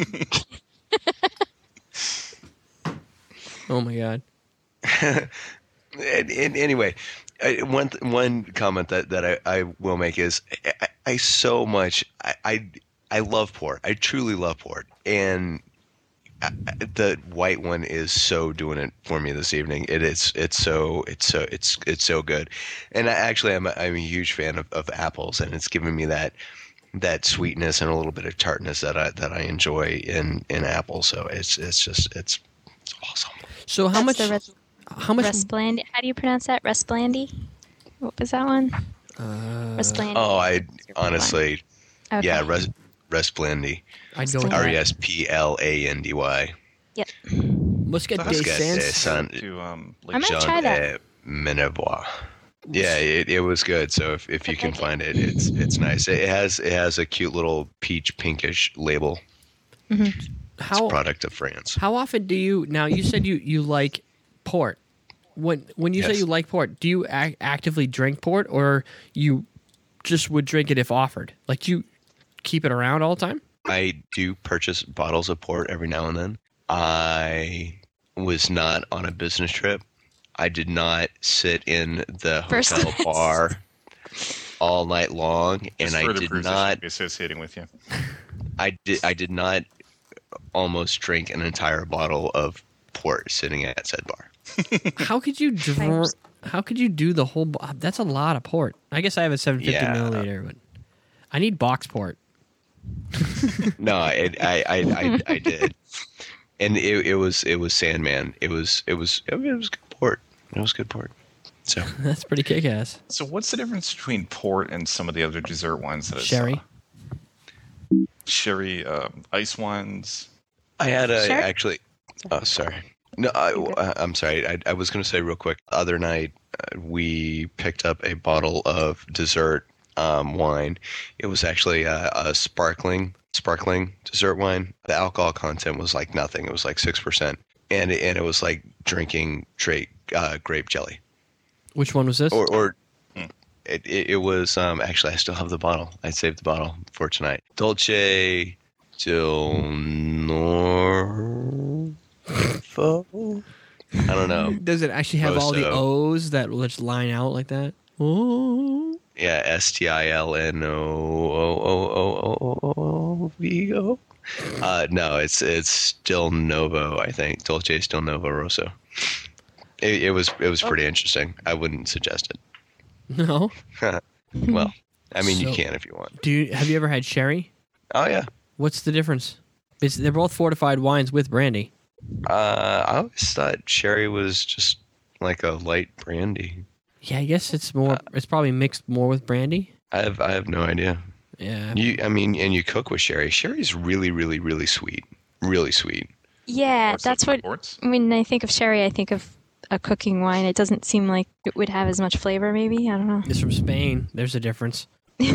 Speaker 1: Oh my god.
Speaker 4: And, and anyway, I, one one comment that, that I, I will make is I, I so much I, I I love port. I truly love port, and I, the white one is so doing it for me this evening. It is it's so it's so it's it's so good, and I actually I'm a, I'm a huge fan of, of apples, and it's giving me that that sweetness and a little bit of tartness that I that I enjoy in in apples. So it's it's just it's it's awesome.
Speaker 1: So how
Speaker 2: That's
Speaker 1: much?
Speaker 2: the res-
Speaker 1: how much?
Speaker 2: Resplandi. How do you pronounce that? Resplandi? What was that one?
Speaker 1: Uh,
Speaker 2: Resplandi.
Speaker 4: Oh, I honestly,
Speaker 2: Okay.
Speaker 4: yeah, res, Resplendy,
Speaker 1: I'd go with
Speaker 4: R E
Speaker 1: that.
Speaker 4: S P L A N D Y.
Speaker 2: Yep.
Speaker 1: Let's get
Speaker 3: That's
Speaker 1: Day
Speaker 4: good.
Speaker 1: Sans.
Speaker 4: Des San-
Speaker 3: to um,
Speaker 2: I
Speaker 3: like
Speaker 2: might
Speaker 4: Jean
Speaker 2: try that.
Speaker 4: de Menevois. Yeah, it, it was good. So if, if you can
Speaker 2: Okay.
Speaker 4: find it, it's it's nice. It has it has a cute little peach pinkish label. It's a
Speaker 1: How
Speaker 4: product of France.
Speaker 1: how often do you now? You said you you like port. When when you say
Speaker 4: Yes.
Speaker 1: you like port, do you ac- actively drink port, or you just would drink it if offered? Like, do you keep it around all the time?
Speaker 4: I do purchase bottles of port every now and then. I was not on a business trip. I did not sit in the
Speaker 2: First
Speaker 4: hotel
Speaker 2: class.
Speaker 4: bar all night long, and
Speaker 3: just
Speaker 4: I
Speaker 3: further
Speaker 4: did
Speaker 3: proof that
Speaker 4: not.
Speaker 3: she'd be associating with you.
Speaker 4: I did. I did not almost drink an entire bottle of port sitting at said bar.
Speaker 1: How could you dr- How could you do the whole? Bo- That's a lot of port. I guess I have a seven fifty
Speaker 4: Yeah.
Speaker 1: milliliter, but I need box port.
Speaker 4: No, I I I, I, I did, and it, it was it was Sandman. It was it was it was good port. It was good port. So
Speaker 1: That's pretty kick ass.
Speaker 3: So what's the difference between port and some of the other dessert wines that I
Speaker 1: Sherry.
Speaker 3: saw? sherry um, ice wines.
Speaker 4: I had a
Speaker 2: Sure.
Speaker 4: actually. Oh, sorry. No, I, I, I'm sorry. I, I was going to say real quick. The other night, uh, we picked up a bottle of dessert um, wine. It was actually a, a sparkling, sparkling dessert wine. The alcohol content was like nothing. It was like six percent, and it, and it was like drinking grape uh, grape jelly.
Speaker 1: Which one was this?
Speaker 4: Or, or
Speaker 3: Hmm.
Speaker 4: it, it, it was um, actually I still have the bottle. I saved the bottle for tonight. Dolce Del Nor. I don't know.
Speaker 1: Does it actually have all the
Speaker 4: Rosso.
Speaker 1: O's that just line out like that? Oh.
Speaker 4: Yeah, S T I L N O O O O O O V O. Uh, no, it's it's still Novo. I think Dolce Still Novo Rosso. It, it was it was pretty interesting. I wouldn't suggest it.
Speaker 1: No.
Speaker 4: Well, I mean, you
Speaker 1: So-
Speaker 4: can if you want.
Speaker 1: Do you have you ever had sherry?
Speaker 4: Oh yeah.
Speaker 1: What's the difference? It's, they're both fortified wines with brandy.
Speaker 4: Uh, I always thought sherry was just like a light brandy.
Speaker 1: Yeah, I guess it's more. it's probably mixed more with brandy.
Speaker 4: I have I have no idea.
Speaker 1: Yeah.
Speaker 4: You, I mean, and you cook with sherry. Sherry's really, really, really sweet. Really sweet.
Speaker 2: Yeah,
Speaker 3: Lots of
Speaker 2: that's what.
Speaker 3: imports.
Speaker 2: When I think of sherry, I think of a cooking wine. It doesn't seem like it would have as much flavor. Maybe I don't know.
Speaker 1: It's from Spain. There's a difference.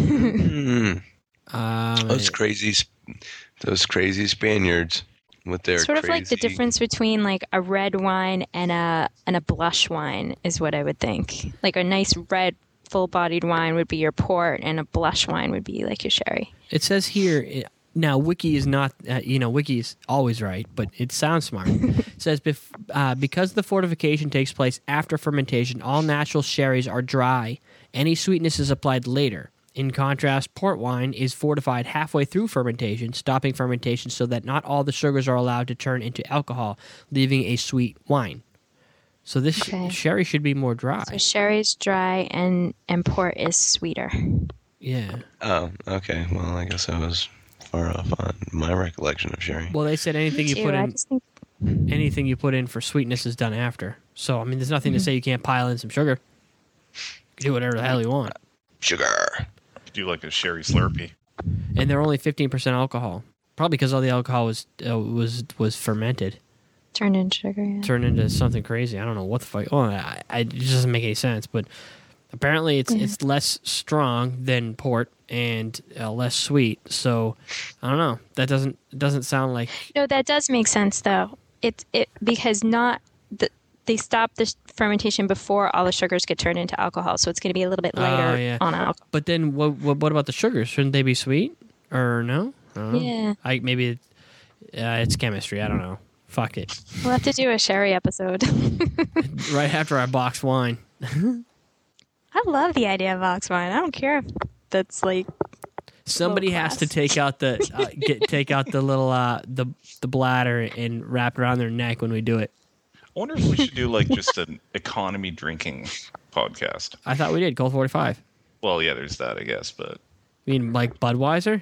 Speaker 4: Mm,
Speaker 1: Um,
Speaker 4: those crazy, Sp- those crazy Spaniards with their
Speaker 2: Sort of like the
Speaker 4: crazy-
Speaker 2: difference between like a red wine and a and a blush wine is what I would think. Like a nice red full-bodied wine would be your port, and a blush wine would be like your sherry.
Speaker 1: It says here. It, now, Wiki is not. Uh, you know, Wiki is always right, but it sounds smart. It says bef- uh, because the fortification takes place after fermentation, all natural sherries are dry. Any sweetness is applied later. In contrast, port wine is fortified halfway through fermentation, stopping fermentation so that not all the sugars are allowed to turn into alcohol, leaving a sweet wine. So this sh-
Speaker 2: Okay.
Speaker 1: sherry should be more dry.
Speaker 2: So sherry's dry, and and port is sweeter.
Speaker 1: Yeah.
Speaker 4: Oh, okay. Well, I guess I was far off on my recollection of sherry.
Speaker 1: Well, they said anything you
Speaker 2: Too,
Speaker 1: put
Speaker 2: I
Speaker 1: in,
Speaker 2: just think
Speaker 1: anything you put in for sweetness is done after. So I mean, there's nothing to say you can't pile in some sugar. You can do whatever the hell you want,
Speaker 4: Sugar.
Speaker 3: Do like a sherry Slurpee.
Speaker 1: and they're only fifteen percent alcohol. Probably because all the alcohol was uh, was was fermented,
Speaker 2: turned into sugar. Yeah.
Speaker 1: turned into something crazy. I don't know what the fuck. Oh, I, I, it just doesn't make any sense. But apparently, it's
Speaker 2: Yeah.
Speaker 1: it's less strong than port and uh, less sweet. So I don't know. That doesn't doesn't sound like.
Speaker 2: No, that does make sense though. It's it because not the, they stop the fermentation before all the sugars get turned into alcohol, so it's going to be a little bit lighter
Speaker 1: Oh, yeah.
Speaker 2: on alcohol.
Speaker 1: But then what, what what about the sugars? Shouldn't they be sweet or no? I don't know.
Speaker 2: Yeah.
Speaker 1: I maybe it, uh, it's chemistry. I don't know. Fuck it.
Speaker 2: We'll have to do a sherry episode.
Speaker 1: Right after I box wine.
Speaker 2: I love the idea of box wine. I don't care if that's like
Speaker 1: Somebody
Speaker 2: Low
Speaker 1: has to
Speaker 2: class.
Speaker 1: take out the uh, get take out the little uh, the the bladder and wrap it around their neck when we do it.
Speaker 3: I wonder if we should do like just an economy drinking podcast.
Speaker 1: I thought we did Colt forty-five.
Speaker 3: Well, yeah, there's that, I guess, but
Speaker 1: You mean like Budweiser?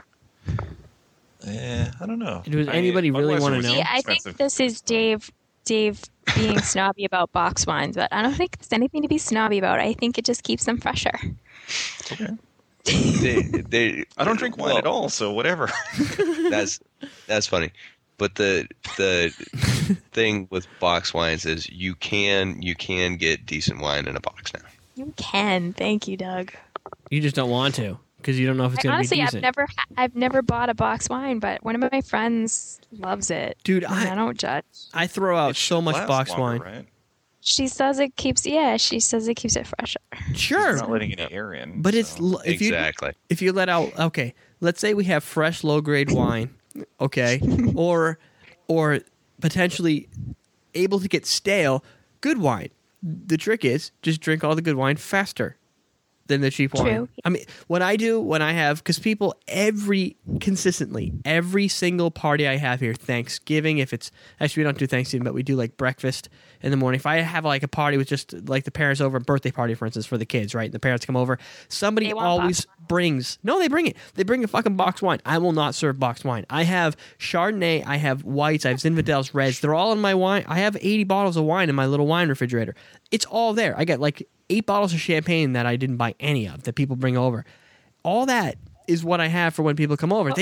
Speaker 3: eh, I don't know.
Speaker 1: Does
Speaker 3: I mean,
Speaker 1: anybody really
Speaker 3: Budweiser
Speaker 1: wanna
Speaker 3: was
Speaker 1: know?
Speaker 2: Yeah, I think
Speaker 3: expensive.
Speaker 2: this is Dave Dave being snobby about box wines, but I don't think there's anything to be snobby about. I think it just keeps them fresher.
Speaker 3: Okay.
Speaker 4: They, they,
Speaker 3: I don't drink wine
Speaker 4: well,
Speaker 3: at all, so whatever.
Speaker 4: That's that's funny. But the the thing with box wines is you can you can get decent wine in a box now.
Speaker 2: You can. Thank you, Doug.
Speaker 1: You just don't want to because you don't know if it's
Speaker 2: I,
Speaker 1: going to be
Speaker 2: honestly, I've
Speaker 1: decent.
Speaker 2: never ha- I've never bought a box wine, but one of my friends loves it.
Speaker 1: Dude,
Speaker 2: And I
Speaker 1: I
Speaker 2: don't judge.
Speaker 1: I throw out
Speaker 3: It
Speaker 1: so
Speaker 3: should
Speaker 1: much
Speaker 3: last
Speaker 1: box
Speaker 3: longer,
Speaker 1: wine.
Speaker 3: right?
Speaker 2: She says it keeps yeah, she says it keeps it fresher.
Speaker 1: Sure,
Speaker 3: It's not letting any air in.
Speaker 1: but it's
Speaker 3: so.
Speaker 1: l- if you
Speaker 4: Exactly.
Speaker 1: if you let out okay, let's say we have fresh low grade wine, okay, or or potentially able to get stale good wine. The trick is just drink all the good wine faster than the cheap wine.
Speaker 2: True.
Speaker 1: I mean, when I do, when I have, because people every consistently every single party I have here, Thanksgiving. If it's actually we don't do Thanksgiving, but we do like breakfast in the morning. If I have like a party with just like the parents over, a birthday party for instance for the kids, right? And the parents come over. Somebody
Speaker 2: They want
Speaker 1: always
Speaker 2: box
Speaker 1: brings. No, they bring it. They bring a fucking box wine. I will not serve box wine. I have Chardonnay. I have whites. I have Zinfandels reds. They're all in my wine. I have eighty bottles of wine in my little wine refrigerator. It's all there. I got like eight bottles of champagne that I didn't buy any of that people bring over. All that is what I have for when people come over. They s-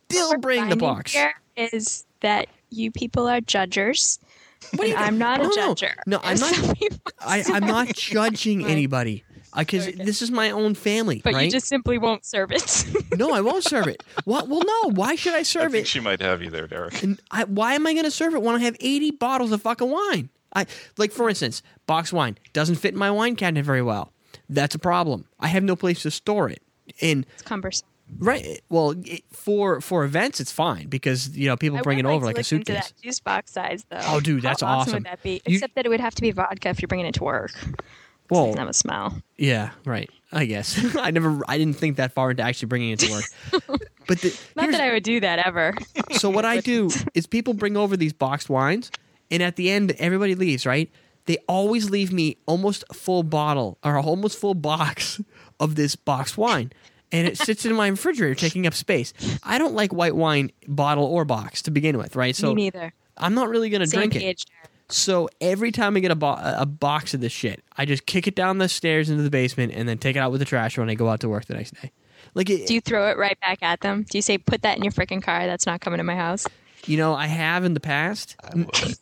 Speaker 1: still bring the
Speaker 2: finding
Speaker 1: box.
Speaker 2: here is that you people are judgers.
Speaker 1: What do you
Speaker 2: and I'm not a
Speaker 1: no, no.
Speaker 2: judger.
Speaker 1: No, I'm
Speaker 2: And
Speaker 1: not-
Speaker 2: some people
Speaker 1: I, I'm not judging
Speaker 2: Right.
Speaker 1: anybody because
Speaker 2: Okay.
Speaker 1: this is my own family,
Speaker 2: But
Speaker 1: right?
Speaker 2: you just simply won't serve it.
Speaker 1: No, I won't serve it. What? Well, no. Why should I
Speaker 3: I
Speaker 1: serve
Speaker 3: think
Speaker 1: it?
Speaker 3: she might have you there, Derek.
Speaker 1: And I, why am I going to serve it when I have eighty bottles of fucking wine? I like, for instance, box wine doesn't fit in my wine cabinet very well. That's a problem. I have no place to store it. And
Speaker 2: It's cumbersome.
Speaker 1: right, well, it, for for events, it's fine because you know people
Speaker 2: I
Speaker 1: bring
Speaker 2: would
Speaker 1: it over
Speaker 2: like
Speaker 1: like
Speaker 2: to
Speaker 1: a
Speaker 2: look into
Speaker 1: suitcase.
Speaker 2: that juice box size, though.
Speaker 1: Oh, dude, that's
Speaker 2: How awesome.
Speaker 1: awesome.
Speaker 2: would that be?
Speaker 1: You-
Speaker 2: Except that it would have to be vodka if you're bringing it to work. It
Speaker 1: Well,
Speaker 2: doesn't have a smell.
Speaker 1: yeah, right. I guess I never, I didn't think that far into actually bringing it to work. But the,
Speaker 2: Not
Speaker 1: here's-
Speaker 2: that I would do that ever.
Speaker 1: So what I do is people bring over these boxed wines, and at the end, everybody leaves, right? They always leave me almost a full bottle or a almost full box of this boxed wine, and it sits in my refrigerator, taking up space. I don't like white wine, bottle or box, to begin with, right? So
Speaker 2: Me neither.
Speaker 1: I'm not really going to
Speaker 2: Same
Speaker 1: drink it.
Speaker 2: page.
Speaker 1: So every time I get a, bo- a box of this shit, I just kick it down the stairs into the basement and then take it out with the trash when I go out to work the next day. Like, it,
Speaker 2: Do you throw it right back at them? Do you say, put that in your freaking car? That's not coming to my house.
Speaker 1: you know, I have in the past.
Speaker 4: I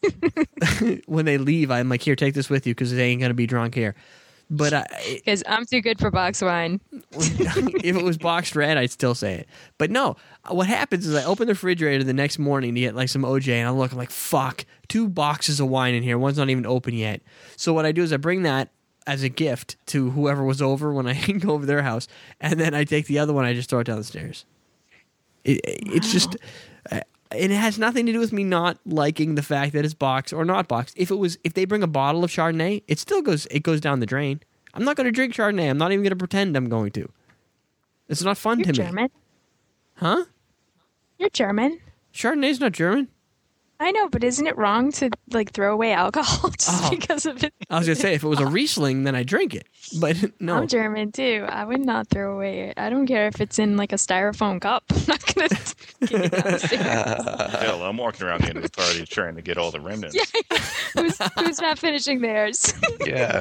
Speaker 4: would.
Speaker 1: When they leave, I'm like, here, take this with you because they ain't going to be drunk here. But I,
Speaker 2: Because I'm too good for box wine.
Speaker 1: if it was boxed red, I'd still say it. But no, what happens is I open the refrigerator the next morning to get like some O J, and I look, I'm like, fuck, two boxes of wine in here. One's not even open yet. So what I do is I bring that as a gift to whoever was over when I go over their house, and then I take the other one, I just throw it down the stairs. It, It's just. Uh, and it has nothing to do with me not liking the fact that it's boxed or not boxed. If it was, if they bring a bottle of Chardonnay, it still goes, it goes down the drain. I'm not going to drink Chardonnay. I'm not even going to pretend I'm going to. It's not fun
Speaker 2: You're
Speaker 1: to me.
Speaker 2: German.
Speaker 1: Huh?
Speaker 2: You're German.
Speaker 1: Chardonnay's not German.
Speaker 2: I know, but isn't it wrong to like throw away alcohol just
Speaker 1: Oh.
Speaker 2: because of it?
Speaker 1: I was going to say, if it was a Riesling, then I drink it. But no.
Speaker 2: I'm German too. I would not throw away it. I don't care if it's in like a styrofoam cup. I'm not gonna kick it down the stairs.
Speaker 3: Hell, I'm walking around the end of the party trying to get all the remnants.
Speaker 2: who's, who's not finishing theirs?
Speaker 4: Yeah,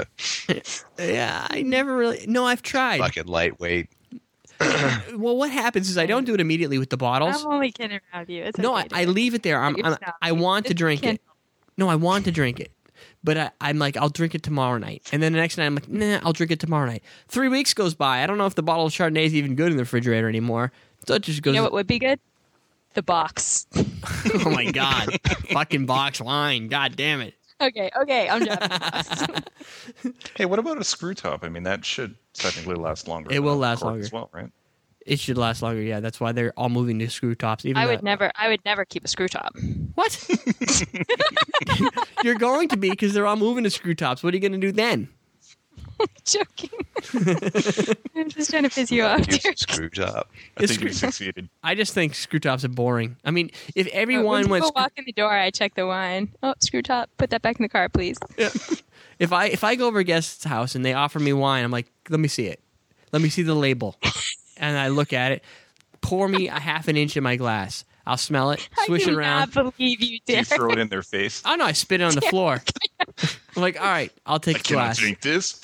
Speaker 1: Yeah, I never really. No, I've tried.
Speaker 4: fucking lightweight.
Speaker 1: Well, what happens is I don't do it immediately with the bottles.
Speaker 2: I'm only kidding around you. It's
Speaker 1: No, I,
Speaker 2: okay,
Speaker 1: I
Speaker 2: dude.
Speaker 1: leave it there. I'm, I'm,
Speaker 2: Yourself.
Speaker 1: I want to
Speaker 2: Just
Speaker 1: drink
Speaker 2: can't-
Speaker 1: it. No, I want to drink it. But I, I'm like, I'll drink it tomorrow night. And then the next night, I'm like, nah, I'll drink it tomorrow night. Three weeks goes by. I don't know if the bottle of Chardonnay is even good in the refrigerator anymore. So it just goes,
Speaker 2: You know what would be good? The box.
Speaker 1: oh my God. Fucking box wine. God damn it.
Speaker 2: Okay, okay, I'm done.
Speaker 3: Hey, what about a screw top? I mean, that should technically last longer.
Speaker 1: It
Speaker 3: than
Speaker 1: will
Speaker 3: a
Speaker 1: last
Speaker 3: cork
Speaker 1: longer.
Speaker 3: as well, right?
Speaker 1: It should last longer. Yeah, that's why they're all moving to screw tops. Even
Speaker 2: I
Speaker 1: the-
Speaker 2: would never. I would never keep a screw top.
Speaker 1: What? You're going to be because they're all moving to screw tops. What are you going to do then?
Speaker 2: Joking. I'm just trying to piss you off.
Speaker 4: Use a
Speaker 2: Derek.
Speaker 4: screw top.
Speaker 3: I
Speaker 1: It's
Speaker 3: think you
Speaker 1: screw-
Speaker 3: succeeded.
Speaker 1: I just think screw tops are boring. I mean, if every
Speaker 2: Uh, when
Speaker 1: wine went,
Speaker 2: people
Speaker 1: screw-
Speaker 2: walk in the door, I check the wine. Oh, screw top. Put that back in the car, please.
Speaker 1: if I if I go over a guest's house and they offer me wine, I'm like, let me see it. Let me see the label, and I look at it. Pour me a half an inch in my glass. I'll smell it, swish
Speaker 2: I do
Speaker 1: it around.
Speaker 2: not believe you,
Speaker 3: Do you
Speaker 2: Derek.
Speaker 3: throw it in their face?
Speaker 1: Oh no, I spit it on the floor. I'm like, all right, I'll take
Speaker 3: I
Speaker 1: the
Speaker 3: cannot
Speaker 1: glass.
Speaker 3: drink this.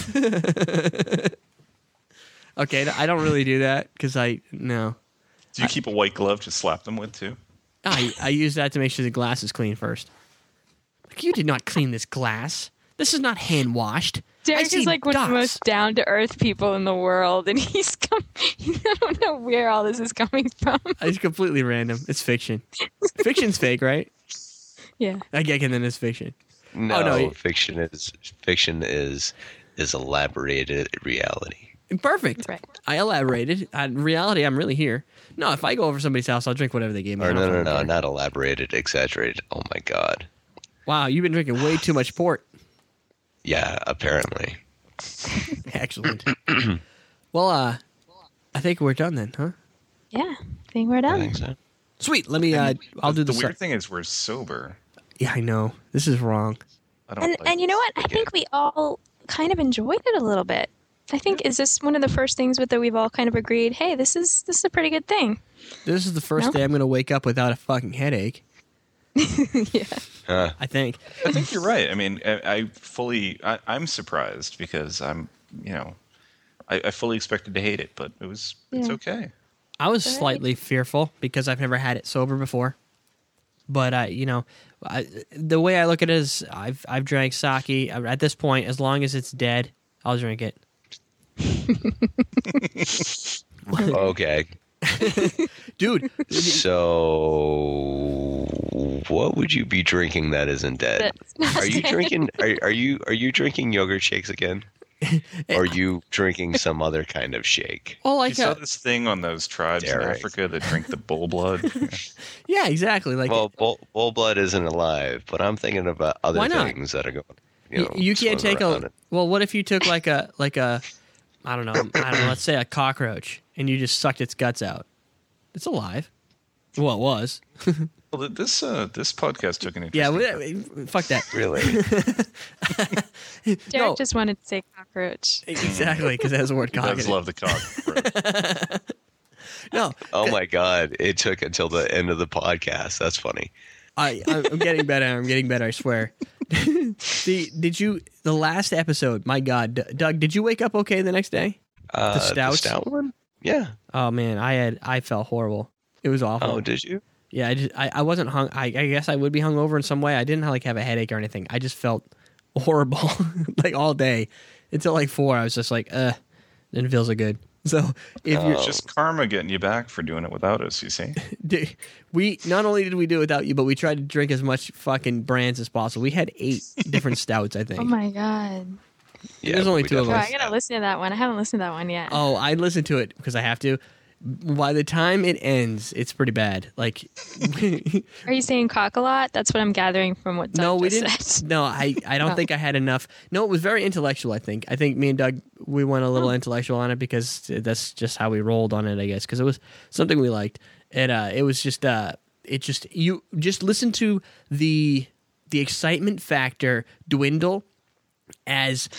Speaker 1: Okay, I don't really do that because I no.
Speaker 3: Do you keep a white glove to slap them with too?
Speaker 1: I I use that to make sure the glass is clean first. Like, you did not clean this glass. This is not hand washed. I
Speaker 2: Derek
Speaker 1: see
Speaker 2: is like one of the
Speaker 1: ducks.
Speaker 2: most down to earth people in the world, and he's come. I don't know where all this is coming from.
Speaker 1: It's completely random. It's fiction. Fiction's fake, right?
Speaker 2: Yeah.
Speaker 1: I get it. Then it's fiction.
Speaker 4: No,
Speaker 1: no, you-
Speaker 4: fiction is fiction is is elaborated reality.
Speaker 1: Perfect.
Speaker 2: Right.
Speaker 1: I elaborated. In reality, I'm really here. No, if I go over somebody's house, I'll drink whatever they gave me. I
Speaker 4: Or
Speaker 1: don't
Speaker 4: no, no,
Speaker 1: fucking
Speaker 4: no,
Speaker 1: care.
Speaker 4: not elaborated, exaggerated. Oh my god.
Speaker 1: Wow, you've been drinking way too much port.
Speaker 4: Yeah, apparently.
Speaker 1: Excellent. Well, uh, I think we're done then, huh?
Speaker 2: Yeah. I think we're
Speaker 4: I
Speaker 2: done.
Speaker 4: think so.
Speaker 1: Sweet. Let me. Uh, I'll do
Speaker 3: the
Speaker 1: the.
Speaker 3: weird
Speaker 1: se-
Speaker 3: thing is we're sober.
Speaker 1: Yeah, I know. This is wrong.
Speaker 3: I don't.
Speaker 2: And
Speaker 3: like
Speaker 2: and you know what? I
Speaker 3: this.
Speaker 2: think we all kind of enjoyed it a little bit. I think is this one of the first things with that we've all kind of agreed, hey, this is this is a pretty good thing.
Speaker 1: This is the first
Speaker 2: No?
Speaker 1: day I'm going to wake up without a fucking headache.
Speaker 2: Yeah.
Speaker 4: Huh.
Speaker 1: I think.
Speaker 3: I think you're right. I mean, I, I fully. I, I'm surprised because I'm. You know, I, I fully expected to hate it, but it was. It's
Speaker 2: Yeah.
Speaker 3: okay.
Speaker 1: I was
Speaker 2: All right.
Speaker 1: slightly fearful because I've never had it sober before. But I, you know, I, the way I look at it is, I've I've drank sake. At this point, as long as it's dead, I'll drink it.
Speaker 4: Okay.
Speaker 1: Dude,
Speaker 4: So, what would you be drinking that isn't dead?
Speaker 2: That's not
Speaker 4: Are you
Speaker 2: dead.
Speaker 4: drinking? Are, are you are you drinking yogurt shakes again? Or are you drinking some other kind of shake?
Speaker 1: oh,
Speaker 3: You
Speaker 1: like
Speaker 3: saw
Speaker 1: a,
Speaker 3: this thing on those tribes in
Speaker 4: Derek.
Speaker 3: Africa that drink the bull blood.
Speaker 1: yeah, exactly. Like
Speaker 4: Well, bull, bull blood isn't alive, but I'm thinking about other
Speaker 1: Why not?
Speaker 4: things that are going. You,
Speaker 1: you,
Speaker 4: know,
Speaker 1: you can't
Speaker 4: swimming
Speaker 1: take
Speaker 4: around
Speaker 1: a.
Speaker 4: it.
Speaker 1: Well, what if you took like a like a, I don't know, I don't know. Let's say a cockroach, and you just sucked its guts out. It's alive. Well, it was.
Speaker 3: Well, this uh, this podcast took an
Speaker 1: Yeah,
Speaker 3: interesting.
Speaker 1: we, fuck that.
Speaker 4: Really?
Speaker 2: Derek
Speaker 1: No.
Speaker 2: just wanted to say cockroach.
Speaker 1: Exactly, because it has the word
Speaker 3: He
Speaker 1: cock.
Speaker 3: does
Speaker 1: in it.
Speaker 3: love the cock.
Speaker 1: No,
Speaker 4: Oh my god! It took until the end of the podcast. That's funny.
Speaker 1: I, I'm getting better. I'm getting better. I swear. the did you the last episode? My God, D- Doug, did you wake up okay the next day?
Speaker 4: Uh,
Speaker 1: The stouts?
Speaker 4: stout one? Yeah.
Speaker 1: Oh man, I had I felt horrible. It was awful.
Speaker 4: Oh, did you?
Speaker 1: Yeah, I, just, I I wasn't hung. I, I guess I would be hungover in some way. I didn't like have a headache or anything. I just felt horrible like all day until like four. I was just like, uh, didn't feel so good. So if you're
Speaker 4: Oh.
Speaker 3: Just karma getting you back for doing it without us. You see.
Speaker 1: d- we not only did we do it without you, but we tried to drink as much fucking brands as possible. We had eight different stouts, I think.
Speaker 2: Oh my god.
Speaker 4: Yeah,
Speaker 1: There's
Speaker 4: but
Speaker 1: only
Speaker 4: we
Speaker 1: two of
Speaker 2: Oh,
Speaker 1: us.
Speaker 2: I gotta listen to that one. I haven't listened to that one yet.
Speaker 1: Oh, I listened to it because I have to. By the time it ends, it's pretty bad. Like,
Speaker 2: Are you saying cock a lot? That's what I'm gathering from what Doug
Speaker 1: no, we
Speaker 2: just
Speaker 1: didn't.
Speaker 2: said.
Speaker 1: No, I, I don't
Speaker 2: Oh.
Speaker 1: think I had enough. No, it was very intellectual. I think. I think me and Doug we went a
Speaker 2: Oh.
Speaker 1: little intellectual on it because that's just how we rolled on it. I guess because it was something we liked, and uh, it was just uh, it just you just listen to the the excitement factor dwindle as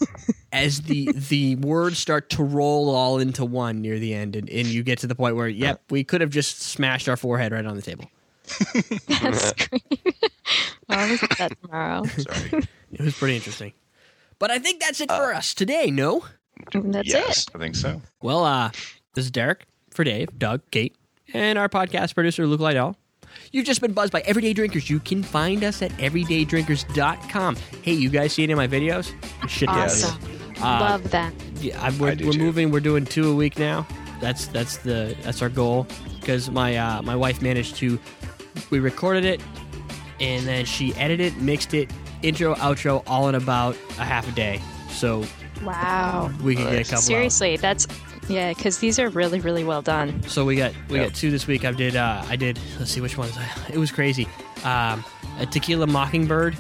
Speaker 1: as the the words start to roll all into one near the end, and, and you get to the point where yep, we could have just smashed our forehead right on the table.
Speaker 2: That's great. Well, I'll listen to that tomorrow.
Speaker 4: Sorry.
Speaker 1: It was pretty interesting. But I think that's it for us today. No.
Speaker 2: And that's
Speaker 4: Yes.
Speaker 2: it.
Speaker 3: I think so.
Speaker 1: Well, uh, this is Derek for Dave, Doug, Kate, and our podcast producer, Luke Liddell. You've just been buzzed by Everyday Drinkers. You can find us at everyday drinkers dot com. Hey, you guys see any of my videos? You should do
Speaker 2: Awesome.
Speaker 1: it. Uh,
Speaker 2: Love that.
Speaker 1: Yeah, I, we're,
Speaker 4: I do
Speaker 1: we're
Speaker 4: too.
Speaker 1: moving. We're doing two a week now. That's that's the that's our goal because my uh, my wife managed to. We recorded it, and then she edited it, mixed it, intro, outro, all in about a half a day. So
Speaker 2: Wow.
Speaker 1: we can get a couple. out.
Speaker 2: Seriously, that's yeah, because these are really, really well done.
Speaker 1: So we got we
Speaker 4: Yep.
Speaker 1: got two this week. I did uh, I did let's see which ones. It was crazy. Um, a Tequila Mockingbird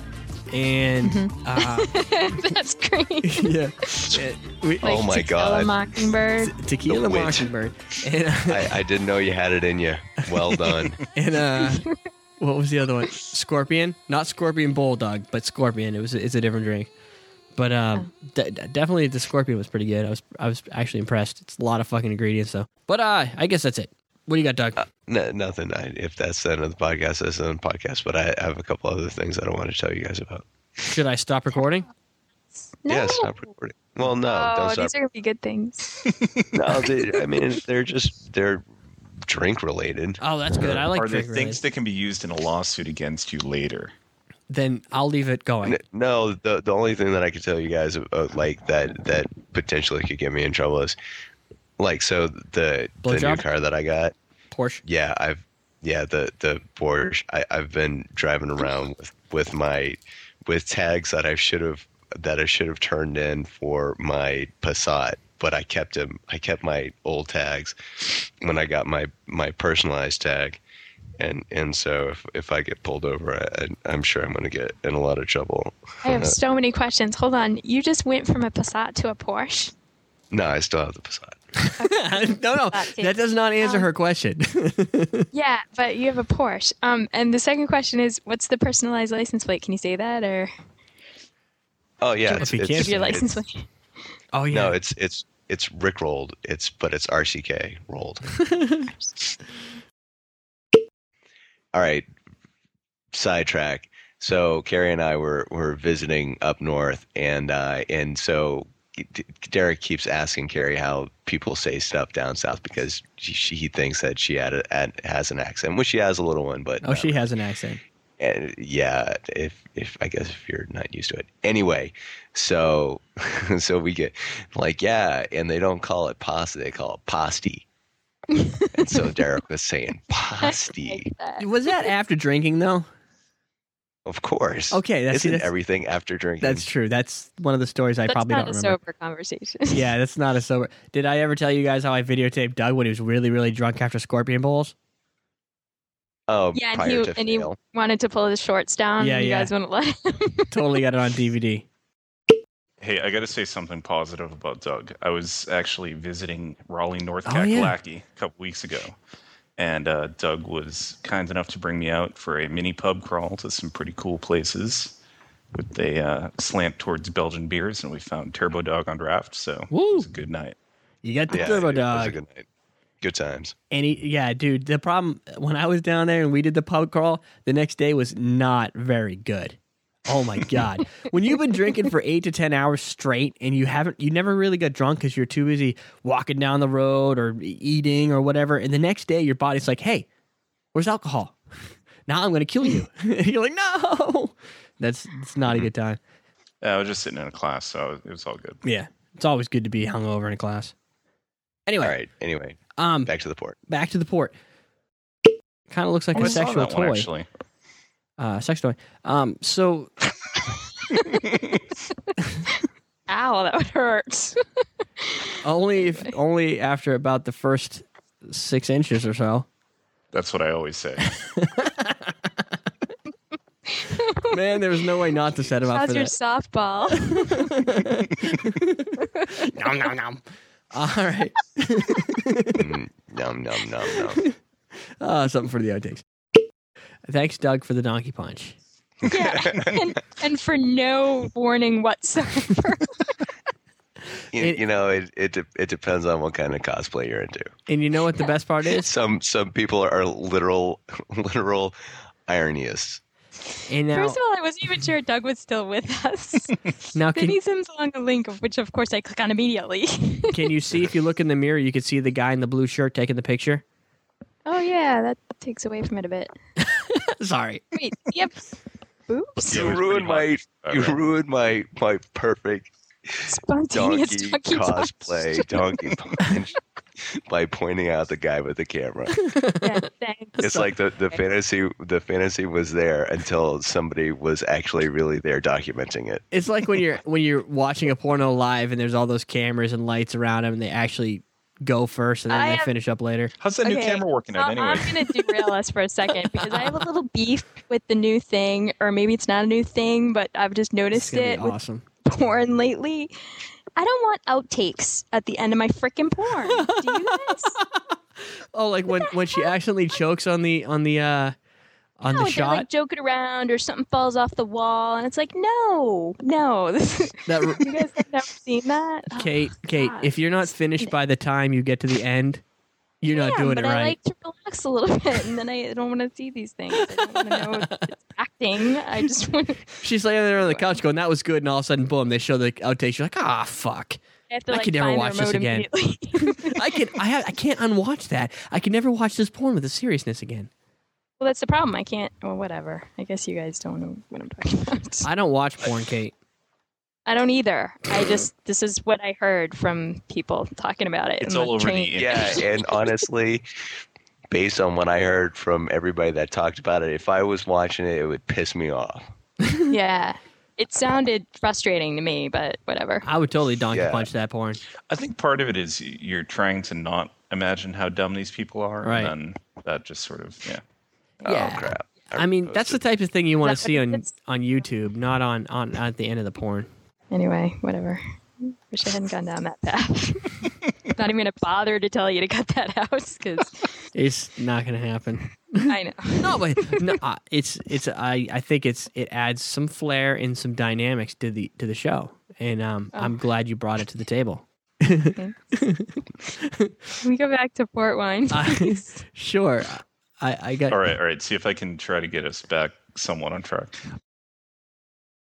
Speaker 1: and uh,
Speaker 2: That's great.
Speaker 1: yeah, Uh, we,
Speaker 4: Oh my
Speaker 2: Tequila
Speaker 4: God.
Speaker 2: Mockingbird.
Speaker 1: Tequila
Speaker 4: The wit.
Speaker 1: Mockingbird and uh,
Speaker 4: I, I didn't know you had it in you. Well done.
Speaker 1: and uh, what was the other one? Scorpion, not Scorpion Bulldog, but Scorpion. It was it's a different drink. But um, d- d- definitely the Scorpion was pretty good. I was I was actually impressed. It's a lot of fucking ingredients though. But uh, I guess that's it. What do you got, Doug?
Speaker 4: No, nothing. I, if that's the end of the podcast, that's the end of the podcast. But I have a couple other things that I want to tell you guys about.
Speaker 1: Should I stop recording?
Speaker 2: No.
Speaker 4: Yeah, stop recording. Well, no,
Speaker 2: oh,
Speaker 4: don't stop.
Speaker 2: these are gonna be good things.
Speaker 4: No, they, I mean they're just they're drink related.
Speaker 1: Oh, that's good. I like
Speaker 3: Are there
Speaker 1: drink
Speaker 3: things that can be used in a lawsuit against you later?
Speaker 1: Then I'll leave it going.
Speaker 4: N- No, the the only thing that I could tell you guys uh, like that that potentially could get me in trouble is like so the the new
Speaker 1: Blowjob?
Speaker 4: car that I got.
Speaker 1: Porsche.
Speaker 4: Yeah, I've yeah the the Porsche. I, I've been driving around with, with my with tags that I should have that I should have turned in for my Passat, but I kept them. I kept my old tags when I got my my personalized tag, and and so if if I get pulled over, I, I'm sure I'm going to get in a lot of trouble.
Speaker 2: I have so many questions. Hold on. You just went from a Passat to a Porsche?
Speaker 4: No, I still have the Passat.
Speaker 1: no, no, that does not answer
Speaker 2: Um,
Speaker 1: her question.
Speaker 2: Yeah, but you have a Porsche. Um, and the second question is, what's the personalized license plate? Can you say that, or
Speaker 4: Oh yeah,
Speaker 1: If
Speaker 4: it's,
Speaker 1: he
Speaker 4: it's,
Speaker 1: can't
Speaker 2: give your
Speaker 4: it's-
Speaker 2: license plate?
Speaker 1: oh yeah,
Speaker 4: No, it's it's it's Rick rolled. It's but it's R C K rolled. All right, sidetrack. So Carrie and I were were visiting up north, and uh, and so Derek keeps asking Carrie how people say stuff down south because she, she he thinks that she had a, had, has an accent, which she has a little one, but
Speaker 1: Oh, she has an accent.
Speaker 4: And yeah, if if I guess if you're not used to it. Anyway, so so we get like yeah, and they don't call it pasta, they call it pasty. And so Derek was saying pasty.
Speaker 1: Was that after drinking though?
Speaker 4: Of course.
Speaker 1: Okay, that's, see,
Speaker 4: Isn't
Speaker 1: that's
Speaker 4: everything after drinking.
Speaker 1: That's true. That's one of the stories I
Speaker 2: That's
Speaker 1: probably
Speaker 2: not
Speaker 1: don't
Speaker 2: a
Speaker 1: remember.
Speaker 2: sober conversation.
Speaker 1: Yeah, that's not a sober. Did I ever tell you guys how I videotaped Doug when he was really, really drunk after Scorpion Bowls?
Speaker 4: Oh,
Speaker 2: Yeah, and
Speaker 4: prior
Speaker 2: he,
Speaker 4: to
Speaker 2: and he
Speaker 4: fail.
Speaker 2: wanted to pull his shorts down.
Speaker 1: Yeah,
Speaker 2: and you
Speaker 1: yeah.
Speaker 2: guys wouldn't let him.
Speaker 1: Totally got it on D V D.
Speaker 3: Hey, I got to say something positive about Doug. I was actually visiting Raleigh, North
Speaker 1: Oh, yeah.
Speaker 3: Kakalaki a couple weeks ago, and uh, Doug was kind enough to bring me out for a mini pub crawl to some pretty cool places with a uh, slant towards Belgian beers, and we found Turbo Dog on draft, so
Speaker 1: Woo.
Speaker 3: it was a good night.
Speaker 1: You got the
Speaker 4: Yeah,
Speaker 1: Turbo
Speaker 4: it was a
Speaker 1: Dog.
Speaker 4: good night. Good times.
Speaker 1: And he, yeah, dude, the problem when I was down there and we did the pub crawl, the next day was not very good. Oh my God. When you've been drinking for eight to ten hours straight and you haven't, you never really got drunk because you're too busy walking down the road or eating or whatever. And the next day your body's like, hey, where's alcohol? Now I'm going to kill you. You're like, no, that's, it's not a good time.
Speaker 3: Uh, I was just sitting in a class, so it was all good.
Speaker 1: Yeah. It's always good to be hungover in a class. Anyway,
Speaker 4: All right. Anyway,
Speaker 1: um,
Speaker 4: back to the port.
Speaker 1: back to the port. Kind of looks like
Speaker 3: Oh,
Speaker 1: a
Speaker 3: I saw
Speaker 1: sexual
Speaker 3: that one,
Speaker 1: toy.
Speaker 3: actually.
Speaker 1: Uh, sex toy. Um, so
Speaker 2: Ow, that would hurt.
Speaker 1: only if only after about the first six inches or so.
Speaker 3: That's what I always say.
Speaker 1: Man, there was no way not to set him up
Speaker 2: How's
Speaker 1: for
Speaker 2: your
Speaker 1: that.
Speaker 2: softball?
Speaker 1: Nom, nom, nom. All right.
Speaker 4: Mm, Num num num num.
Speaker 1: Uh, something for the outtakes. Thanks, Doug, for the donkey punch.
Speaker 2: Yeah, and, and for no warning whatsoever.
Speaker 4: You,
Speaker 1: It-
Speaker 4: you know, it, it de- it depends on what kind of cosplay you're into.
Speaker 1: And you know what the best part is?
Speaker 4: Some some people are literal literal ironists.
Speaker 1: And now,
Speaker 2: First of all, I wasn't even sure Doug was still with us.
Speaker 1: now
Speaker 2: Then
Speaker 1: can,
Speaker 2: he sends along a link, of which, of course, I click on immediately.
Speaker 1: can you see if you look in the mirror, you can see the guy in the blue shirt taking the picture?
Speaker 2: Oh, yeah, that takes away from it a bit.
Speaker 1: Sorry.
Speaker 2: Wait, yep. Oops.
Speaker 3: Yeah, it
Speaker 4: You
Speaker 3: was
Speaker 4: ruined my
Speaker 3: pretty hot.
Speaker 4: you
Speaker 3: Okay.
Speaker 4: ruined my my perfect
Speaker 2: Spontaneous
Speaker 4: donkey
Speaker 2: donkey punch.
Speaker 4: cosplay donkey punch by pointing out the guy with the camera.
Speaker 2: Yeah, thanks.
Speaker 4: It's like the, the fantasy the fantasy was there until somebody was actually really there documenting it.
Speaker 1: It's like when you're when you're watching a porno live and there's all those cameras and lights around them and they actually go first and then
Speaker 2: I
Speaker 1: they
Speaker 2: have-
Speaker 1: finish up later.
Speaker 3: How's that new
Speaker 2: Okay,
Speaker 3: camera working out
Speaker 2: well,
Speaker 3: anyway?
Speaker 2: I'm going to derail us for a second because I have a little beef with the new thing, or maybe it's not a new thing, but I've just
Speaker 1: It's
Speaker 2: noticed
Speaker 1: gonna
Speaker 2: it
Speaker 1: be
Speaker 2: with
Speaker 1: awesome.
Speaker 2: porn lately. I don't want outtakes at the end of my freaking porn. Do you guys?
Speaker 1: Oh, like when when she accidentally chokes on the on the uh on
Speaker 2: No,
Speaker 1: the
Speaker 2: they're
Speaker 1: shot.
Speaker 2: like joking around or something falls off the wall, and it's like, no, no. This,
Speaker 1: That r-
Speaker 2: you guys have never seen that? Oh,
Speaker 1: Kate, Kate,
Speaker 2: God.
Speaker 1: if you're not finished by the time you get to the end, you're not
Speaker 2: Yeah,
Speaker 1: doing
Speaker 2: but
Speaker 1: it
Speaker 2: I
Speaker 1: right.
Speaker 2: like to relax a little bit, and then I don't want to see these things. I don't want to know it's acting. I just want to,
Speaker 1: She's laying there on the couch going, "That was good," and all of a sudden, boom, they show the outtakes. You're like, "Ah, fuck!
Speaker 2: I have to
Speaker 1: I
Speaker 2: like
Speaker 1: could never
Speaker 2: find
Speaker 1: watch
Speaker 2: the
Speaker 1: this
Speaker 2: remote
Speaker 1: again."
Speaker 2: immediately.
Speaker 1: I can, I have, I can't unwatch that. I can never watch this porn with the seriousness again.
Speaker 2: Well, that's the problem. I can't. Well, whatever. I guess you guys don't know what I'm talking about.
Speaker 1: I don't watch porn, Kate.
Speaker 2: I don't either. I just this is what I heard from people talking about it.
Speaker 3: It's
Speaker 2: on
Speaker 3: all over the
Speaker 2: train.
Speaker 3: internet.
Speaker 4: Yeah, and honestly, based on what I heard from everybody that talked about it, if I was watching it, it would piss me off.
Speaker 2: Yeah, it sounded frustrating to me, but whatever.
Speaker 1: I would totally donkey
Speaker 4: Yeah.
Speaker 1: punch that porn.
Speaker 3: I think part of it is you're trying to not imagine how dumb these people are,
Speaker 1: Right.
Speaker 3: and then that just sort of yeah.
Speaker 1: Yeah.
Speaker 4: Oh crap!
Speaker 1: I mean, that's the type of thing you want to
Speaker 2: Is that
Speaker 1: see
Speaker 2: what
Speaker 1: on
Speaker 2: it is?
Speaker 1: on YouTube, not on, on at the end of the porn.
Speaker 2: Anyway, whatever. Wish I hadn't gone down that path. Not even gonna bother to tell you to cut that out because
Speaker 1: It's not going to happen.
Speaker 2: I know.
Speaker 1: No, but no, uh, it's it's. I, I think it's it adds some flair and some dynamics to the to the show, and um,
Speaker 2: Oh.
Speaker 1: I'm glad you brought it to the table.
Speaker 2: Can we go back to port wine?
Speaker 1: I, sure, I, I got.
Speaker 3: All right, all right. See if I can try to get us back somewhat on track.